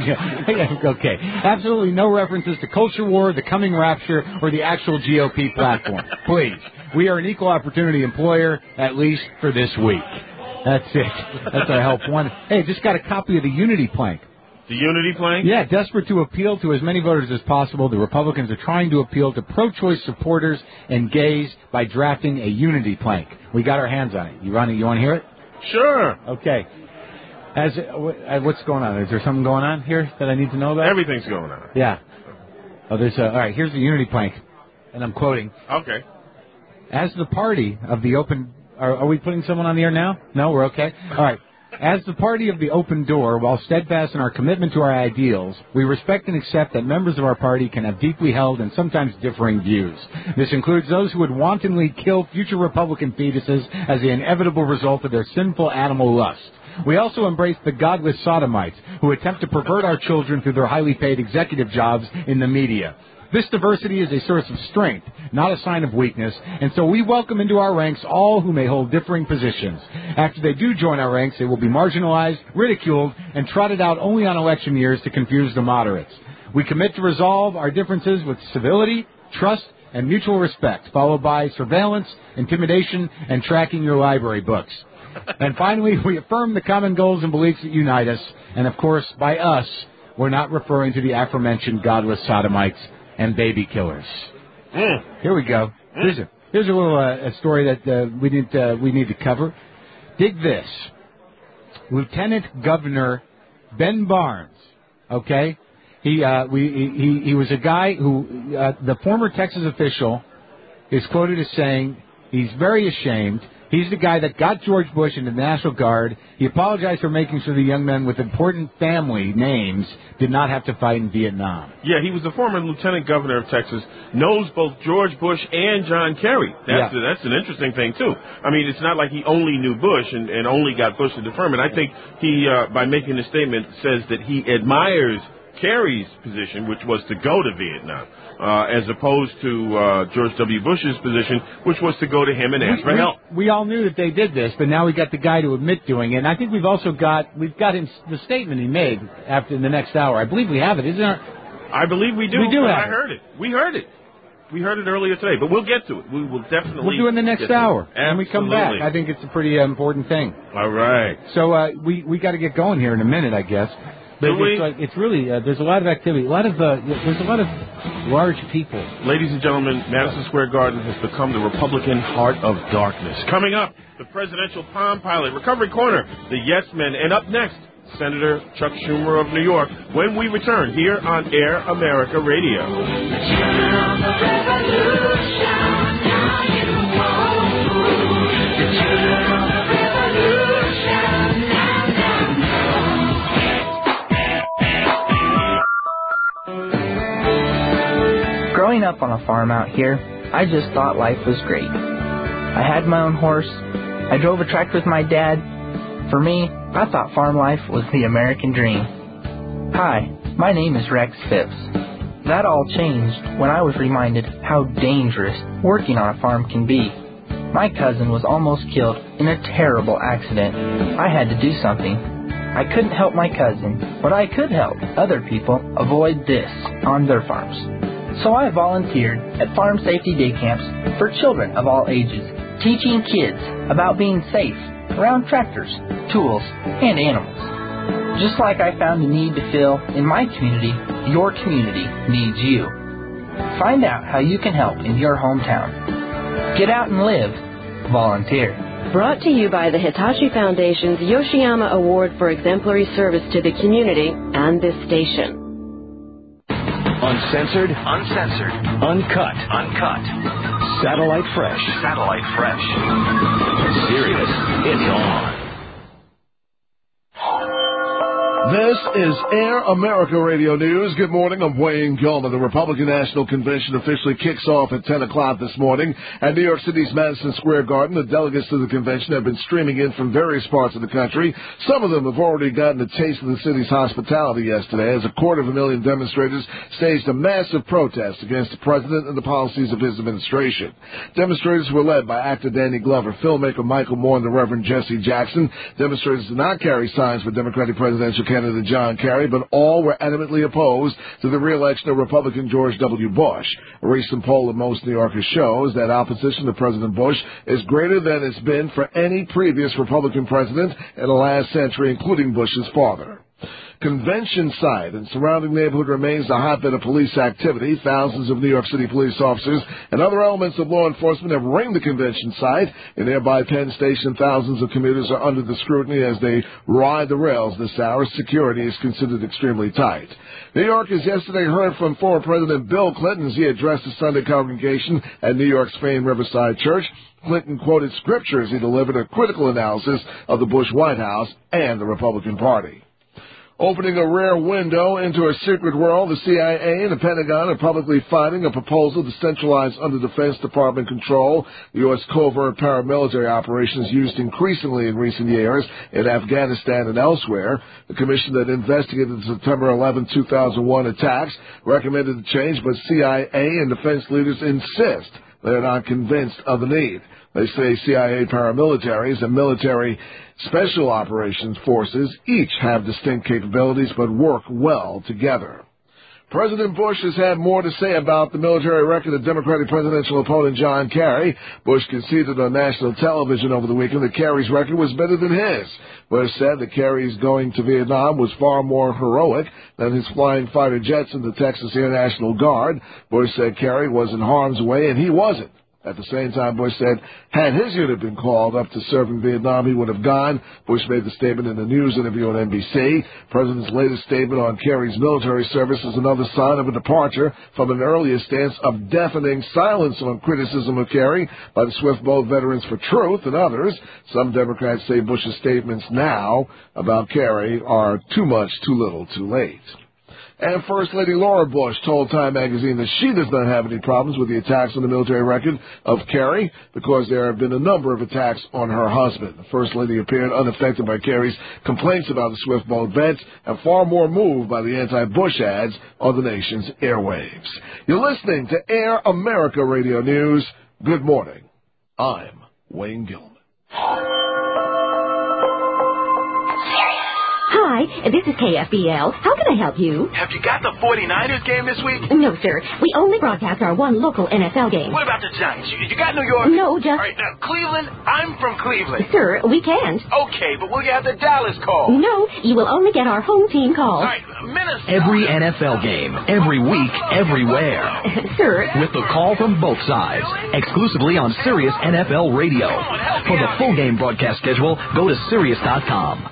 Speaker 3: Okay. Absolutely no references to culture war, the coming rapture, or the actual GOP platform. Please. We are an equal opportunity employer, at least for this week. That's it. That's our help one. Hey, just got a copy of the Unity Plank.
Speaker 4: The Unity Plank?
Speaker 3: Yeah, desperate to appeal to as many voters as possible, the Republicans are trying to appeal to pro-choice supporters and gays by drafting a Unity Plank. We got our hands on it. You want to hear it?
Speaker 4: Sure.
Speaker 3: Okay. What's going on? Is there something going on here that I need to know about?
Speaker 4: Everything's going on.
Speaker 3: Yeah. Oh, there's all right, here's the Unity Plank, and I'm quoting.
Speaker 4: Okay.
Speaker 3: As the party of the open... Are we putting someone on the air now? No, we're okay? All right. As the party of the open door, while steadfast in our commitment to our ideals, we respect and accept that members of our party can have deeply held and sometimes differing views. This includes those who would wantonly kill future Republican fetuses as the inevitable result of their sinful animal lust. We also embrace the godless sodomites who attempt to pervert our children through their highly paid executive jobs in the media. This diversity is a source of strength, not a sign of weakness, and so we welcome into our ranks all who may hold differing positions. After they do join our ranks, they will be marginalized, ridiculed, and trotted out only on election years to confuse the moderates. We commit to resolve our differences with civility, trust, and mutual respect, followed by surveillance, intimidation, and tracking your library books. And finally, we affirm the common goals and beliefs that unite us, and of course, by us, we're not referring to the aforementioned godless sodomites and baby killers. Here we go. Here's a little a story that we need to cover. Dig this. Lieutenant Governor Ben Barnes. Okay, he was a guy who the former Texas official is quoted as saying he's very ashamed. He's the guy that got George Bush into the National Guard. He apologized for making sure the young men with important family names did not have to fight in Vietnam.
Speaker 4: Yeah, he was the former lieutenant governor of Texas, knows both George Bush and John Kerry. That's an interesting thing, too. I mean, it's not like he only knew Bush and only got Bush to deferment. I think he, by making the statement, says that he admires Kerry's position, which was to go to Vietnam, as opposed to George W. Bush's position, which was to go to him and ask for help.
Speaker 3: We all knew that they did this, but now we got the guy to admit doing it. And I think we've got him the statement he made after in the next hour. I believe we have it, isn't it?
Speaker 4: I believe we do.
Speaker 3: We do have
Speaker 4: I heard it. We heard it. We heard it earlier today, but we'll get to it. We will definitely.
Speaker 3: We'll do it in the next hour.
Speaker 4: When
Speaker 3: we come back. I think it's a pretty important thing.
Speaker 4: All right.
Speaker 3: So we got to get going here in a minute, I guess. But it's really there's a lot of activity, there's a lot of large people.
Speaker 4: Ladies and gentlemen, Madison Square Garden has become the Republican heart of darkness. Coming up, the presidential Palm Pilot Recovery Corner, the Yes Men, and up next, Senator Chuck Schumer of New York. When we return here on Air America Radio.
Speaker 16: Growing up on a farm out here, I just thought life was great. I had my own horse. I drove a tractor with my dad. For me, I thought farm life was the American dream. Hi, my name is Rex Phipps. That all changed when I was reminded how dangerous working on a farm can be. My cousin was almost killed in a terrible accident. I had to do something. I couldn't help my cousin, but I could help other people avoid this on their farms. So I volunteered at farm safety day camps for children of all ages, teaching kids about being safe around tractors, tools, and animals. Just like I found a need to fill in my community, your community needs you. Find out how you can help in your hometown. Get out and live. Volunteer.
Speaker 17: Brought to you by the Hitachi Foundation's Yoshiyama Award for Exemplary Service to the Community and this station.
Speaker 6: Uncensored, uncut, satellite fresh. Sirius, it's on.
Speaker 18: This is Air America Radio News. Good morning. I'm Wayne Gilman. The Republican National Convention officially kicks off at 10 o'clock this morning at New York City's Madison Square Garden. The delegates to the convention have been streaming in from various parts of the country. Some of them have already gotten a taste of the city's hospitality yesterday as 250,000 demonstrators staged a massive protest against the president and the policies of his administration. Demonstrators were led by actor Danny Glover, filmmaker Michael Moore, and the Reverend Jesse Jackson. Demonstrators did not carry signs for Democratic presidential candidate John Kerry, but all were adamantly opposed to the re-election of Republican George W. Bush. A recent poll of most New Yorkers shows that opposition to President Bush is greater than it's been for any previous Republican president in the last century, including Bush's father. Convention site and surrounding neighborhood remains the hotbed of police activity. Thousands of New York City police officers and other elements of law enforcement have ringed the convention site. In nearby Penn Station, thousands of commuters are under the scrutiny as they ride the rails this hour. Security is considered extremely tight. New Yorkers yesterday heard from former President Bill Clinton as he addressed the Sunday congregation at New York's famed Riverside Church. Clinton quoted scripture as he delivered a critical analysis of the Bush White House and the Republican Party. Opening a rare window into a secret world, the CIA and the Pentagon are publicly fighting a proposal to centralize under Defense Department control the U.S. covert paramilitary operations used increasingly in recent years in Afghanistan and elsewhere. The commission that investigated the September 11, 2001 attacks recommended the change, but CIA and defense leaders insist they're not convinced of the need. They say CIA paramilitaries and military special operations forces each have distinct capabilities but work well together. President Bush has had more to say about the military record of Democratic presidential opponent John Kerry. Bush conceded on national television over the weekend that Kerry's record was better than his. Bush said that Kerry's going to Vietnam was far more heroic than his flying fighter jets in the Texas Air National Guard. Bush said Kerry was in harm's way, and he wasn't. At the same time, Bush said, had his unit been called up to serve in Vietnam, he would have gone. Bush made the statement in a news interview on NBC. President's latest statement on Kerry's military service is another sign of a departure from an earlier stance of deafening silence on criticism of Kerry by the Swift Boat Veterans for Truth and others. Some Democrats say Bush's statements now about Kerry are too much, too little, too late. And First Lady Laura Bush told Time magazine that she does not have any problems with the attacks on the military record of Kerry because there have been a number of attacks on her husband. The First Lady appeared unaffected by Kerry's complaints about the Swift Boat vets and far more moved by the anti-Bush ads on the nation's airwaves. You're listening to Air America Radio News. Good morning. I'm Wayne Gilman.
Speaker 2: Hi, this is KFBL. How can I help you?
Speaker 19: Have you got the 49ers game this week?
Speaker 2: No, sir. We only broadcast our one local NFL game.
Speaker 19: What about the Giants? You got New York?
Speaker 2: No, just...
Speaker 19: All right, now, Cleveland? I'm from Cleveland.
Speaker 2: Sir, we can't.
Speaker 19: Okay, but will you have the Dallas call?
Speaker 2: No, you will only get our home team calls.
Speaker 19: All right, Minnesota.
Speaker 23: Every NFL game, every week, everywhere.
Speaker 2: Sir.
Speaker 23: With the call from both sides. Exclusively on Sirius NFL Radio. For the full game broadcast schedule, go to Sirius.com.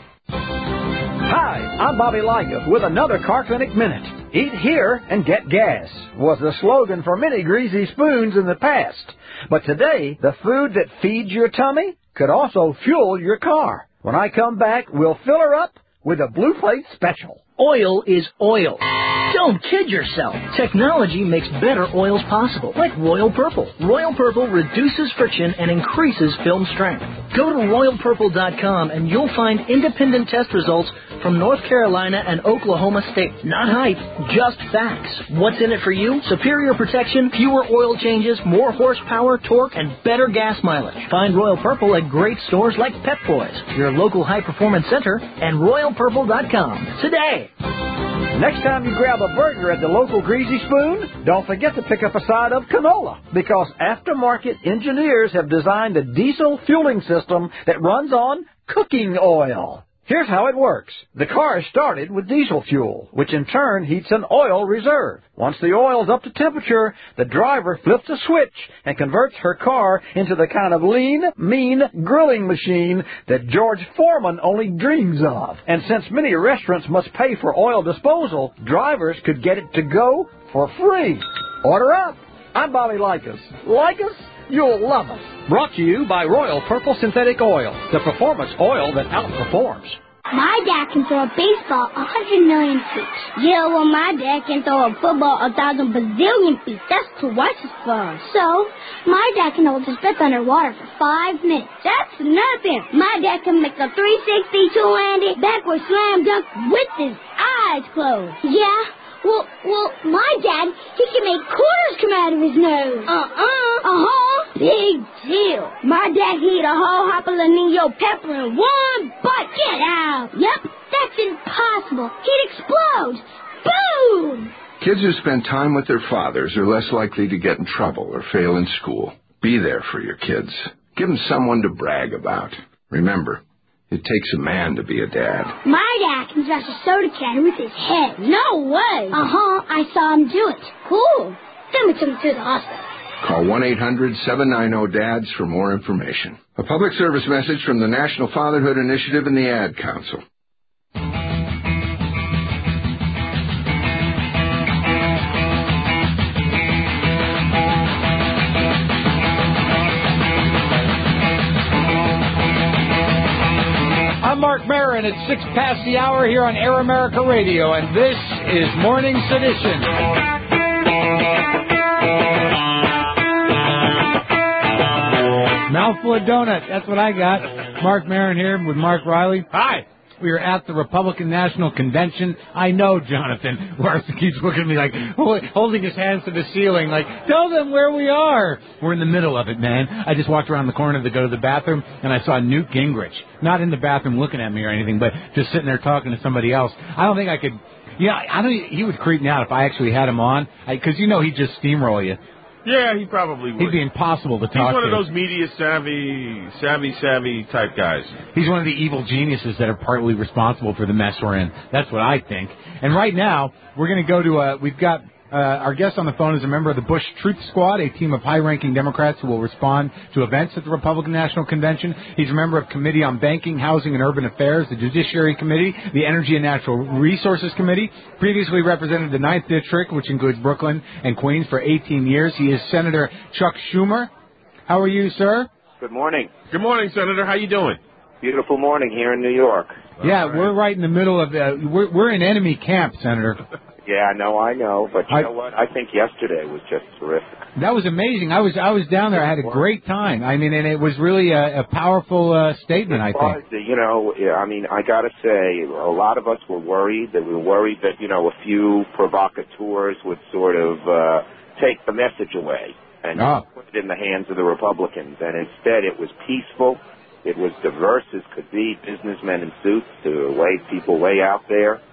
Speaker 20: Hi, I'm Bobby Likas with another Car Clinic Minute. Eat here and get gas was the slogan for many greasy spoons in the past. But today, the food that feeds your tummy could also fuel your car. When I come back, we'll fill her up with a Blue Plate Special.
Speaker 24: Oil is oil. Don't kid yourself. Technology makes better oils possible, like Royal Purple. Royal Purple reduces friction and increases film strength. Go to RoyalPurple.com and you'll find independent test results from North Carolina and Oklahoma State. Not hype, just facts. What's in it for you? Superior protection, fewer oil changes, more horsepower, torque, and better gas mileage. Find Royal Purple at great stores like Pep Boys, your local high-performance center, and RoyalPurple.com today.
Speaker 20: Next time you grab a burger at the local Greasy Spoon, don't forget to pick up a side of canola, because aftermarket engineers have designed a diesel fueling system that runs on cooking oil. Here's how it works. The car is started with diesel fuel, which in turn heats an oil reserve. Once the oil's up to temperature, the driver flips a switch and converts her car into the kind of lean, mean grilling machine that George Foreman only dreams of. And since many restaurants must pay for oil disposal, drivers could get it to go for free. Order up. I'm Bobby Likas. Like us? You'll love us. Brought to you by Royal Purple Synthetic Oil, the performance oil that outperforms.
Speaker 25: My dad can throw a baseball 100 million feet. Yeah, well, my dad can throw a football 1,000 bazillion feet. That's twice as far. So, my dad can hold his breath underwater for 5 minutes. That's nothing. My dad can make a 360 two-handed backward slam dunk with his eyes closed. Yeah. Well, my dad, he can make quarters come out of his nose. Big deal. My dad can eat a whole jalapeno pepper in one bite. Get out. Yep, that's impossible. He'd explode. Boom!
Speaker 26: Kids who spend time with their fathers are less likely to get in trouble or fail in school. Be there for your kids. Give them someone to brag about. Remember, it takes a man to be a dad.
Speaker 25: My dad can smash a soda can with his head. No way. I saw him do it. Cool. Then we took him to the hospital.
Speaker 26: Call 1-800-790-DADS for more information. A public service message from the National Fatherhood Initiative and the Ad Council.
Speaker 3: I'm Mark Maron. It's 6 past the hour here on Air America Radio, and this is Morning Sedition. Mouthful of donut. That's what I got. Mark Maron here with Mark Riley. Hi. We are at the Republican National Convention. I know, Jonathan. Larson keeps looking at me like, holding his hands to the ceiling, like, tell them where we are. We're in the middle of it, man. I just walked around the corner to go to the bathroom, and I saw Newt Gingrich. Not in the bathroom looking at me or anything, but just sitting there talking to somebody else. I don't think I could, he would creep me out if I actually had him on, because he'd just steamroll you.
Speaker 4: Yeah, he probably would.
Speaker 3: He'd be impossible to talk to.
Speaker 4: He's one of those media savvy type guys.
Speaker 3: He's one of the evil geniuses that are partly responsible for the mess we're in. That's what I think. And right now, we're going to go to we've got Our guest on the phone is a member of the Bush Truth Squad, a team of high-ranking Democrats who will respond to events at the Republican National Convention. He's a member of Committee on Banking, Housing, and Urban Affairs, the Judiciary Committee, the Energy and Natural Resources Committee. Previously represented the 9th District, which includes Brooklyn and Queens, for 18 years. He is Senator Chuck Schumer. How are you, sir?
Speaker 5: Good morning.
Speaker 4: Good morning, Senator. How you doing?
Speaker 5: Beautiful morning here in New York.
Speaker 3: Yeah, we're right in the middle of we're in enemy camp, Senator.
Speaker 5: Yeah, no, I know, but you know what? I think yesterday was just terrific.
Speaker 3: That was amazing. I was down there. I had a great time. I mean, and it was really a powerful statement, I think.
Speaker 5: You know, I mean, I got to say, a lot of us were worried. That we were worried that, you know, a few provocateurs would sort of take the message away and put it in the hands of the Republicans. And instead, it was peaceful. It was diverse as could be, businessmen in suits to people way out there.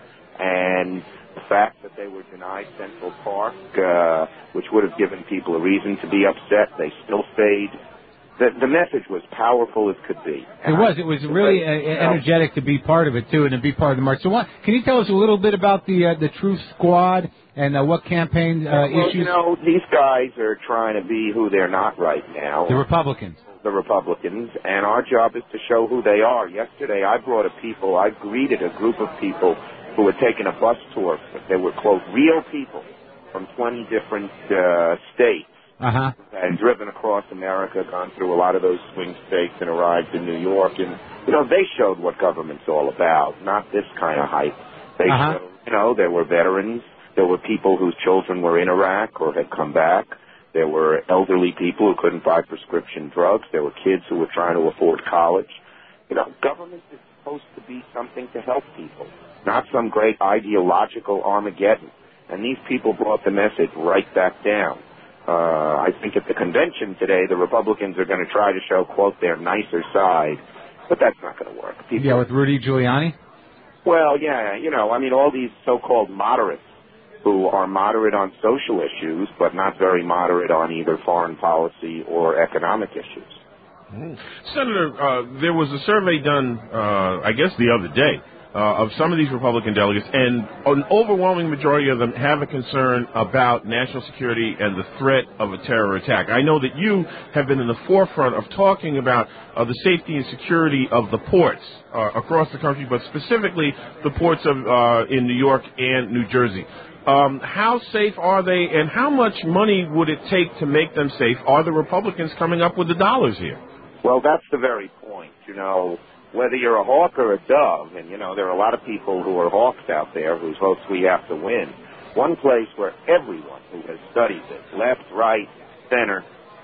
Speaker 5: And the fact that they were denied Central Park, which would have given people a reason to be upset, they still stayed. The message was powerful as could be.
Speaker 3: It was really energetic to be part of it, too, and to be part of the march. So can you tell us a little bit about the Truth Squad and what campaign issues?
Speaker 5: You know, these guys are trying to be who they're not right now.
Speaker 3: The Republicans.
Speaker 5: The Republicans, and our job is to show who they are. Yesterday, I greeted a group of people who had taken a bus tour. They were, quote, real people from 20 different states and driven across America, gone through a lot of those swing states and arrived in New York. And, you know, they showed what government's all about, not this kind of hype. They showed, you know, there were veterans. There were people whose children were in Iraq or had come back. There were elderly people who couldn't buy prescription drugs. There were kids who were trying to afford college. You know, government is supposed to be something to help people, not some great ideological Armageddon. And these people brought the message right back down. I think at the convention today, the Republicans are going to try to show, quote, their nicer side, but that's not going to work.
Speaker 3: With Rudy Giuliani?
Speaker 5: Well, yeah, you know, I mean, all these so-called moderates who are moderate on social issues, but not very moderate on either foreign policy or economic issues.
Speaker 4: Senator, there was a survey done, I guess the other day, of some of these Republican delegates, and an overwhelming majority of them have a concern about national security and the threat of a terror attack. I know that you have been in the forefront of talking about the safety and security of the ports across the country, but specifically the ports of in New York and New Jersey. How safe are they, and how much money would it take to make them safe? Are the Republicans coming up with the dollars here?
Speaker 5: Well, that's the very point. You know, whether you're a hawk or a dove, and, you know, there are a lot of people who are hawks out there whose votes we have to win. One place where everyone who has studied this, left, right, center,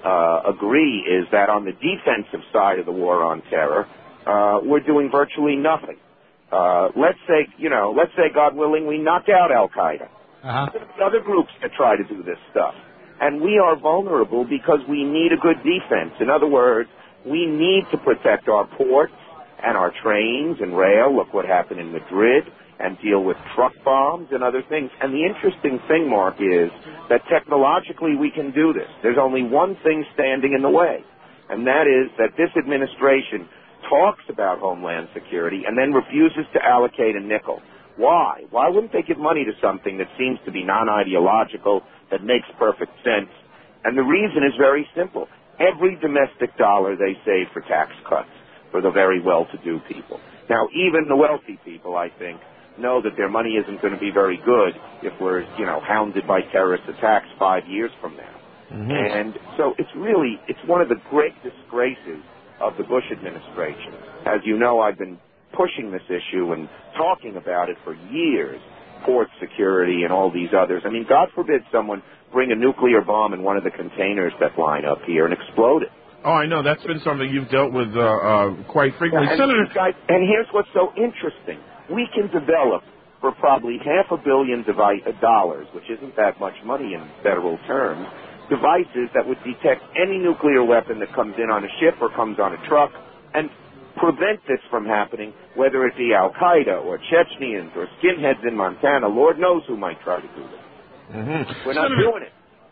Speaker 5: agree is that on the defensive side of the war on terror, we're doing virtually nothing. Let's say, God willing, we knock out Al-Qaeda. There's other groups that try to do this stuff. And we are vulnerable because we need a good defense. In other words, we need to protect our ports and our trains and rail. Look what happened in Madrid, and deal with truck bombs and other things. And the interesting thing, Mark, is that technologically we can do this. There's only one thing standing in the way, and that is that this administration talks about homeland security and then refuses to allocate a nickel. Why? Why wouldn't they give money to something that seems to be non-ideological, that makes perfect sense? And the reason is very simple. Every domestic dollar they save for tax cuts for the very well-to-do people. Now, even the wealthy people, I think, know that their money isn't going to be very good if we're, you know, hounded by terrorist attacks 5 years from now. And so it's one of the great disgraces of the Bush administration. As you know, I've been pushing this issue and talking about it for years, port security and all these others. I mean, God forbid someone bring a nuclear bomb in one of the containers that line up here and explode it.
Speaker 4: Oh, I know. That's been something you've dealt with quite frequently.
Speaker 5: Yeah,
Speaker 4: Senator,
Speaker 5: and here's what's so interesting. We can develop for probably $500 million, which isn't that much money in federal terms, devices that would detect any nuclear weapon that comes in on a ship or comes on a truck and prevent this from happening, whether it be Al-Qaeda or Chechens or skinheads in Montana. Lord knows who might try to do this. We're not doing it.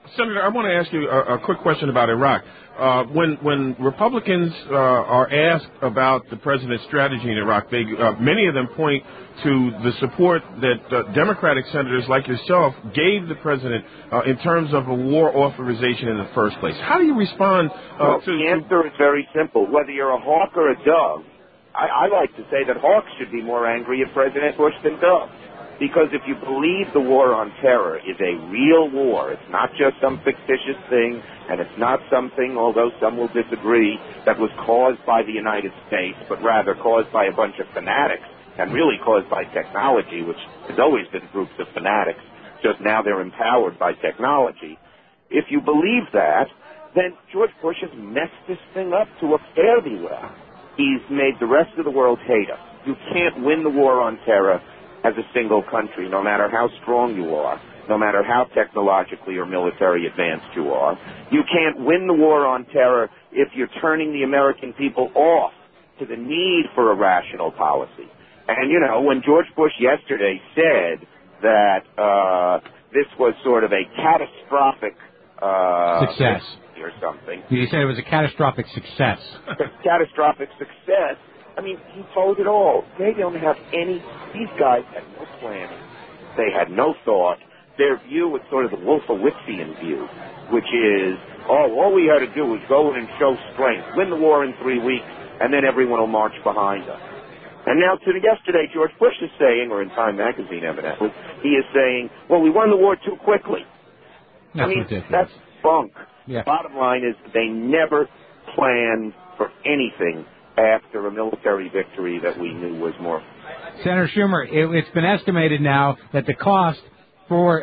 Speaker 4: Senator, I want to ask you a quick question about Iraq. When Republicans are asked about the president's strategy in Iraq, many of them point to the support that Democratic senators like yourself gave the president in terms of a war authorization in the first place. How do you respond
Speaker 5: to... The answer is very simple. Whether you're a hawk or a dove, I like to say that hawks should be more angry at President Bush than doves. Because if you believe the war on terror is a real war, it's not just some fictitious thing, and it's not something, although some will disagree, that was caused by the United States, but rather caused by a bunch of fanatics, and really caused by technology, which has always been groups of fanatics, just now they're empowered by technology. If you believe that, then George Bush has messed this thing up to a fairly well. He's made the rest of the world hate us. You can't win the war on terror as a single country, no matter how strong you are, no matter how technologically or military advanced you are. You can't win the war on terror if you're turning the American people off to the need for a rational policy. And, you know, when George Bush yesterday said that this was sort of a catastrophic
Speaker 3: success
Speaker 5: or something.
Speaker 3: He said it was a catastrophic success.
Speaker 5: Catastrophic success. I mean, he told it all. They don't have any... These guys had no planning. They had no thought. Their view was sort of the Wolfowitzian view, which is, all we had to do was go in and show strength, win the war in 3 weeks, and then everyone will march behind us. And now, yesterday, George Bush is saying, or in Time magazine evidently, he is saying, well, we won the war too quickly.
Speaker 3: That's ridiculous.
Speaker 5: That's bunk.
Speaker 3: Yeah.
Speaker 5: Bottom line is they never planned for anything after a military victory that we knew was more.
Speaker 3: Senator Schumer, it's been estimated now that the cost for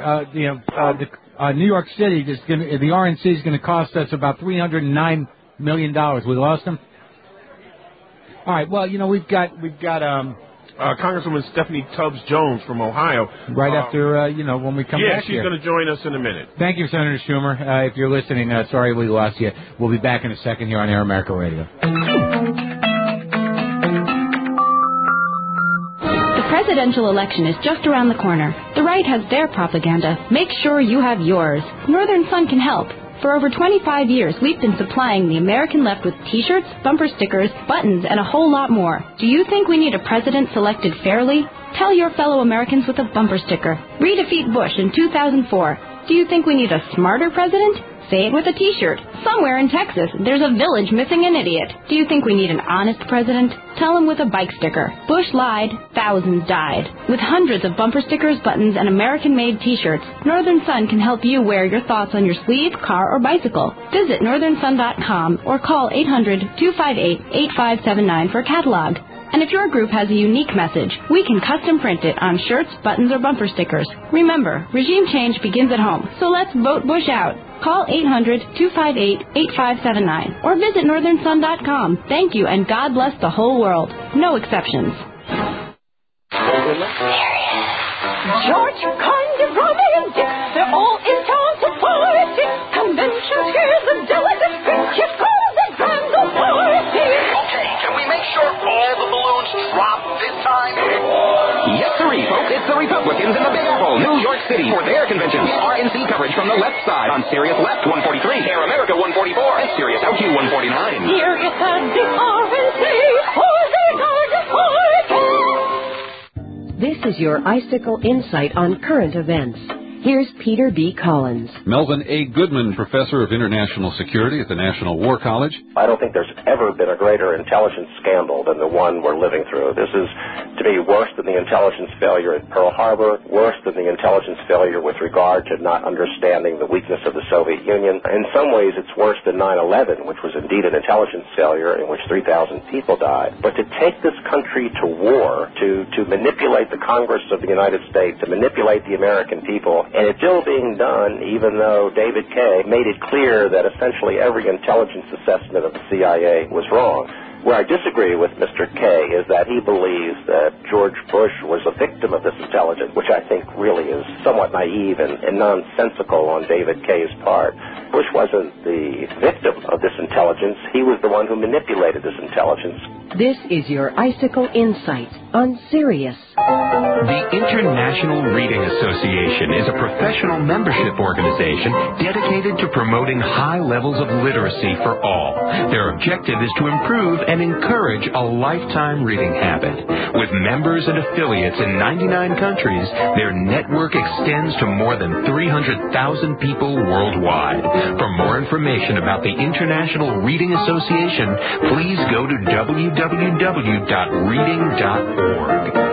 Speaker 3: New York City, the RNC is going to cost us about $309 million. We lost them. All right. Well, we've got
Speaker 4: Congresswoman Stephanie Tubbs Jones from Ohio.
Speaker 3: Right after when we come back.
Speaker 4: Yeah, she's going to join us in a minute.
Speaker 3: Thank you, Senator Schumer. If you're listening, sorry we lost you. We'll be back in a second here on Air America Radio.
Speaker 15: The presidential election is just around the corner. The right has their propaganda. Make sure you have yours. Northern Sun can help. For over 25 years, we've been supplying the American left with T-shirts, bumper stickers, buttons, and a whole lot more. Do you think we need a president selected fairly? Tell your fellow Americans with a bumper sticker. Redefeat Bush in 2004. Do you think we need a smarter president? Say it with a T-shirt. Somewhere in Texas, there's a village missing an idiot. Do you think we need an honest president? Tell him with a bike sticker. Bush lied, thousands died. With hundreds of bumper stickers, buttons, and American-made T-shirts, Northern Sun can help you wear your thoughts on your sleeve, car, or bicycle. Visit northernsun.com or call 800-258-8579 for a catalog. And if your group has a unique message, we can custom print it on shirts, buttons, or bumper stickers. Remember, regime change begins at home, so let's vote Bush out. Call 800-258-8579 or visit northernsun.com. Thank you, and God bless the whole world. No exceptions.
Speaker 7: George, Condi, Romy, and Dick, they're all in town to party. Conventions, here's the delegate speech. It calls a grand old party.
Speaker 19: Okay, can we make sure all the balloons drop this time?
Speaker 8: Yes, sirree, folks. It's the Republicans in the Big Apple, New York City, for their convention. RNC coverage from the left side on Sirius Left 143, Air America 144, and Sirius LQ 149.
Speaker 7: Here is the big RNC for the target party.
Speaker 1: This is your Icicle Insight on current events. Here's Peter B. Collins.
Speaker 9: Melvin A. Goodman, Professor of International Security at the National War College.
Speaker 13: I don't think there's ever been a greater intelligence scandal than the one we're living through. This is, to me, worse than the intelligence failure at Pearl Harbor, worse than the intelligence failure with regard to not understanding the weakness of the Soviet Union. In some ways, it's worse than 9/11, which was indeed an intelligence failure in which 3,000 people died. But to take this country to war, to manipulate the Congress of the United States, to manipulate the American people, and it's still being done, even though David Kaye made it clear that essentially every intelligence assessment of the CIA was wrong. Where I disagree with Mr. Kaye is that he believes that George Bush was a victim of this intelligence, which I think really is somewhat naive and nonsensical on David Kaye's part. Bush wasn't the victim of this intelligence. He was the one who manipulated this intelligence.
Speaker 1: This is your Icicle Insight on Sirius.
Speaker 6: The International Reading Association is a professional membership organization dedicated to promoting high levels of literacy for all. Their objective is to improve and encourage a lifetime reading habit. With members and affiliates in 99 countries, their network extends to more than 300,000 people worldwide. For more information about the International Reading Association, please go to www.reading.org.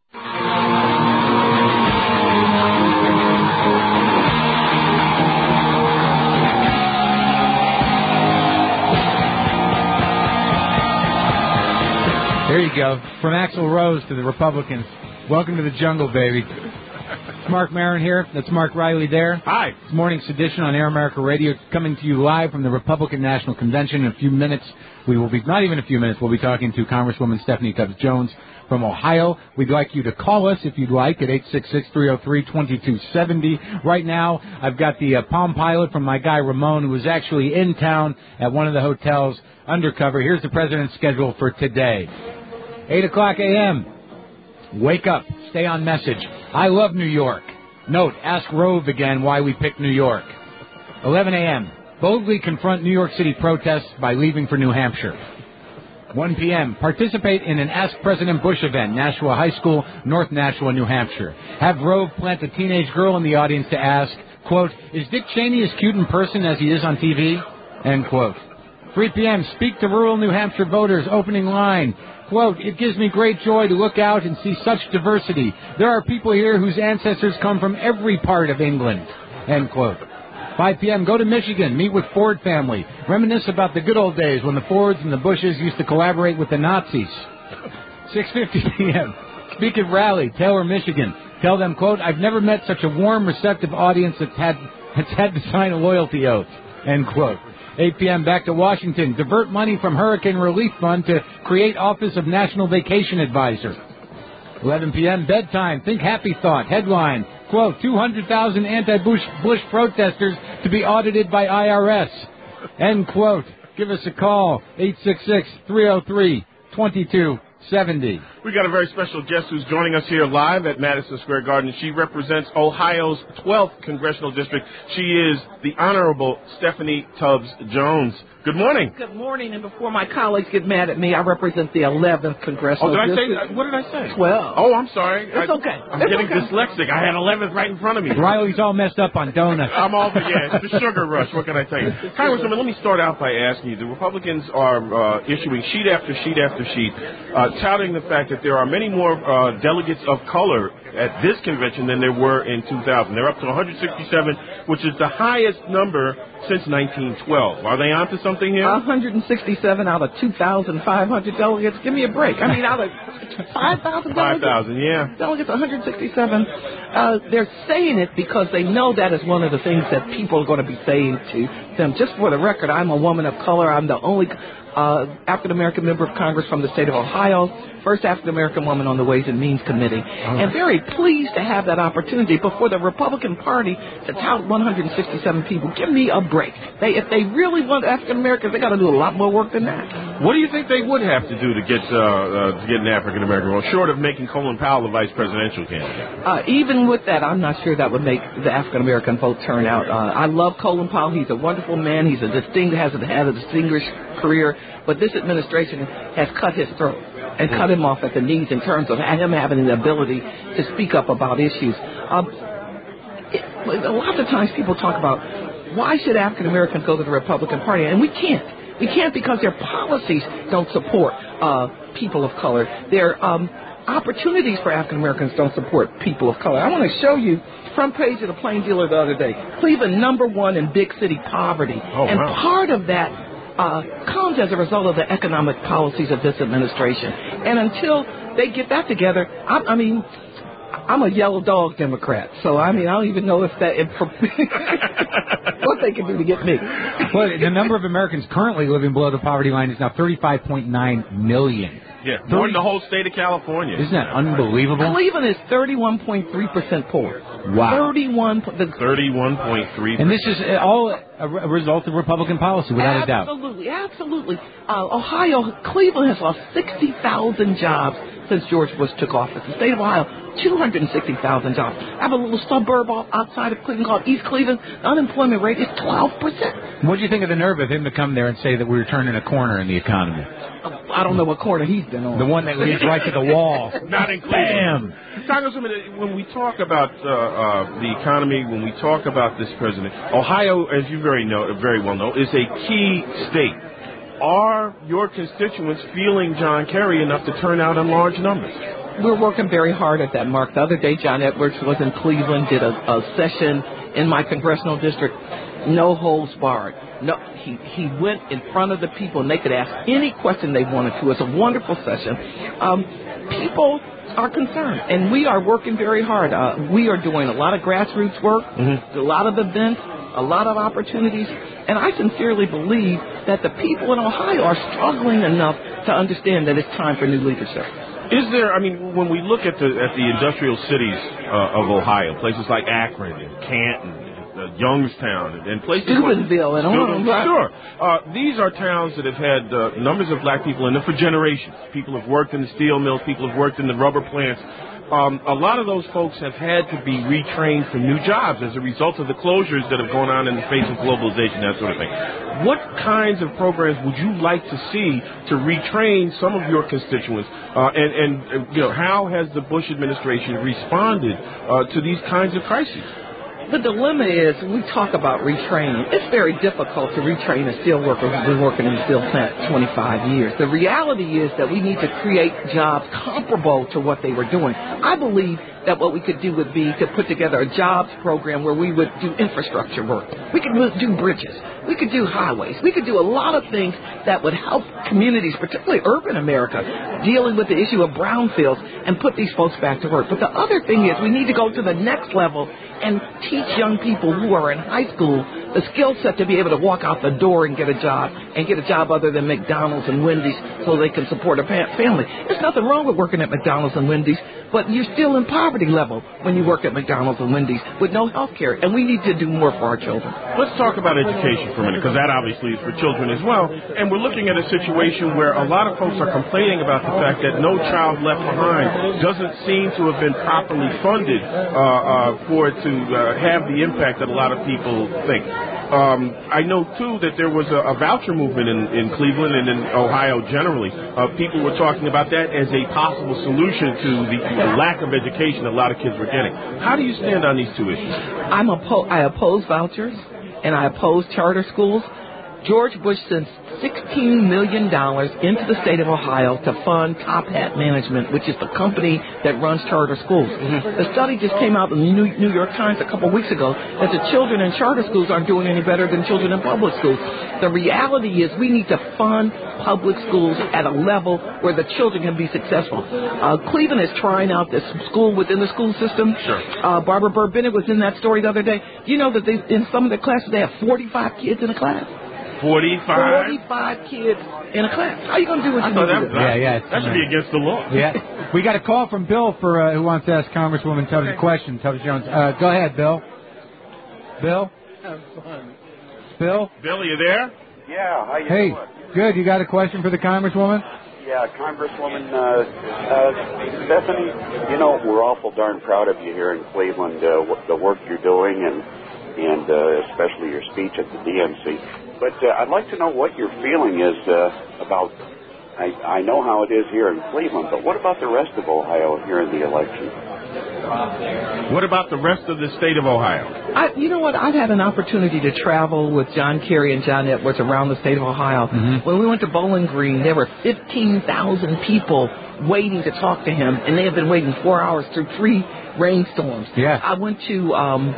Speaker 3: There you go. From Axl Rose to the Republicans. Welcome to the jungle, baby. It's Mark Maron here. That's Mark Riley there.
Speaker 4: Hi.
Speaker 3: This morning's edition on Air America Radio coming to you live from the Republican National Convention. In a few minutes, we will be, not even a few minutes, we'll be talking to Congresswoman Stephanie Tubbs Jones from Ohio. We'd like you to call us if you'd like at 866-303-2270. Right now, I've got the Palm Pilot from my guy Ramon, who was actually in town at one of the hotels undercover. Here's the president's schedule for today. 8 o'clock a.m. Wake up. Stay on message. I love New York. Note, ask Rove again why we picked New York. 11 a.m. Boldly confront New York City protests by leaving for New Hampshire. 1 p.m. Participate in an Ask President Bush event, Nashua High School, North Nashua, New Hampshire. Have Rove plant a teenage girl in the audience to ask, quote, is Dick Cheney as cute in person as he is on TV? End quote. 3 p.m. Speak to rural New Hampshire voters, opening line. Quote, it gives me great joy to look out and see such diversity. There are people here whose ancestors come from every part of England. End quote. 5 p.m. Go to Michigan. Meet with Ford family. Reminisce about the good old days when the Fords and the Bushes used to collaborate with the Nazis. 6:50 p.m. Speak at rally. Taylor, Michigan. Tell them, quote, I've never met such a warm, receptive audience that's had to sign a loyalty oath. End quote. 8 p.m. back to Washington. Divert money from Hurricane Relief Fund to create Office of National Vacation Advisor. 11 p.m. bedtime. Think happy thought. Headline, quote, 200,000 anti-Bush protesters to be audited by IRS. End quote. Give us a call, 866-303-2270.
Speaker 4: We got a very special guest who's joining us here live at Madison Square Garden. She represents Ohio's 12th Congressional District. She is the Honorable Stephanie Tubbs Jones. Good morning.
Speaker 10: Good morning, and before my colleagues get mad at me, I represent the 11th Congressional District.
Speaker 4: What did I say?
Speaker 10: 12.
Speaker 4: Oh, I'm sorry.
Speaker 10: It's okay.
Speaker 4: I'm getting dyslexic. I had 11th right in front of me.
Speaker 3: Riley's all messed up on donuts.
Speaker 4: I'm all, yeah, it's the sugar rush. What can I tell you? Congresswoman, let me start out by asking you, the Republicans are issuing sheet after sheet after sheet, touting the fact that there are many more delegates of color at this convention than there were in 2000. They're up to 167, which is the highest number since 1912. Are they onto something here?
Speaker 10: 167 out of 2,500 delegates. Give me a break. I mean, out of 5,000 delegates.
Speaker 4: 5,000, yeah.
Speaker 10: Delegates, 167. They're saying it because they know that is one of the things that people are going to be saying to them. Just for the record, I'm a woman of color. I'm the only African-American member of Congress from the state of Ohio, first African-American woman on the Ways and Means Committee, and very pleased to have that opportunity. But for the Republican Party to tout 167 people, give me a break. If they really want African-Americans, they got to do a lot more work than that.
Speaker 4: What do you think they would have to do to get an African-American vote, short of making Colin Powell the vice presidential candidate?
Speaker 10: Even with that, I'm not sure that would make the African-American vote turn out. I love Colin Powell. He's a wonderful man. He's had a distinguished career, but this administration has cut his throat and cut him off at the knees in terms of him having the ability to speak up about issues. A lot of times people talk about why should African Americans go to the Republican Party, and we can't. We can't because their policies don't support people of color. Their opportunities for African Americans don't support people of color. I want to show you front page of the Plain Dealer the other day. Cleveland #1 in big city poverty, part of that comes as a result of the economic policies of this administration. And until they get that together, I'm a yellow dog Democrat, so I don't even know if that what they can do to get me.
Speaker 3: Well, the number of Americans currently living below the poverty line is now 35.9 million.
Speaker 4: Yeah, more than the whole state of California.
Speaker 3: Isn't that unbelievable?
Speaker 10: Cleveland is 31.3% poor.
Speaker 3: Wow.
Speaker 10: 31.3%.
Speaker 3: And this is all a result of Republican policy, without a doubt.
Speaker 10: Absolutely. Ohio, Cleveland has lost 60,000 jobs since George Bush took office. The state of Ohio, 260,000 jobs. I have a little suburb outside of Cleveland called East Cleveland. The unemployment rate is 12%.
Speaker 3: What do you think of the nerve of him to come there and say that we're turning a corner in the economy?
Speaker 10: I don't know what corner he's been on.
Speaker 3: The one that leads right to the wall.
Speaker 4: Not in Cleveland. Congressman, when we talk about the economy, when we talk about this president, Ohio, as you very well know, is a key state. Are your constituents feeling John Kerry enough to turn out in large numbers?
Speaker 10: We're working very hard at that, Mark. The other day, John Edwards was in Cleveland, did a session in my congressional district, no holds barred. No, he went in front of the people, and they could ask any question they wanted to. It's a wonderful session. People are concerned, and we are working very hard. We are doing a lot of grassroots work, a lot of events, a lot of opportunities, and I sincerely believe that the people in Ohio are struggling enough to understand that it's time for new leadership.
Speaker 4: Is there, when we look at the industrial cities of Ohio, places like Akron and Canton, Youngstown, and places
Speaker 10: Steubenville and on.
Speaker 4: Sure. These are towns that have had numbers of black people in them for generations. People have worked in the steel mills. People have worked in the rubber plants. A lot of those folks have had to be retrained for new jobs as a result of the closures that have gone on in the face of globalization, that sort of thing. What kinds of programs would you like to see to retrain some of your constituents? And how has the Bush administration responded to these kinds of crises?
Speaker 10: The dilemma is, when we talk about retraining, it's very difficult to retrain a steel worker who's been working in the steel plant 25 years. The reality is that we need to create jobs comparable to what they were doing. I believe that what we could do would be to put together a jobs program where we would do infrastructure work. We could do bridges. We could do highways. We could do a lot of things that would help communities, particularly urban America, dealing with the issue of brownfields and put these folks back to work. But the other thing is we need to go to the next level and teach young people who are in high school the skill set to be able to walk out the door and get a job other than McDonald's and Wendy's so they can support a family. There's nothing wrong with working at McDonald's and Wendy's, but you're still in poverty level when you work at McDonald's and Wendy's with no health care, and we need to do more for our children.
Speaker 4: Let's talk about education for a minute, because that obviously is for children as well, and we're looking at a situation where a lot of folks are complaining about the fact that No Child Left Behind doesn't seem to have been properly funded for it to have the impact that a lot of people think. I know, too, that there was a voucher movement in Cleveland and in Ohio generally. People were talking about that as a possible solution to the lack of education a lot of kids were getting. How do you stand on these two issues?
Speaker 10: I oppose vouchers, and I oppose charter schools. George Bush sent $16 million into the state of Ohio to fund Top Hat Management, which is the company that runs charter schools. The study just came out in the New York Times a couple of weeks ago that the children in charter schools aren't doing any better than children in public schools. The reality is we need to fund public schools at a level where the children can be successful. Cleveland is trying out this school within the school system.
Speaker 4: Sure.
Speaker 10: Barbara Burr Bennett was in that story the other day. You know that in some of the classes they have 45 kids in a class. 45 kids in a class. How are you going to do what you do?
Speaker 4: That should be against the law.
Speaker 3: Yeah. We got a call from Bill who wants to ask Congresswoman Tubbs a question. Tubbs Jones. Go ahead, Bill. Bill?
Speaker 11: Have fun.
Speaker 3: Bill?
Speaker 4: Bill, are you there?
Speaker 11: Yeah, how you
Speaker 3: doing?
Speaker 11: Hey,
Speaker 3: good. You got a question for the Congresswoman?
Speaker 11: Yeah, Congresswoman Stephanie, we're awful darn proud of you here in Cleveland, the work you're doing and especially your speech at the DNC. But I'd like to know what your feeling is about, I know how it is here in Cleveland, but what about the rest of Ohio here in the election?
Speaker 4: What about the rest of the state of Ohio?
Speaker 10: You know what? I've had an opportunity to travel with John Kerry and John Edwards around the state of Ohio. When we went to Bowling Green, there were 15,000 people waiting to talk to him, and they have been waiting 4 hours through 3 rainstorms.
Speaker 3: Yeah.
Speaker 10: I went to...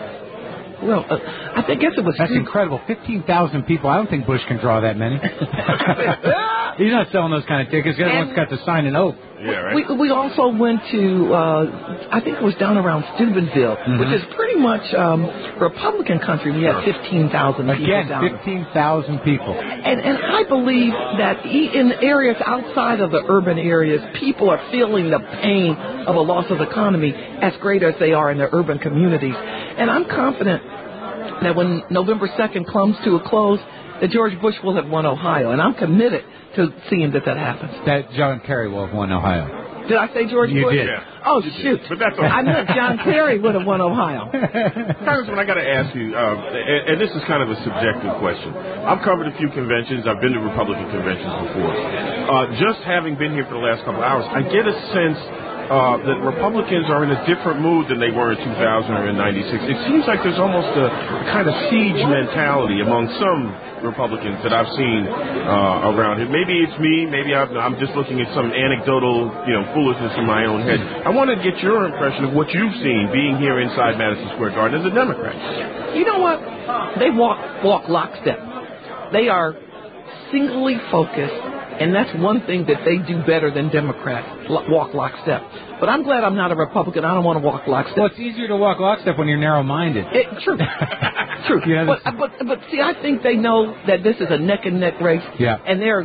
Speaker 10: I guess it was...
Speaker 3: That's incredible. 15,000 people. I don't think Bush can draw that many. He's not selling those kind of tickets. Everyone's got to sign an oath.
Speaker 4: Yeah, right.
Speaker 10: We also went to, I think it was down around Steubenville, which is pretty much Republican country. We had 15,000 people
Speaker 3: Again,
Speaker 10: down
Speaker 3: 15,000 people.
Speaker 10: And I believe that in areas outside of the urban areas, people are feeling the pain of a loss of economy as great as they are in their urban communities. And I'm confident that when November 2nd comes to a close, that George Bush will have won Ohio. And I'm committed to seeing that happens.
Speaker 3: That John Kerry will have won Ohio.
Speaker 10: Did I say George Bush?
Speaker 3: You did.
Speaker 10: Oh, shoot.
Speaker 4: But that's okay.
Speaker 10: I meant John Kerry would have won Ohio.
Speaker 4: Congressman, I got to ask you, and this is kind of a subjective question. I've covered a few conventions. I've been to Republican conventions before. Just having been here for the last couple of hours, I get a sense that Republicans are in a different mood than they were in 2000 or in 96. It seems like there's almost a kind of siege mentality among some Republicans that I've seen around here. Maybe it's me. Maybe I'm just looking at some anecdotal, foolishness in my own head. I want to get your impression of what you've seen being here inside Madison Square Garden as a Democrat.
Speaker 10: You know what? They walk lockstep. They are singly focused. And that's one thing that they do better than Democrats, walk lockstep. But I'm glad I'm not a Republican. I don't want to walk lockstep.
Speaker 3: Well, it's easier to walk lockstep when you're narrow-minded.
Speaker 10: True. True. But see, I think they know that this is a neck-and-neck race.
Speaker 3: Yeah.
Speaker 10: And they're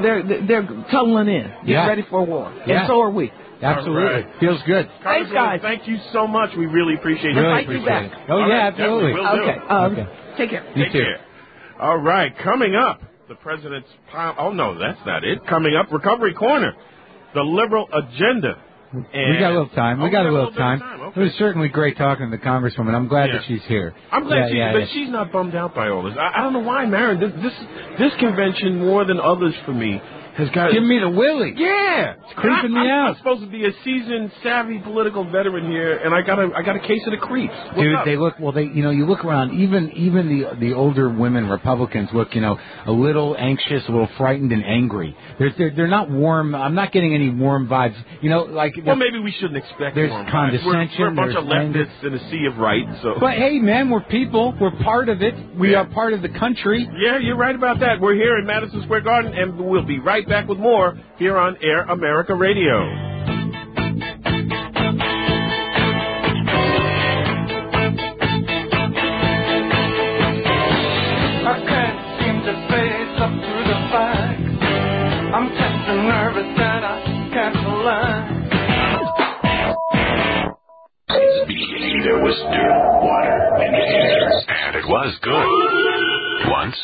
Speaker 10: tunneling in, getting ready for a war.
Speaker 3: Yeah.
Speaker 10: And so are we.
Speaker 3: Absolutely.
Speaker 4: Right.
Speaker 3: Feels good.
Speaker 10: Thanks, guys.
Speaker 4: Thank you so much. We really appreciate it.
Speaker 3: Really appreciate it. Oh, yeah, absolutely.
Speaker 10: Okay. Take care.
Speaker 3: You too.
Speaker 4: All right. Coming up. The president's... Oh, no, that's not it. Coming up, Recovery Corner, the liberal agenda.
Speaker 3: We got a little time. We got a little time. Okay. It was certainly great talking to the Congresswoman. I'm glad that she's here.
Speaker 4: I'm glad she's not bummed out by all this. I don't know why, Marion. This convention, more than others for me, has got...
Speaker 3: Give me the willy.
Speaker 4: Yeah.
Speaker 3: It's creeping me out.
Speaker 4: I'm supposed to be a seasoned, savvy political veteran here, and I got a case of the creeps.
Speaker 3: Dude, they look, you look around, even the older women Republicans look, a little anxious, a little frightened and angry. They're not warm. I'm not getting any warm vibes.
Speaker 4: Well, maybe we shouldn't expect
Speaker 3: there's
Speaker 4: warm
Speaker 3: condescension.
Speaker 4: We're a bunch of
Speaker 3: anger.
Speaker 4: leftists in a sea of right, so...
Speaker 3: But hey, man, we're people. We're part of it. We are part of the country.
Speaker 4: Yeah, you're right about that. We're here in Madison Square Garden, and we'll be right back with more here on Air America Radio.
Speaker 12: I can't seem to face up to the facts. I'm tense and nervous and I can't lie.
Speaker 6: There was dirt, water, and air, and it was good. Once,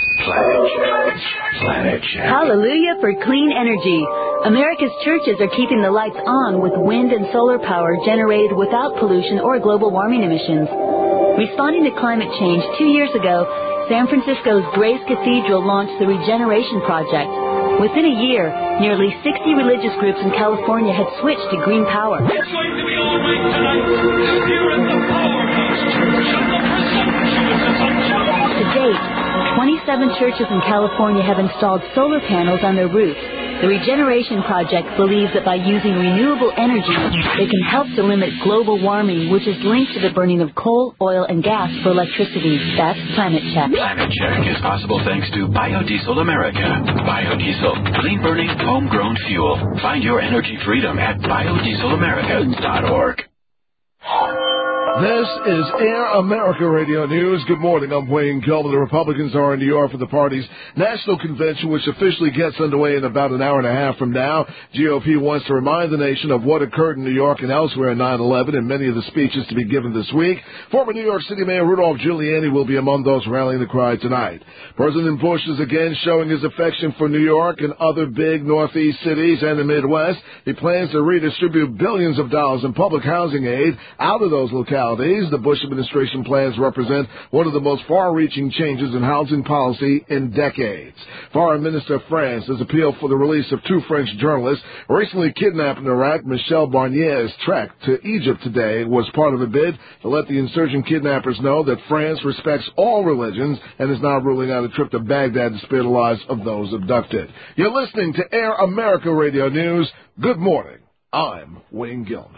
Speaker 6: Planet Check.
Speaker 14: Hallelujah for clean energy. America's churches are keeping the lights on with wind and solar power generated without pollution or global warming emissions. Responding to climate change 2 years ago, San Francisco's Grace Cathedral launched the Regeneration Project. Within a year, nearly 60 religious groups in California had switched to green power.
Speaker 12: It's going to be all right tonight. Here at the Powerhouse Church of the Presumptuous of John.
Speaker 14: To date, 27 churches in California have installed solar panels on their roofs. The Regeneration Project believes that by using renewable energy, they can help to limit global warming, which is linked to the burning of coal, oil, and gas for electricity. That's Planet Check.
Speaker 6: Planet Check is possible thanks to Biodiesel America. Biodiesel, clean-burning, homegrown fuel. Find your energy freedom at biodieselamerica.org.
Speaker 18: This is Air America Radio News. Good morning. I'm Wayne Gilman. The Republicans are in New York for the party's national convention, which officially gets underway in about an hour and a half from now. GOP wants to remind the nation of what occurred in New York and elsewhere on 9/11 and many of the speeches to be given this week. Former New York City Mayor Rudolph Giuliani will be among those rallying the crowd tonight. President Bush is again showing his affection for New York and other big Northeast cities and the Midwest. He plans to redistribute billions of dollars in public housing aid out of those localities. The Bush administration plans represent one of the most far-reaching changes in housing policy in decades. Foreign Minister of France has appealed for the release of two French journalists recently kidnapped in Iraq. Michel Barnier's trek to Egypt today was part of a bid to let the insurgent kidnappers know that France respects all religions and is not ruling out a trip to Baghdad to spare the lives of those abducted. You're listening to Air America Radio News. Good morning. I'm Wayne Gilman.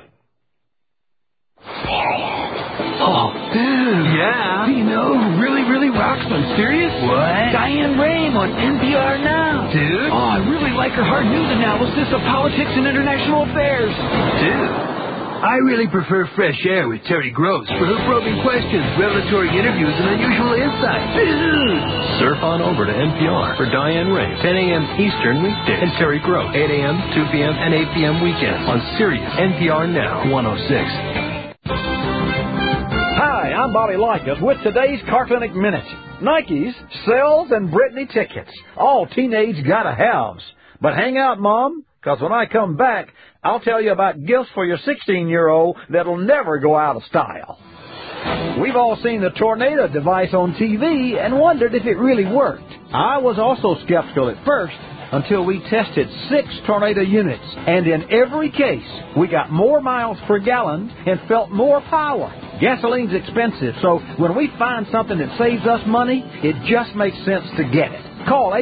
Speaker 24: Oh, dude. Yeah? Do you know who really rocks on Sirius? What? Diane Rame on NPR Now. Dude? Oh, I really like her hard news analysis of politics and international affairs. Dude? I really prefer Fresh Air with Terry Gross for her probing questions, revelatory interviews, and unusual insights. Dude!
Speaker 16: Surf on over to NPR for Diane Rame, 10 a.m. Eastern weekdays, and Terry Gross, 8 a.m., 2 p.m., and 8 p.m. weekends on Sirius NPR Now 106.
Speaker 20: Hi, I'm Bobby Likas with today's Car Clinic Minute. Nikes, Sells, and Britney tickets. All teenage gotta-haves. But hang out, Mom, because when I come back, I'll tell you about gifts for your 16-year-old that'll never go out of style. We've all seen the tornado device on TV and wondered if it really worked. I was also skeptical at first until we tested 6 tornado units, and in every case, we got more miles per gallon and felt more power. Gasoline's expensive, so when we find something that saves us money, it just makes sense to get it. Call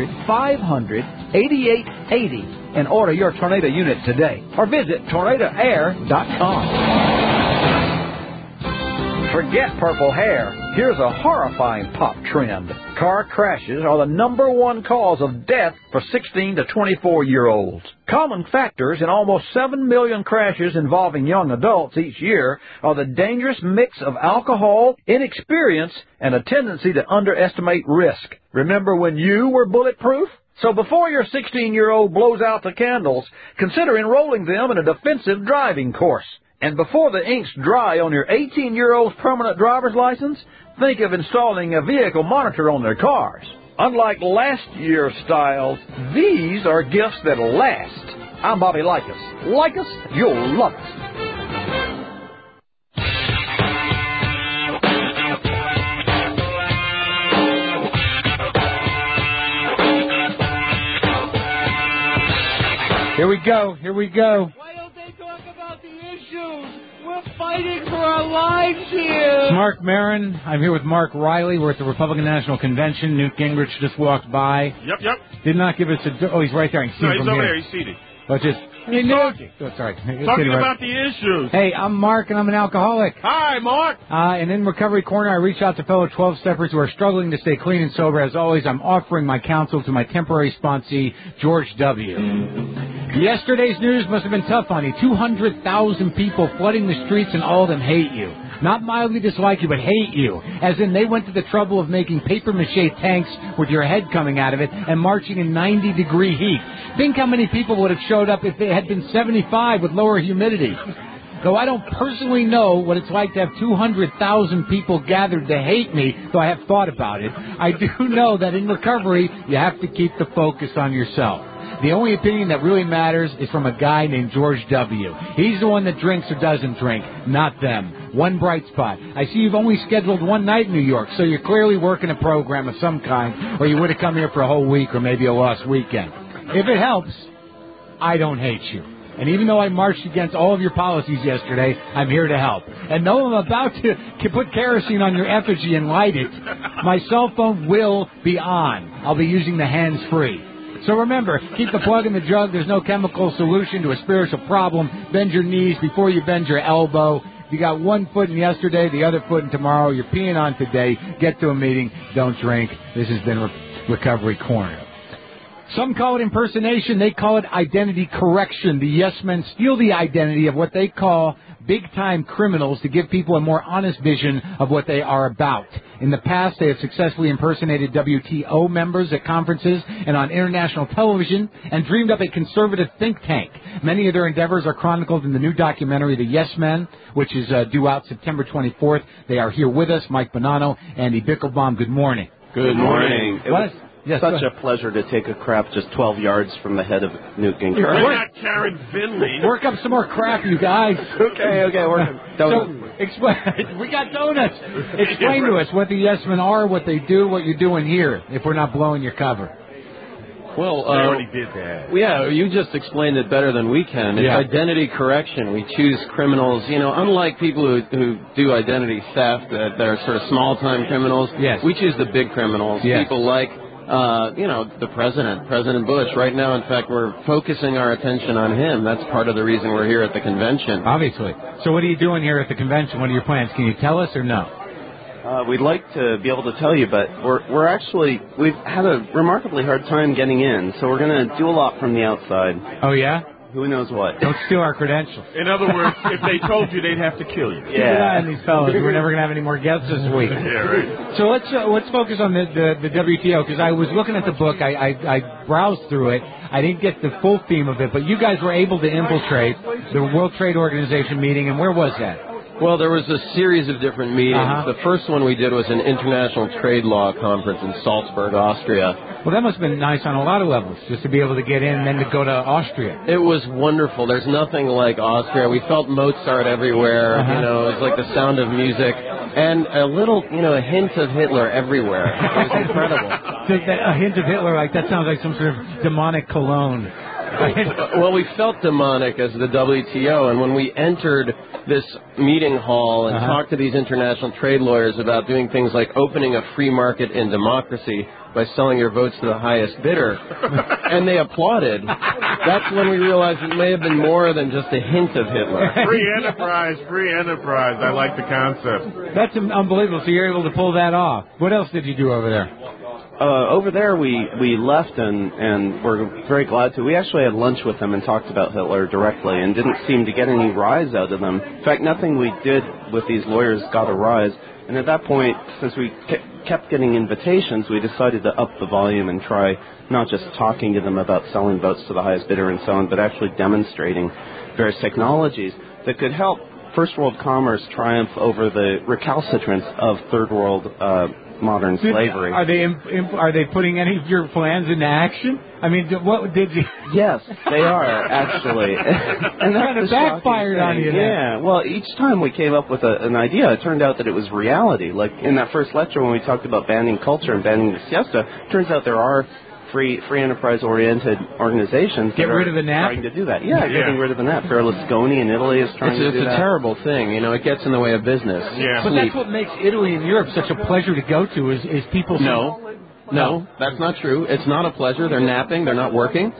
Speaker 20: 800-500-8880 and order your tornado unit today, or visit tornadoair.com. Forget purple hair. Here's a horrifying pop trend. Car crashes are the #1 cause of death for 16 to 24-year-olds. Common factors in almost 7 million crashes involving young adults each year are the dangerous mix of alcohol, inexperience, and a tendency to underestimate risk. Remember when you were bulletproof? So before your 16-year-old blows out the candles, consider enrolling them in a defensive driving course. And before the ink's dry on your 18-year-old's permanent driver's license, think of installing a vehicle monitor on their cars. Unlike last year's styles, these are gifts that'll last. I'm Bobby Likas. Like us, you'll love us.
Speaker 3: Here we go.
Speaker 2: We're fighting for our lives here.
Speaker 3: Mark Maron. I'm here with Mark Riley. We're at the Republican National Convention. Newt Gingrich just walked by.
Speaker 4: Yep.
Speaker 3: Did not give us a... Oh, he's right there. I can see him
Speaker 4: He's
Speaker 3: from
Speaker 4: over
Speaker 3: here.
Speaker 4: there. He's seated.
Speaker 3: But just...
Speaker 4: He's talking.
Speaker 3: Oh, sorry.
Speaker 4: Talking about the issues.
Speaker 3: Hey, I'm Mark, and I'm an alcoholic.
Speaker 4: Hi, Mark.
Speaker 3: And in Recovery Corner, I reach out to fellow 12-steppers who are struggling to stay clean and sober. As always, I'm offering my counsel to my temporary sponsee, George W. Yesterday's news must have been tough on you. 200,000 people flooding the streets, and all of them hate you. Not mildly dislike you, but hate you. As in, they went to the trouble of making papier-mâché tanks with your head coming out of it and marching in 90-degree heat. Think how many people would have showed up if it had been 75 with lower humidity. Though I don't personally know what it's like to have 200,000 people gathered to hate me, though I have thought about it, I do know that in recovery, you have to keep the focus on yourself. The only opinion that really matters is from a guy named George W. He's the one that drinks or doesn't drink, not them. One bright spot. I see you've only scheduled one night in New York, so you're clearly working a program of some kind, or you would have come here for a whole week or maybe a lost weekend. If it helps, I don't hate you. And even though I marched against all of your policies yesterday, I'm here to help. And though I'm about to put kerosene on your effigy and light it, my cell phone will be on. I'll be using the hands-free. So remember, keep the plug in the jug. There's no chemical solution to a spiritual problem. Bend your knees before you bend your elbow. You got one foot in yesterday, the other foot in tomorrow. You're peeing on today. Get to a meeting. Don't drink. This has been Recovery Corner. Some call it impersonation. They call it identity correction. The yes men steal the identity of what they call big-time criminals to give people a more honest vision of what they are about. In the past, they have successfully impersonated WTO members at conferences and on international television and dreamed up a conservative think tank. Many of their endeavors are chronicled in the new documentary, The Yes Men, which is due out September 24th. They are here with us, Mike Bonanno, Andy Bickelbaum. Good morning.
Speaker 17: Good morning. It was such a pleasure to take a crap just 12 yards from the head of Newt Gingrich.
Speaker 4: You're not Karen Finley.
Speaker 3: Work up some more crap, you guys.
Speaker 17: Okay.
Speaker 3: So, explain. We got donuts. Explain to us what the Yes Men are, what they do, what you're doing here, if we're not blowing your cover.
Speaker 17: Well,
Speaker 4: I already did that.
Speaker 17: Yeah, you just explained it better than we can. It's identity correction. We choose criminals. You know, unlike people who do identity theft, that are sort of small-time criminals.
Speaker 3: Yes.
Speaker 17: We choose the big criminals.
Speaker 3: Yes.
Speaker 17: People like, the President Bush. Right now, in fact, we're focusing our attention on him. That's part of the reason we're here at the convention.
Speaker 3: Obviously. So what are you doing here at the convention? What are your plans? Can you tell us or no?
Speaker 17: We'd like to be able to tell you, but we've had a remarkably hard time getting in, so we're going to do a lot from the outside.
Speaker 3: Oh, yeah?
Speaker 17: Who knows what?
Speaker 3: Don't steal our credentials.
Speaker 4: In other words, if they told you, they'd have to kill you.
Speaker 3: Keep an eye on these fellas. We're never going to have any more guests this week.
Speaker 4: Yeah, right.
Speaker 3: So let's focus on the WTO, because I was looking at the book. I browsed through it. I didn't get the full theme of it, but you guys were able to infiltrate the World Trade Organization meeting, and where was that?
Speaker 17: Well, there was a series of different meetings. The first one we did was an international trade law conference in Salzburg, Austria.
Speaker 3: Well, that must have been nice on a lot of levels, just to be able to get in and then to go to Austria.
Speaker 17: It was wonderful. There's nothing like Austria. We felt Mozart everywhere. You know, it was like the sound of music. And a little, a hint of Hitler everywhere. It was incredible.
Speaker 3: So a hint of Hitler, like that sounds like some sort of demonic cologne.
Speaker 17: Well, we felt demonic as the WTO, and when we entered this meeting hall and talked to these international trade lawyers about doing things like opening a free market in democracy by selling your votes to the highest bidder, and they applauded, that's when we realized it may have been more than just a hint of Hitler.
Speaker 4: Free enterprise, free enterprise. I like the concept.
Speaker 3: That's unbelievable. So you're able to pull that off. What else did you do over there?
Speaker 5: Over there, we left and we're very glad to. We actually had lunch with them and talked about Hitler directly and didn't seem to get any rise out of them. In fact, nothing we did with these lawyers got a rise. And at that point, since we kept getting invitations, we decided to up the volume and try not just talking to them about selling votes to the highest bidder and so on, but actually demonstrating various technologies that could help first world commerce triumph over the recalcitrance of third world modern slavery.
Speaker 3: Are they putting any of your plans into action? I mean, what did you?
Speaker 5: Yes, they are actually. And
Speaker 3: kind of backfired on you.
Speaker 5: Yeah. Well, each time we came up with an idea, it turned out that it was reality. Like in that first lecture when we talked about banning culture and banning the siesta, it turns out there are free enterprise-oriented organizations
Speaker 3: Get rid of the nap?
Speaker 5: trying to do that. Yeah, getting rid of the nap. Berlusconi in Italy is trying to do that.
Speaker 17: It's a terrible thing. It gets in the way of business.
Speaker 3: Yeah. But that's what makes Italy and Europe such a pleasure to go to is people...
Speaker 17: No, that's not true. It's not a pleasure. They're napping. They're not working.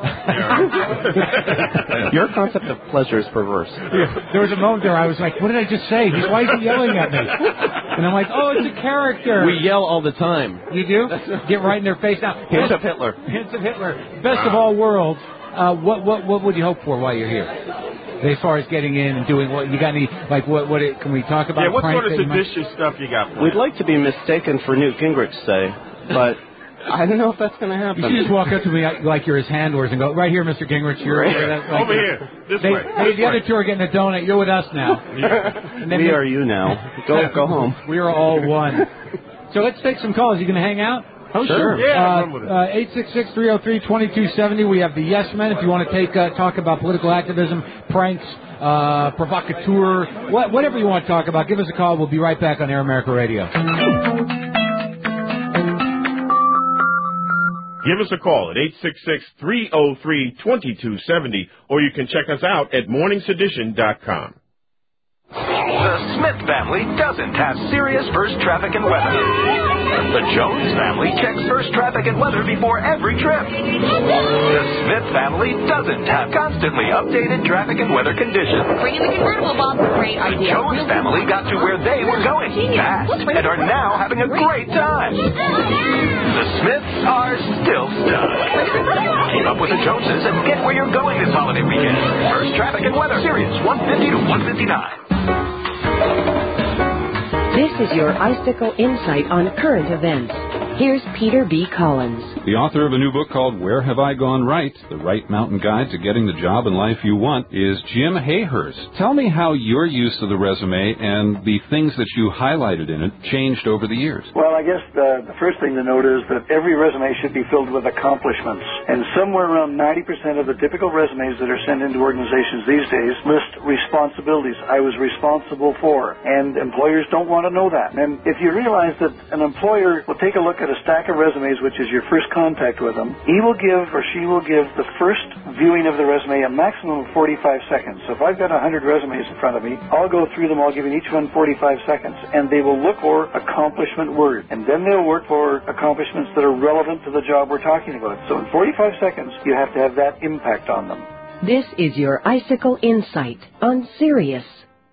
Speaker 5: Your concept of pleasure is perverse.
Speaker 3: Yeah. There was a moment there I was like, what did I just say? Why is he yelling at me? And I'm like, oh, it's a character.
Speaker 17: We yell all the time.
Speaker 3: You do? Get right in their face now.
Speaker 5: Hints of Hitler.
Speaker 3: Hints of Hitler. Best of all worlds. What would you hope for while you're here? As far as getting in and doing what you got any can we talk about?
Speaker 4: Yeah, what sort of seditious stuff you got?
Speaker 5: We'd like to be mistaken for Newt Gingrich, say, but I don't know if that's going to happen.
Speaker 3: You should just walk up to me like you're his handlers and go, right here, Mr. Gingrich. You're
Speaker 4: over here. This way.
Speaker 3: Hey, the other two are getting a donut. You're with us now.
Speaker 5: And then we are you now. Go home.
Speaker 3: We are all one. So let's take some calls. You going to hang out?
Speaker 5: Oh, sure.
Speaker 4: Yeah,
Speaker 3: 866-303-2270. We have the Yes Men. If you want to talk about political activism, pranks, provocateur, whatever you want to talk about, give us a call. We'll be right back on Air America Radio.
Speaker 4: Give us a call at 866-303-2270, or you can check us out at morningsedition.com.
Speaker 8: The Smith family doesn't have serious first traffic and weather. The Jones family checks first traffic and weather before every trip. The Smith family doesn't have constantly updated traffic and weather conditions.
Speaker 7: Bring in the convertible, Bob. Great
Speaker 8: The
Speaker 7: idea.
Speaker 8: Jones family got to where they were going fast and are now having a great time. The Smiths are still stuck. Keep up with the Joneses and get where you're going this holiday weekend. First traffic and weather, Sirius 150 to 159.
Speaker 1: This is your Icicle Insight on current events. Here's Peter B. Collins.
Speaker 9: The author of a new book called Where Have I Gone Right? The Right Mountain Guide to Getting the Job and Life You Want is Jim Hayhurst. Tell me how your use of the resume and the things that you highlighted in it changed over the years.
Speaker 21: Well, I guess the first thing to note is that every resume should be filled with accomplishments. And somewhere around 90% of the typical resumes that are sent into organizations these days list responsibilities. I was responsible for. And employers don't want to know that. And if you realize that an employer will take a look at a stack of resumes, which is your first contact with them, he will give or she will give the first viewing of the resume a maximum of 45 seconds. So if I've got 100 resumes in front of me, I'll go through them all, giving each one 45 seconds, and they will look for accomplishment words, and then they'll work for accomplishments that are relevant to the job we're talking about. So in 45 seconds, you have to have that impact on them.
Speaker 1: This is your Icicle Insight on Sirius.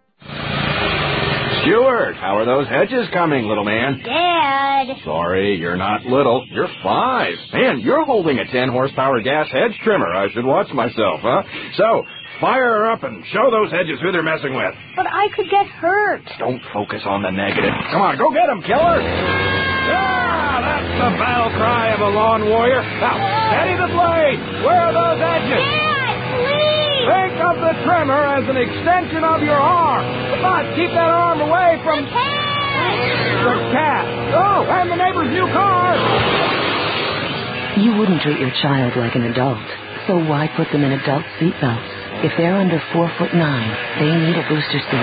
Speaker 22: Stuart, how are those hedges coming, little man?
Speaker 7: Dad!
Speaker 22: Sorry, you're not little. You're 5. Man, you're holding a 10-horsepower gas hedge trimmer. I should watch myself, huh? So, fire her up and show those hedges who they're messing with.
Speaker 7: But I could get hurt.
Speaker 22: Don't focus on the negative. Come on, go get them, killer! Yeah, that's the battle cry of a lawn warrior. Now, steady the blade! Where are those hedges?
Speaker 7: Dad, please!
Speaker 22: Think of the
Speaker 20: trimmer as an extension of your arm. But keep that arm away from... The cat. Oh, and the neighbor's new car.
Speaker 1: You wouldn't treat your child like an adult, so why put them in adult seatbelts? If they're under 4'9", they need a booster seat.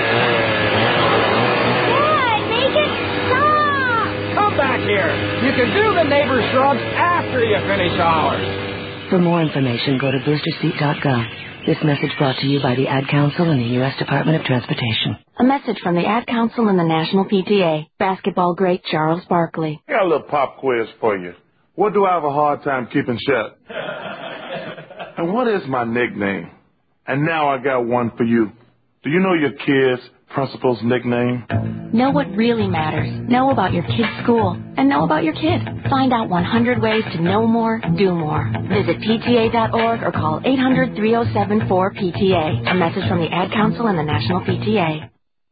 Speaker 7: Dad, make it stop!
Speaker 20: Come back here. You can do the neighbor's shrubs after you finish ours.
Speaker 1: For more information, go to boosterseat.gov. This message brought to you by the Ad Council and the U.S. Department of Transportation.
Speaker 13: A message from the Ad Council and the National PTA. Basketball great Charles Barkley.
Speaker 15: I got a little pop quiz for you. What do I have a hard time keeping shut? And what is my nickname? And now I got one for you. Do you know your kid's principal's nickname?
Speaker 13: Know what really matters. Know about your kid's school. And know about your kid. Find out 100 ways to know more, do more. Visit PTA.org or call 800-3074-PTA. A message from the Ad Council and the National PTA.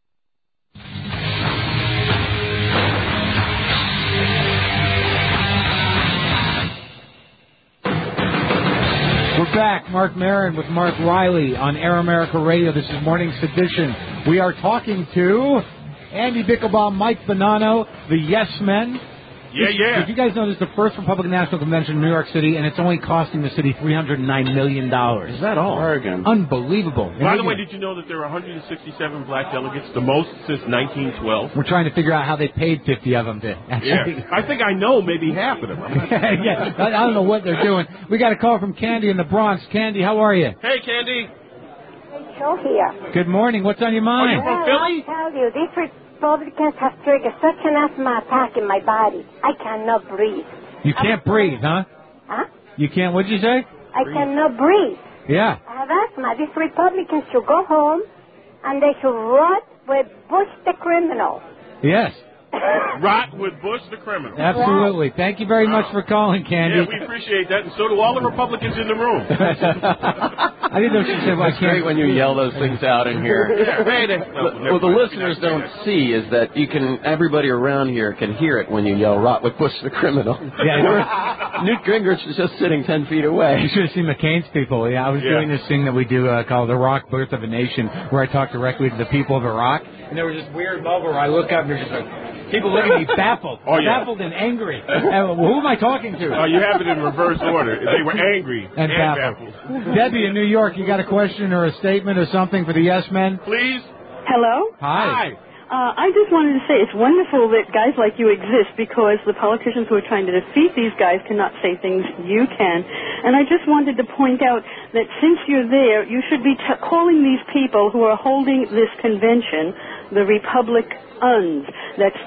Speaker 3: We're back. Mark Maron with Mark Riley on Air America Radio. This is Morning Sedition. We are talking to Andy Bickelbaum, Mike Bonanno, the Yes Men.
Speaker 4: Yeah.
Speaker 3: Did you guys know this is the first Republican National Convention in New York City, and it's only costing the city $309 million? Is
Speaker 5: that all? Oregon.
Speaker 3: Unbelievable.
Speaker 4: By the way, did you know that there are 167 black delegates, the most since 1912?
Speaker 3: We're trying to figure out how they paid 50 of them to actually...
Speaker 4: Yeah. I think I know maybe half of them.
Speaker 3: Yeah, I don't know what they're doing. We got a call from Candy in the Bronx. Candy, how are you?
Speaker 4: Hey, Candy.
Speaker 19: Show here.
Speaker 3: Good morning. What's on your mind?
Speaker 19: Well, I'll tell you, these Republicans have triggered such an asthma attack in my body. I cannot breathe.
Speaker 3: You can't breathe, huh?
Speaker 19: Huh?
Speaker 3: You can't, what'd you say?
Speaker 19: I cannot breathe.
Speaker 3: Yeah.
Speaker 19: I have asthma. These Republicans should go home and they should rot with Bush the criminal.
Speaker 3: Yes.
Speaker 4: Rot with Bush the criminal.
Speaker 3: Absolutely. Thank you very much for calling, Candy.
Speaker 4: Yeah, we appreciate that, and so do all the Republicans in the room.
Speaker 3: I didn't know she said, well, I
Speaker 17: It's
Speaker 3: can't.
Speaker 17: great when you yell those things out in here. What the listeners don't see is that you can, everybody around here can hear it when you yell "Rot with Bush the criminal."
Speaker 3: Yeah,
Speaker 17: Newt Gingrich is just sitting 10 feet away.
Speaker 3: You should have seen McCain's people. Yeah, I was doing this thing that we do called Iraq Birth of a Nation, where I talk directly to the people of Iraq, and there was this weird moment where I look up and there's just like people looking at me baffled, baffled and angry. Who am I talking to?
Speaker 4: Oh, you have it in reverse order. They were angry and baffled.
Speaker 3: Debbie in New York, you got a question or a statement or something for the Yes Men?
Speaker 4: Please.
Speaker 23: Hello?
Speaker 3: Hi.
Speaker 23: I just wanted to say it's wonderful that guys like you exist, because the politicians who are trying to defeat these guys cannot say things you can. And I just wanted to point out that since you're there, you should be calling these people who are holding this convention the Republic-uns. That's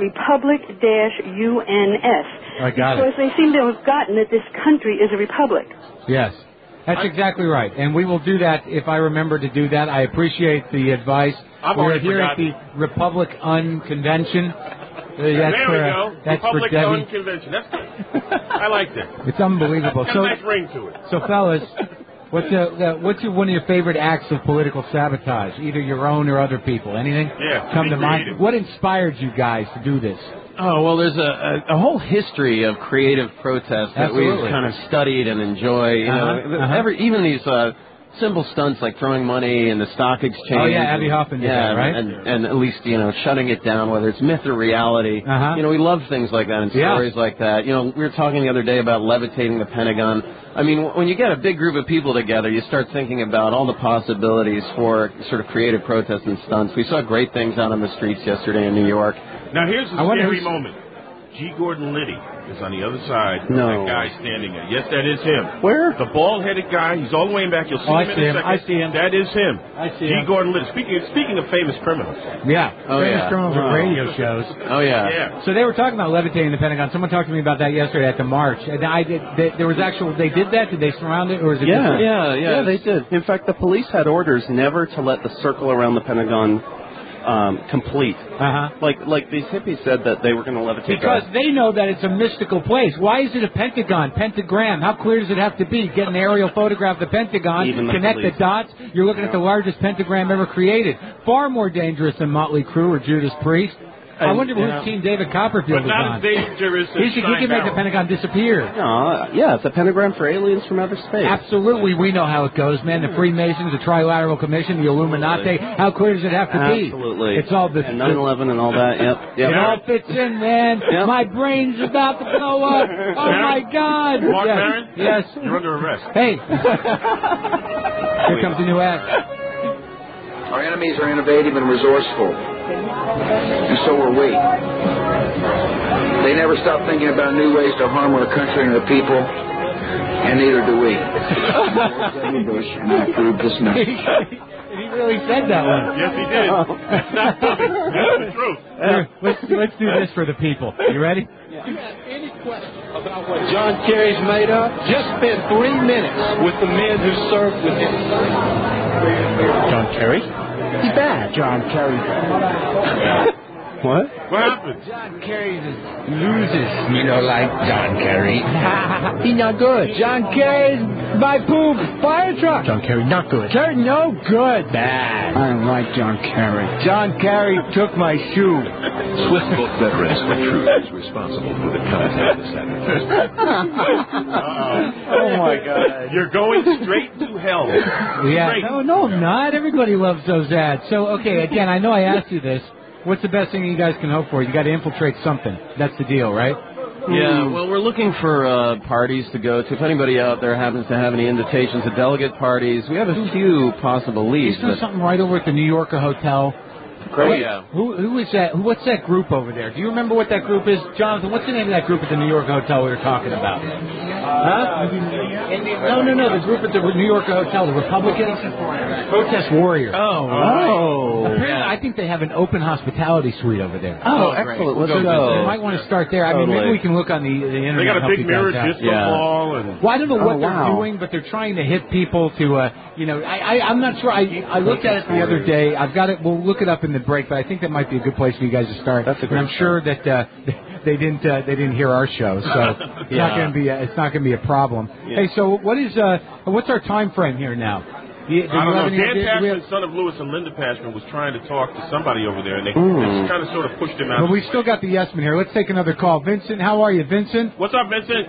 Speaker 23: Republic-UNS.
Speaker 3: I got it.
Speaker 23: Because they seem to have gotten that this country is a republic.
Speaker 3: Yes. That's exactly right. And we will do that if I remember to do that. I appreciate the advice. We're here at the Republic-Un Convention.
Speaker 4: There we go.
Speaker 3: That's for
Speaker 4: Republic-Un
Speaker 3: Debbie.
Speaker 4: Convention. That's good. I like that.
Speaker 3: It's unbelievable.
Speaker 4: Got a nice ring to it.
Speaker 3: So, fellas, what's one of your favorite acts of political sabotage, either your own or other people? Anything come to mind? What inspired you guys to do this?
Speaker 17: Oh, well, there's a whole history of creative protest that
Speaker 3: Absolutely.
Speaker 17: we've kind of studied and enjoy. You know, even these simple stunts like throwing money in the stock exchange.
Speaker 3: Oh, yeah, Abby Hoffman did that, right?
Speaker 17: And at least, shutting it down, whether it's myth or reality. We love things like that and stories like that. We were talking the other day about levitating the Pentagon. I mean, when you get a big group of people together, you start thinking about all the possibilities for sort of creative protests and stunts. We saw great things out on the streets yesterday in New York.
Speaker 4: Now, here's the scary moment. G. Gordon Liddy is on the other side of that guy standing there. Yes, that is him.
Speaker 5: Where?
Speaker 4: The bald-headed guy. He's all the way in back. You'll see him in a second.
Speaker 3: I see him.
Speaker 4: That is him.
Speaker 3: I see
Speaker 4: G.
Speaker 3: him.
Speaker 4: Gordon Liddy. Speaking of famous criminals.
Speaker 3: Yeah. Famous criminals with radio shows.
Speaker 17: Oh, yeah.
Speaker 3: So they were talking about levitating the Pentagon. Someone talked to me about that yesterday at the march. And there was they did that? Did they surround it? Or is it
Speaker 5: Yeah, they did. In fact, the police had orders never to let the circle around the Pentagon complete. Like these hippies said that they were going to levitate.
Speaker 3: Because they know that it's a mystical place. Why is it a pentagon? Pentagram. How clear does it have to be? Get an aerial photograph of the Pentagon, connect the dots. You're looking at the largest pentagram ever created. Far more dangerous than Motley Crue or Judas Priest. I wonder whose team David Copperfield
Speaker 4: But
Speaker 3: was
Speaker 4: not
Speaker 3: on.
Speaker 4: as dangerous as
Speaker 3: He can make the Pentagon disappear.
Speaker 5: Yeah, it's a pentagram for aliens from outer space.
Speaker 3: Absolutely, we know how it goes, man. The Freemasons, the Trilateral Commission, the Illuminati. How clear does it have to be?
Speaker 5: Absolutely.
Speaker 3: It's all the
Speaker 5: and 9/11 and all that. Yep.
Speaker 3: It all fits in, man.
Speaker 5: Yep.
Speaker 3: My brain's about to blow up. Oh my God!
Speaker 4: Mark
Speaker 3: yes.
Speaker 4: Maron?
Speaker 3: Yes.
Speaker 4: You're under arrest.
Speaker 3: Hey. Here comes the new ad.
Speaker 10: Our enemies are innovative and resourceful, and so are we. They never stop thinking about new ways to harm our country and our people, and neither do we. President Bush, and I approve this message.
Speaker 3: He really said that one.
Speaker 4: Yes, he did. That's not funny. That's the truth.
Speaker 3: Let's do this for the people. You ready?
Speaker 2: If you have any question about what John Kerry's made of, just spend 3 minutes with the men who served with him.
Speaker 3: John Kerry?
Speaker 2: He's bad. John Kerry.
Speaker 3: What?
Speaker 4: What happened?
Speaker 3: John Kerry loses, like John Kerry. He's not good. John Kerry's my poop fire truck. John Kerry not good. Kerry no good. Bad. I don't like John Kerry. John Kerry took my shoe.
Speaker 6: Swift Book veterans for truth is responsible for the content of this advertisement.
Speaker 4: Oh my God! You're going straight to hell.
Speaker 3: Yeah.
Speaker 4: Straight.
Speaker 3: No, I'm not. Everybody loves those ads. So, okay, again, I know I asked you this. What's the best thing you guys can hope for? You got to infiltrate something. That's the deal, right?
Speaker 17: Yeah, well, we're looking for parties to go to. If anybody out there happens to have any invitations to delegate parties, we have a few possible leads.
Speaker 3: He's doing something right over at the New Yorker Hotel.
Speaker 17: Great. Yeah.
Speaker 3: Who is that? What's that group over there? Do you remember what that group is? Jonathan, what's the name of that group at the New Yorker Hotel we were talking about? Huh? No. The group at the New Yorker Hotel, the Republicans? Protest Warriors.
Speaker 17: Oh.
Speaker 3: Apparently, I think they have an open hospitality suite over there.
Speaker 5: Oh, excellent. Let's go.
Speaker 3: You might want to start there. I mean, maybe we can look on the internet.
Speaker 4: They got a
Speaker 3: and help
Speaker 4: big
Speaker 3: you
Speaker 4: mirror
Speaker 3: guys out.
Speaker 4: disco ball and.
Speaker 3: Well, I don't know what they're doing, but they're trying to hit people to, I'm not sure. I looked at it the other day. I've got it. We'll look it up in the break, but I think that might be a good place for you guys to start.
Speaker 5: That's a great
Speaker 3: I'm sure that they didn't hear our show, so it's not going to be a problem.
Speaker 4: Yeah.
Speaker 3: Hey, so what's our time frame here now?
Speaker 4: I don't know. Dan Pashman, son of Lewis and Linda Pashman, was trying to talk to somebody over there, and they just kind of sort of pushed him out.
Speaker 3: Well, we still got the yes-man here. Let's take another call. Vincent, how are you, Vincent?
Speaker 4: What's up, Vincent?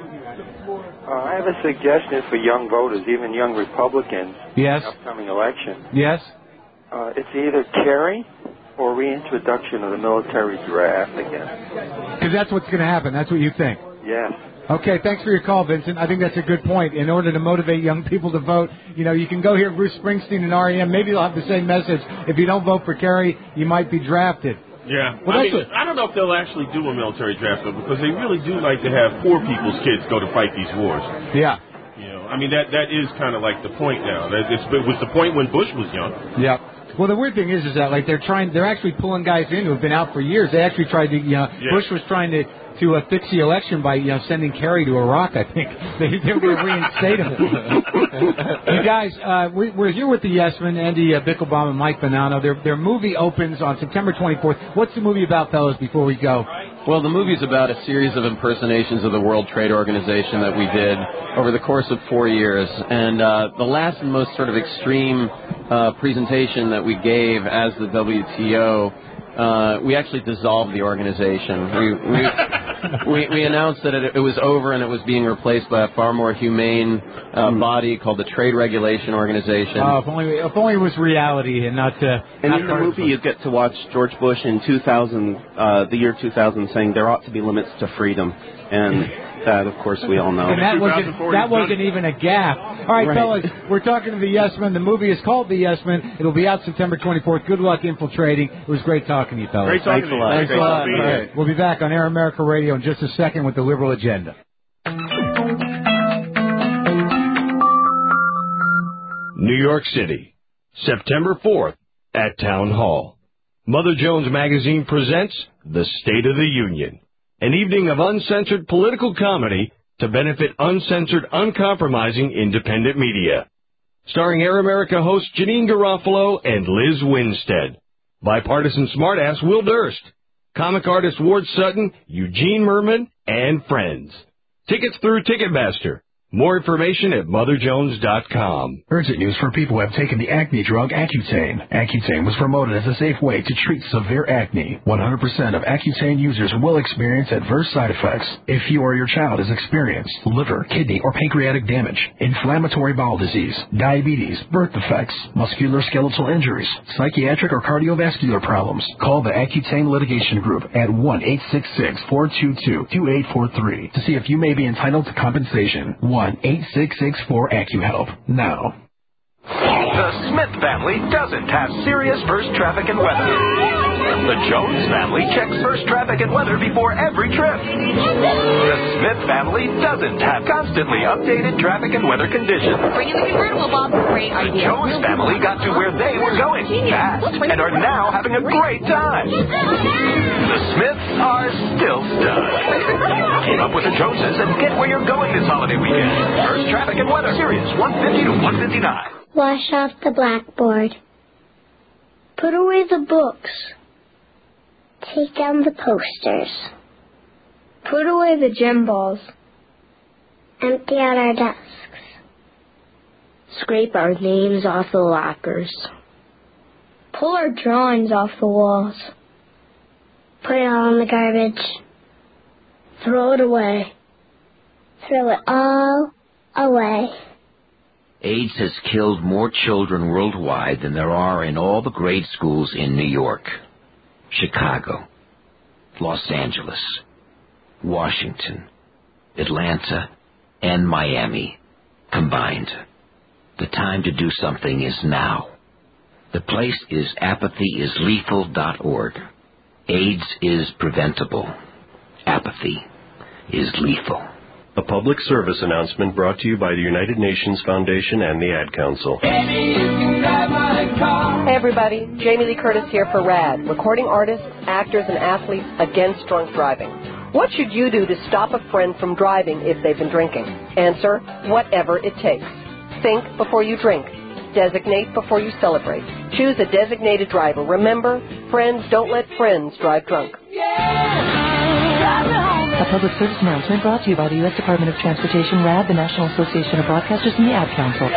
Speaker 11: I have a suggestion for young voters, even young Republicans,
Speaker 3: yes.
Speaker 11: in the upcoming election.
Speaker 3: Yes.
Speaker 11: It's either Kerry or reintroduction of the military draft again.
Speaker 3: Because that's what's going to happen. That's what you think.
Speaker 11: Yes.
Speaker 3: Okay, thanks for your call, Vincent. I think that's a good point. In order to motivate young people to vote, you can go hear Bruce Springsteen and REM. Maybe they'll have the same message. If you don't vote for Kerry, you might be drafted.
Speaker 4: Yeah.
Speaker 3: Well,
Speaker 4: I don't know if they'll actually do a military draft, though, because they really do like to have poor people's kids go to fight these wars.
Speaker 3: Yeah.
Speaker 4: That is kind of like the point now. It was the point when Bush was young.
Speaker 3: Yeah. Well, the weird thing is that they're actually pulling guys in who have been out for years. They actually tried to, Bush was trying to fix the election by sending Kerry to Iraq. I think they were going to reinstate him. You guys, we're here with the Yes-Men, Andy Bickelbaum and Mike Bonanno. Their movie opens on September 24th. What's the movie about, fellas? Before we go.
Speaker 17: Well, the movie's about a series of impersonations of the World Trade Organization that we did over the course of 4 years. And the last and most sort of extreme presentation that we gave as the WTO, we actually dissolved the organization. We announced that it was over and it was being replaced by a far more humane body called the Trade Regulation Organization.
Speaker 3: Oh, if only it was reality and not.
Speaker 5: And in the movie, you get to watch George Bush in the year 2000, saying there ought to be limits to freedom, and that, of course, we all know.
Speaker 3: And that wasn't even a gap. All right, fellas, we're talking to the Yes-Men. The movie is called The Yes-Men. It'll be out September 24th. Good luck infiltrating. It was great talking to you, fellas.
Speaker 4: Great talking to you.
Speaker 3: Thanks a lot.
Speaker 4: All right.
Speaker 3: We'll be back on Air America Radio in just a second with the Liberal Agenda.
Speaker 12: New York City, September 4th at Town Hall. Mother Jones Magazine presents The State of the Union, an evening of uncensored political comedy to benefit uncensored, uncompromising independent media. Starring Air America host Janine Garofalo and Liz Winstead. Bipartisan smartass Will Durst. Comic artist Ward Sutton, Eugene Merman, and friends. Tickets through Ticketmaster. More information at MotherJones.com.
Speaker 14: Urgent news for people who have taken the acne drug Accutane. Accutane was promoted as a safe way to treat severe acne. 100% of Accutane users will experience adverse side effects. If you or your child has experienced liver, kidney, or pancreatic damage, inflammatory bowel disease, diabetes, birth defects, musculoskeletal injuries, psychiatric or cardiovascular problems, call the Accutane Litigation Group at 1-866-422-2843 to see if you may be entitled to compensation. 1-8664-AccuHelp. Now.
Speaker 8: The Smith family doesn't have serious first traffic and weather. The Jones family checks first traffic and weather before every trip. The Smith family doesn't have constantly updated traffic and weather conditions.
Speaker 16: Bring in the convertible, Bob. Great
Speaker 8: The
Speaker 16: idea.
Speaker 8: Jones family got to where they were going fast and are now having a great time. The Smiths are still stunned. Keep up with the Joneses and get where you're going this holiday weekend. First traffic and weather, Sirius 150 to 159.
Speaker 18: Wash off the blackboard. Put away the books. Take down the posters. Put away the gym balls. Empty out our desks. Scrape our names off the lockers. Pull our drawings off the walls. Put it all in the garbage. Throw it away. Throw it all away.
Speaker 24: AIDS has killed more children worldwide than there are in all the grade schools in New York, Chicago, Los Angeles, Washington, Atlanta, and Miami combined. The time to do something is now. The place is apathyislethal.org. AIDS is preventable. Apathy is lethal.
Speaker 25: A public service announcement brought to you by the United Nations Foundation and the Ad Council.
Speaker 26: Hey everybody, Jamie Lee Curtis here for RAD, recording artists, actors, and athletes against drunk driving. What should you do to stop a friend from driving if they've been drinking? Answer, whatever it takes. Think before you drink. Designate before you celebrate. Choose a designated driver. Remember, friends don't let friends drive drunk.
Speaker 27: A public service announcement brought to you by the U.S. Department of Transportation, RAD, the National Association of Broadcasters, and the Ad Council.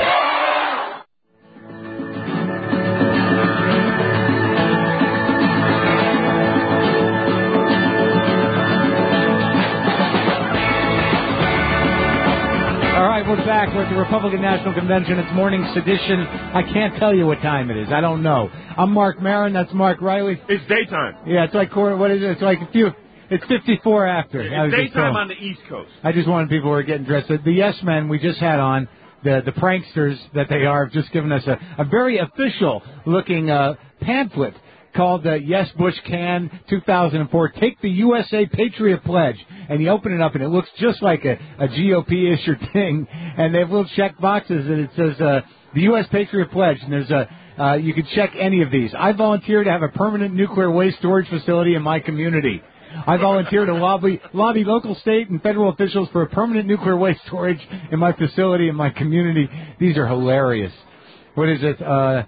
Speaker 3: All right, we're back. We're at the Republican National Convention. It's morning sedition. I can't tell you what time it is. I don't know. I'm Mark Maron. That's Mark Riley.
Speaker 4: It's daytime.
Speaker 3: Yeah, it's like, what is it? It's like it's 54 after.
Speaker 4: It's daytime on the East Coast.
Speaker 3: I just wanted people who are getting dressed. The Yes Men we just had on, the pranksters that they are, have just given us a very official-looking pamphlet called Yes Bush Can 2004. Take the USA Patriot Pledge. And you open it up, and it looks just like a GOP-issued thing. And they have little check boxes, and it says the U.S. Patriot Pledge. And there's you can check any of these. I volunteer to have a permanent nuclear waste storage facility in my community. I volunteer to lobby local, state, and federal officials for a permanent nuclear waste storage in my facility in my community. These are hilarious. What is it?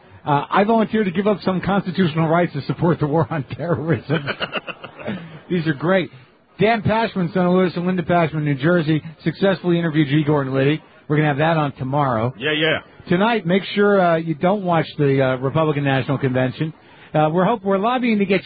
Speaker 3: I volunteer to give up some constitutional rights to support the war on terrorism. These are great. Dan Pashman, son of Louis and Linda Pashman, New Jersey, successfully interviewed G. Gordon Liddy. We're going to have that on tomorrow.
Speaker 4: Yeah.
Speaker 3: Tonight, make sure you don't watch the Republican National Convention. We're lobbying to get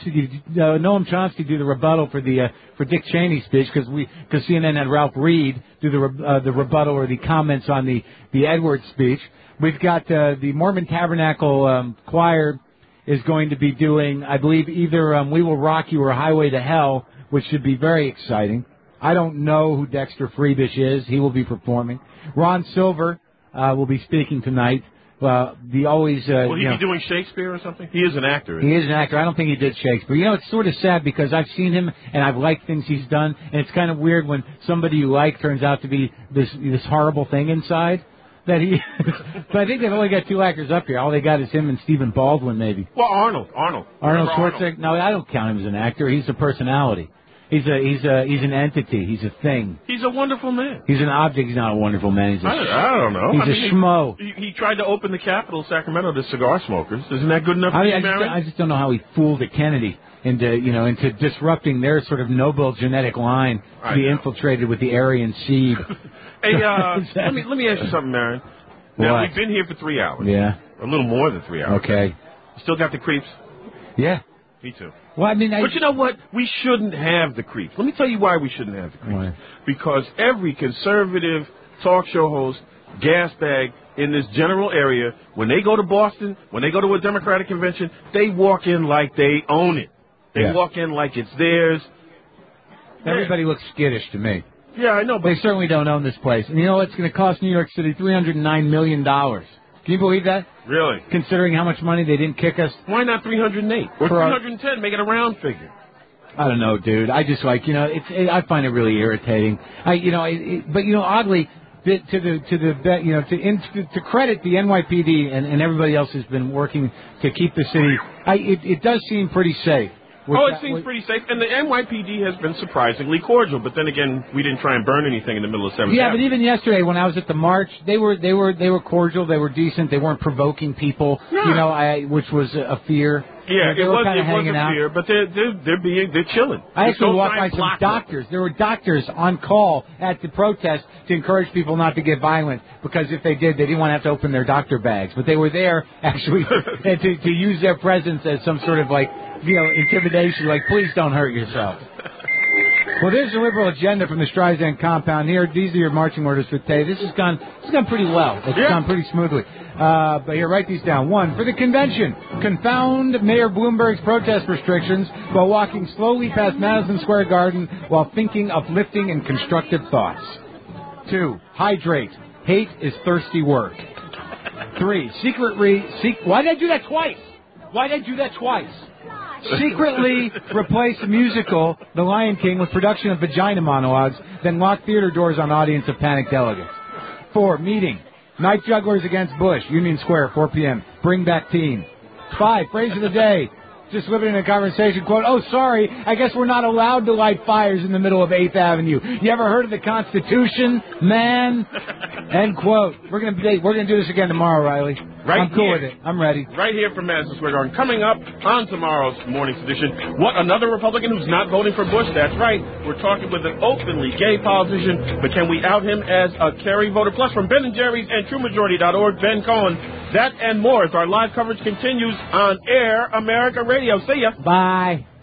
Speaker 3: Noam Chomsky to do the rebuttal for Dick Cheney's speech because CNN had Ralph Reed do the rebuttal or the comments on the Edwards speech. We've got the Mormon Tabernacle Choir is going to be doing, I believe, either We Will Rock You or Highway to Hell, which should be very exciting. I don't know who Dexter Freebish is. He will be performing. Ron Silver will be speaking tonight. Will he be
Speaker 4: doing Shakespeare or something? He is an actor.
Speaker 3: He is an actor. I don't think he did Shakespeare. It's sort of sad because I've seen him and I've liked things he's done, and it's kind of weird when somebody you like turns out to be this horrible thing inside. That he, but I think they've only got two actors up here. All they got is him and Stephen Baldwin, maybe.
Speaker 4: Well, Arnold
Speaker 3: Schwarzenegger. No, I don't count him as an actor. He's a personality. He's an entity. He's a thing.
Speaker 4: He's a wonderful man.
Speaker 3: He's an object. He's not a wonderful man.
Speaker 4: I don't know.
Speaker 3: He's a schmo.
Speaker 4: He tried to open the Capitol, Sacramento, to cigar smokers. Isn't that good enough for you, Marion?
Speaker 3: I just don't know how he fooled a Kennedy into disrupting their sort of noble genetic line to be infiltrated with the Aryan seed.
Speaker 4: Hey, let me ask you something, Marion. Now,
Speaker 3: What?
Speaker 4: we've been here for 3 hours.
Speaker 3: Yeah.
Speaker 4: A little more than 3 hours.
Speaker 3: Okay.
Speaker 4: You still got the creeps?
Speaker 3: Yeah.
Speaker 4: Me too.
Speaker 3: Well, I mean,
Speaker 4: But you know what? We shouldn't have the creeps. Let me tell you why we shouldn't have the creeps.
Speaker 3: Why?
Speaker 4: Because every conservative talk show host, gas bag in this general area, when they go to Boston, when they go to a Democratic convention, they walk in like they own it. They walk in like it's theirs.
Speaker 3: Everybody looks skittish to me.
Speaker 4: Yeah, I know. But
Speaker 3: They certainly don't own this place. And you know, it's going to cost New York City $309 million. Can you believe that?
Speaker 4: Really?
Speaker 3: Considering how much money they didn't kick us.
Speaker 4: Why not 308 or 310? Make it a round figure.
Speaker 3: I don't know, dude. I just like, I find it really irritating. But oddly, to credit the NYPD and everybody else who's been working to keep the city, it does seem pretty safe.
Speaker 4: It seems pretty safe, and the NYPD has been surprisingly cordial. But then again, we didn't try and burn anything in the middle of 7th
Speaker 3: Yeah,
Speaker 4: Avenue.
Speaker 3: but even yesterday when I was at the march, they were cordial. They were decent. They weren't provoking people. Which was a fear.
Speaker 4: Yeah,
Speaker 3: they
Speaker 4: it
Speaker 3: were
Speaker 4: was
Speaker 3: kind of hanging
Speaker 4: a
Speaker 3: out.
Speaker 4: fear, but they're chilling.
Speaker 3: I actually
Speaker 4: Don't
Speaker 3: walked
Speaker 4: try
Speaker 3: by
Speaker 4: and
Speaker 3: some
Speaker 4: block them.
Speaker 3: doctors. There were doctors on call at the protest to encourage people not to get violent, because if they did, they didn't want to have to open their doctor bags. But they were there actually to use their presence as some sort of intimidation. Like, please don't hurt yourself. Well, there's the liberal agenda from the Streisand compound here. These are your marching orders for today. This has gone pretty well. It's gone pretty smoothly. But here, write these down. 1, for the convention, confound Mayor Bloomberg's protest restrictions while walking slowly past Madison Square Garden while thinking uplifting and constructive thoughts. 2, hydrate. Hate is thirsty work. 3, why did I do that twice? Secretly replace the musical The Lion King with production of vagina monologues, then lock theater doors on audience of panic delegates. 4, meeting. Night Jugglers against Bush, Union Square, 4 p.m. Bring back team. 5, phrase of the day. Just living in a conversation, quote, "Oh, sorry, I guess we're not allowed to light fires in the middle of 8th Avenue. You ever heard of the Constitution, man?" End quote. We're gonna do this again tomorrow, Riley. I'm cool with it. I'm ready.
Speaker 4: Right here from Madison Square Garden. Coming up on tomorrow's morning's edition, what, another Republican who's not voting for Bush? That's right. We're talking with an openly gay politician, but can we out him as a Kerry voter? Plus, from Ben & Jerry's and TrueMajority.org, Ben Cohen. That and more as our live coverage continues on Air America Radio. See ya.
Speaker 3: Bye.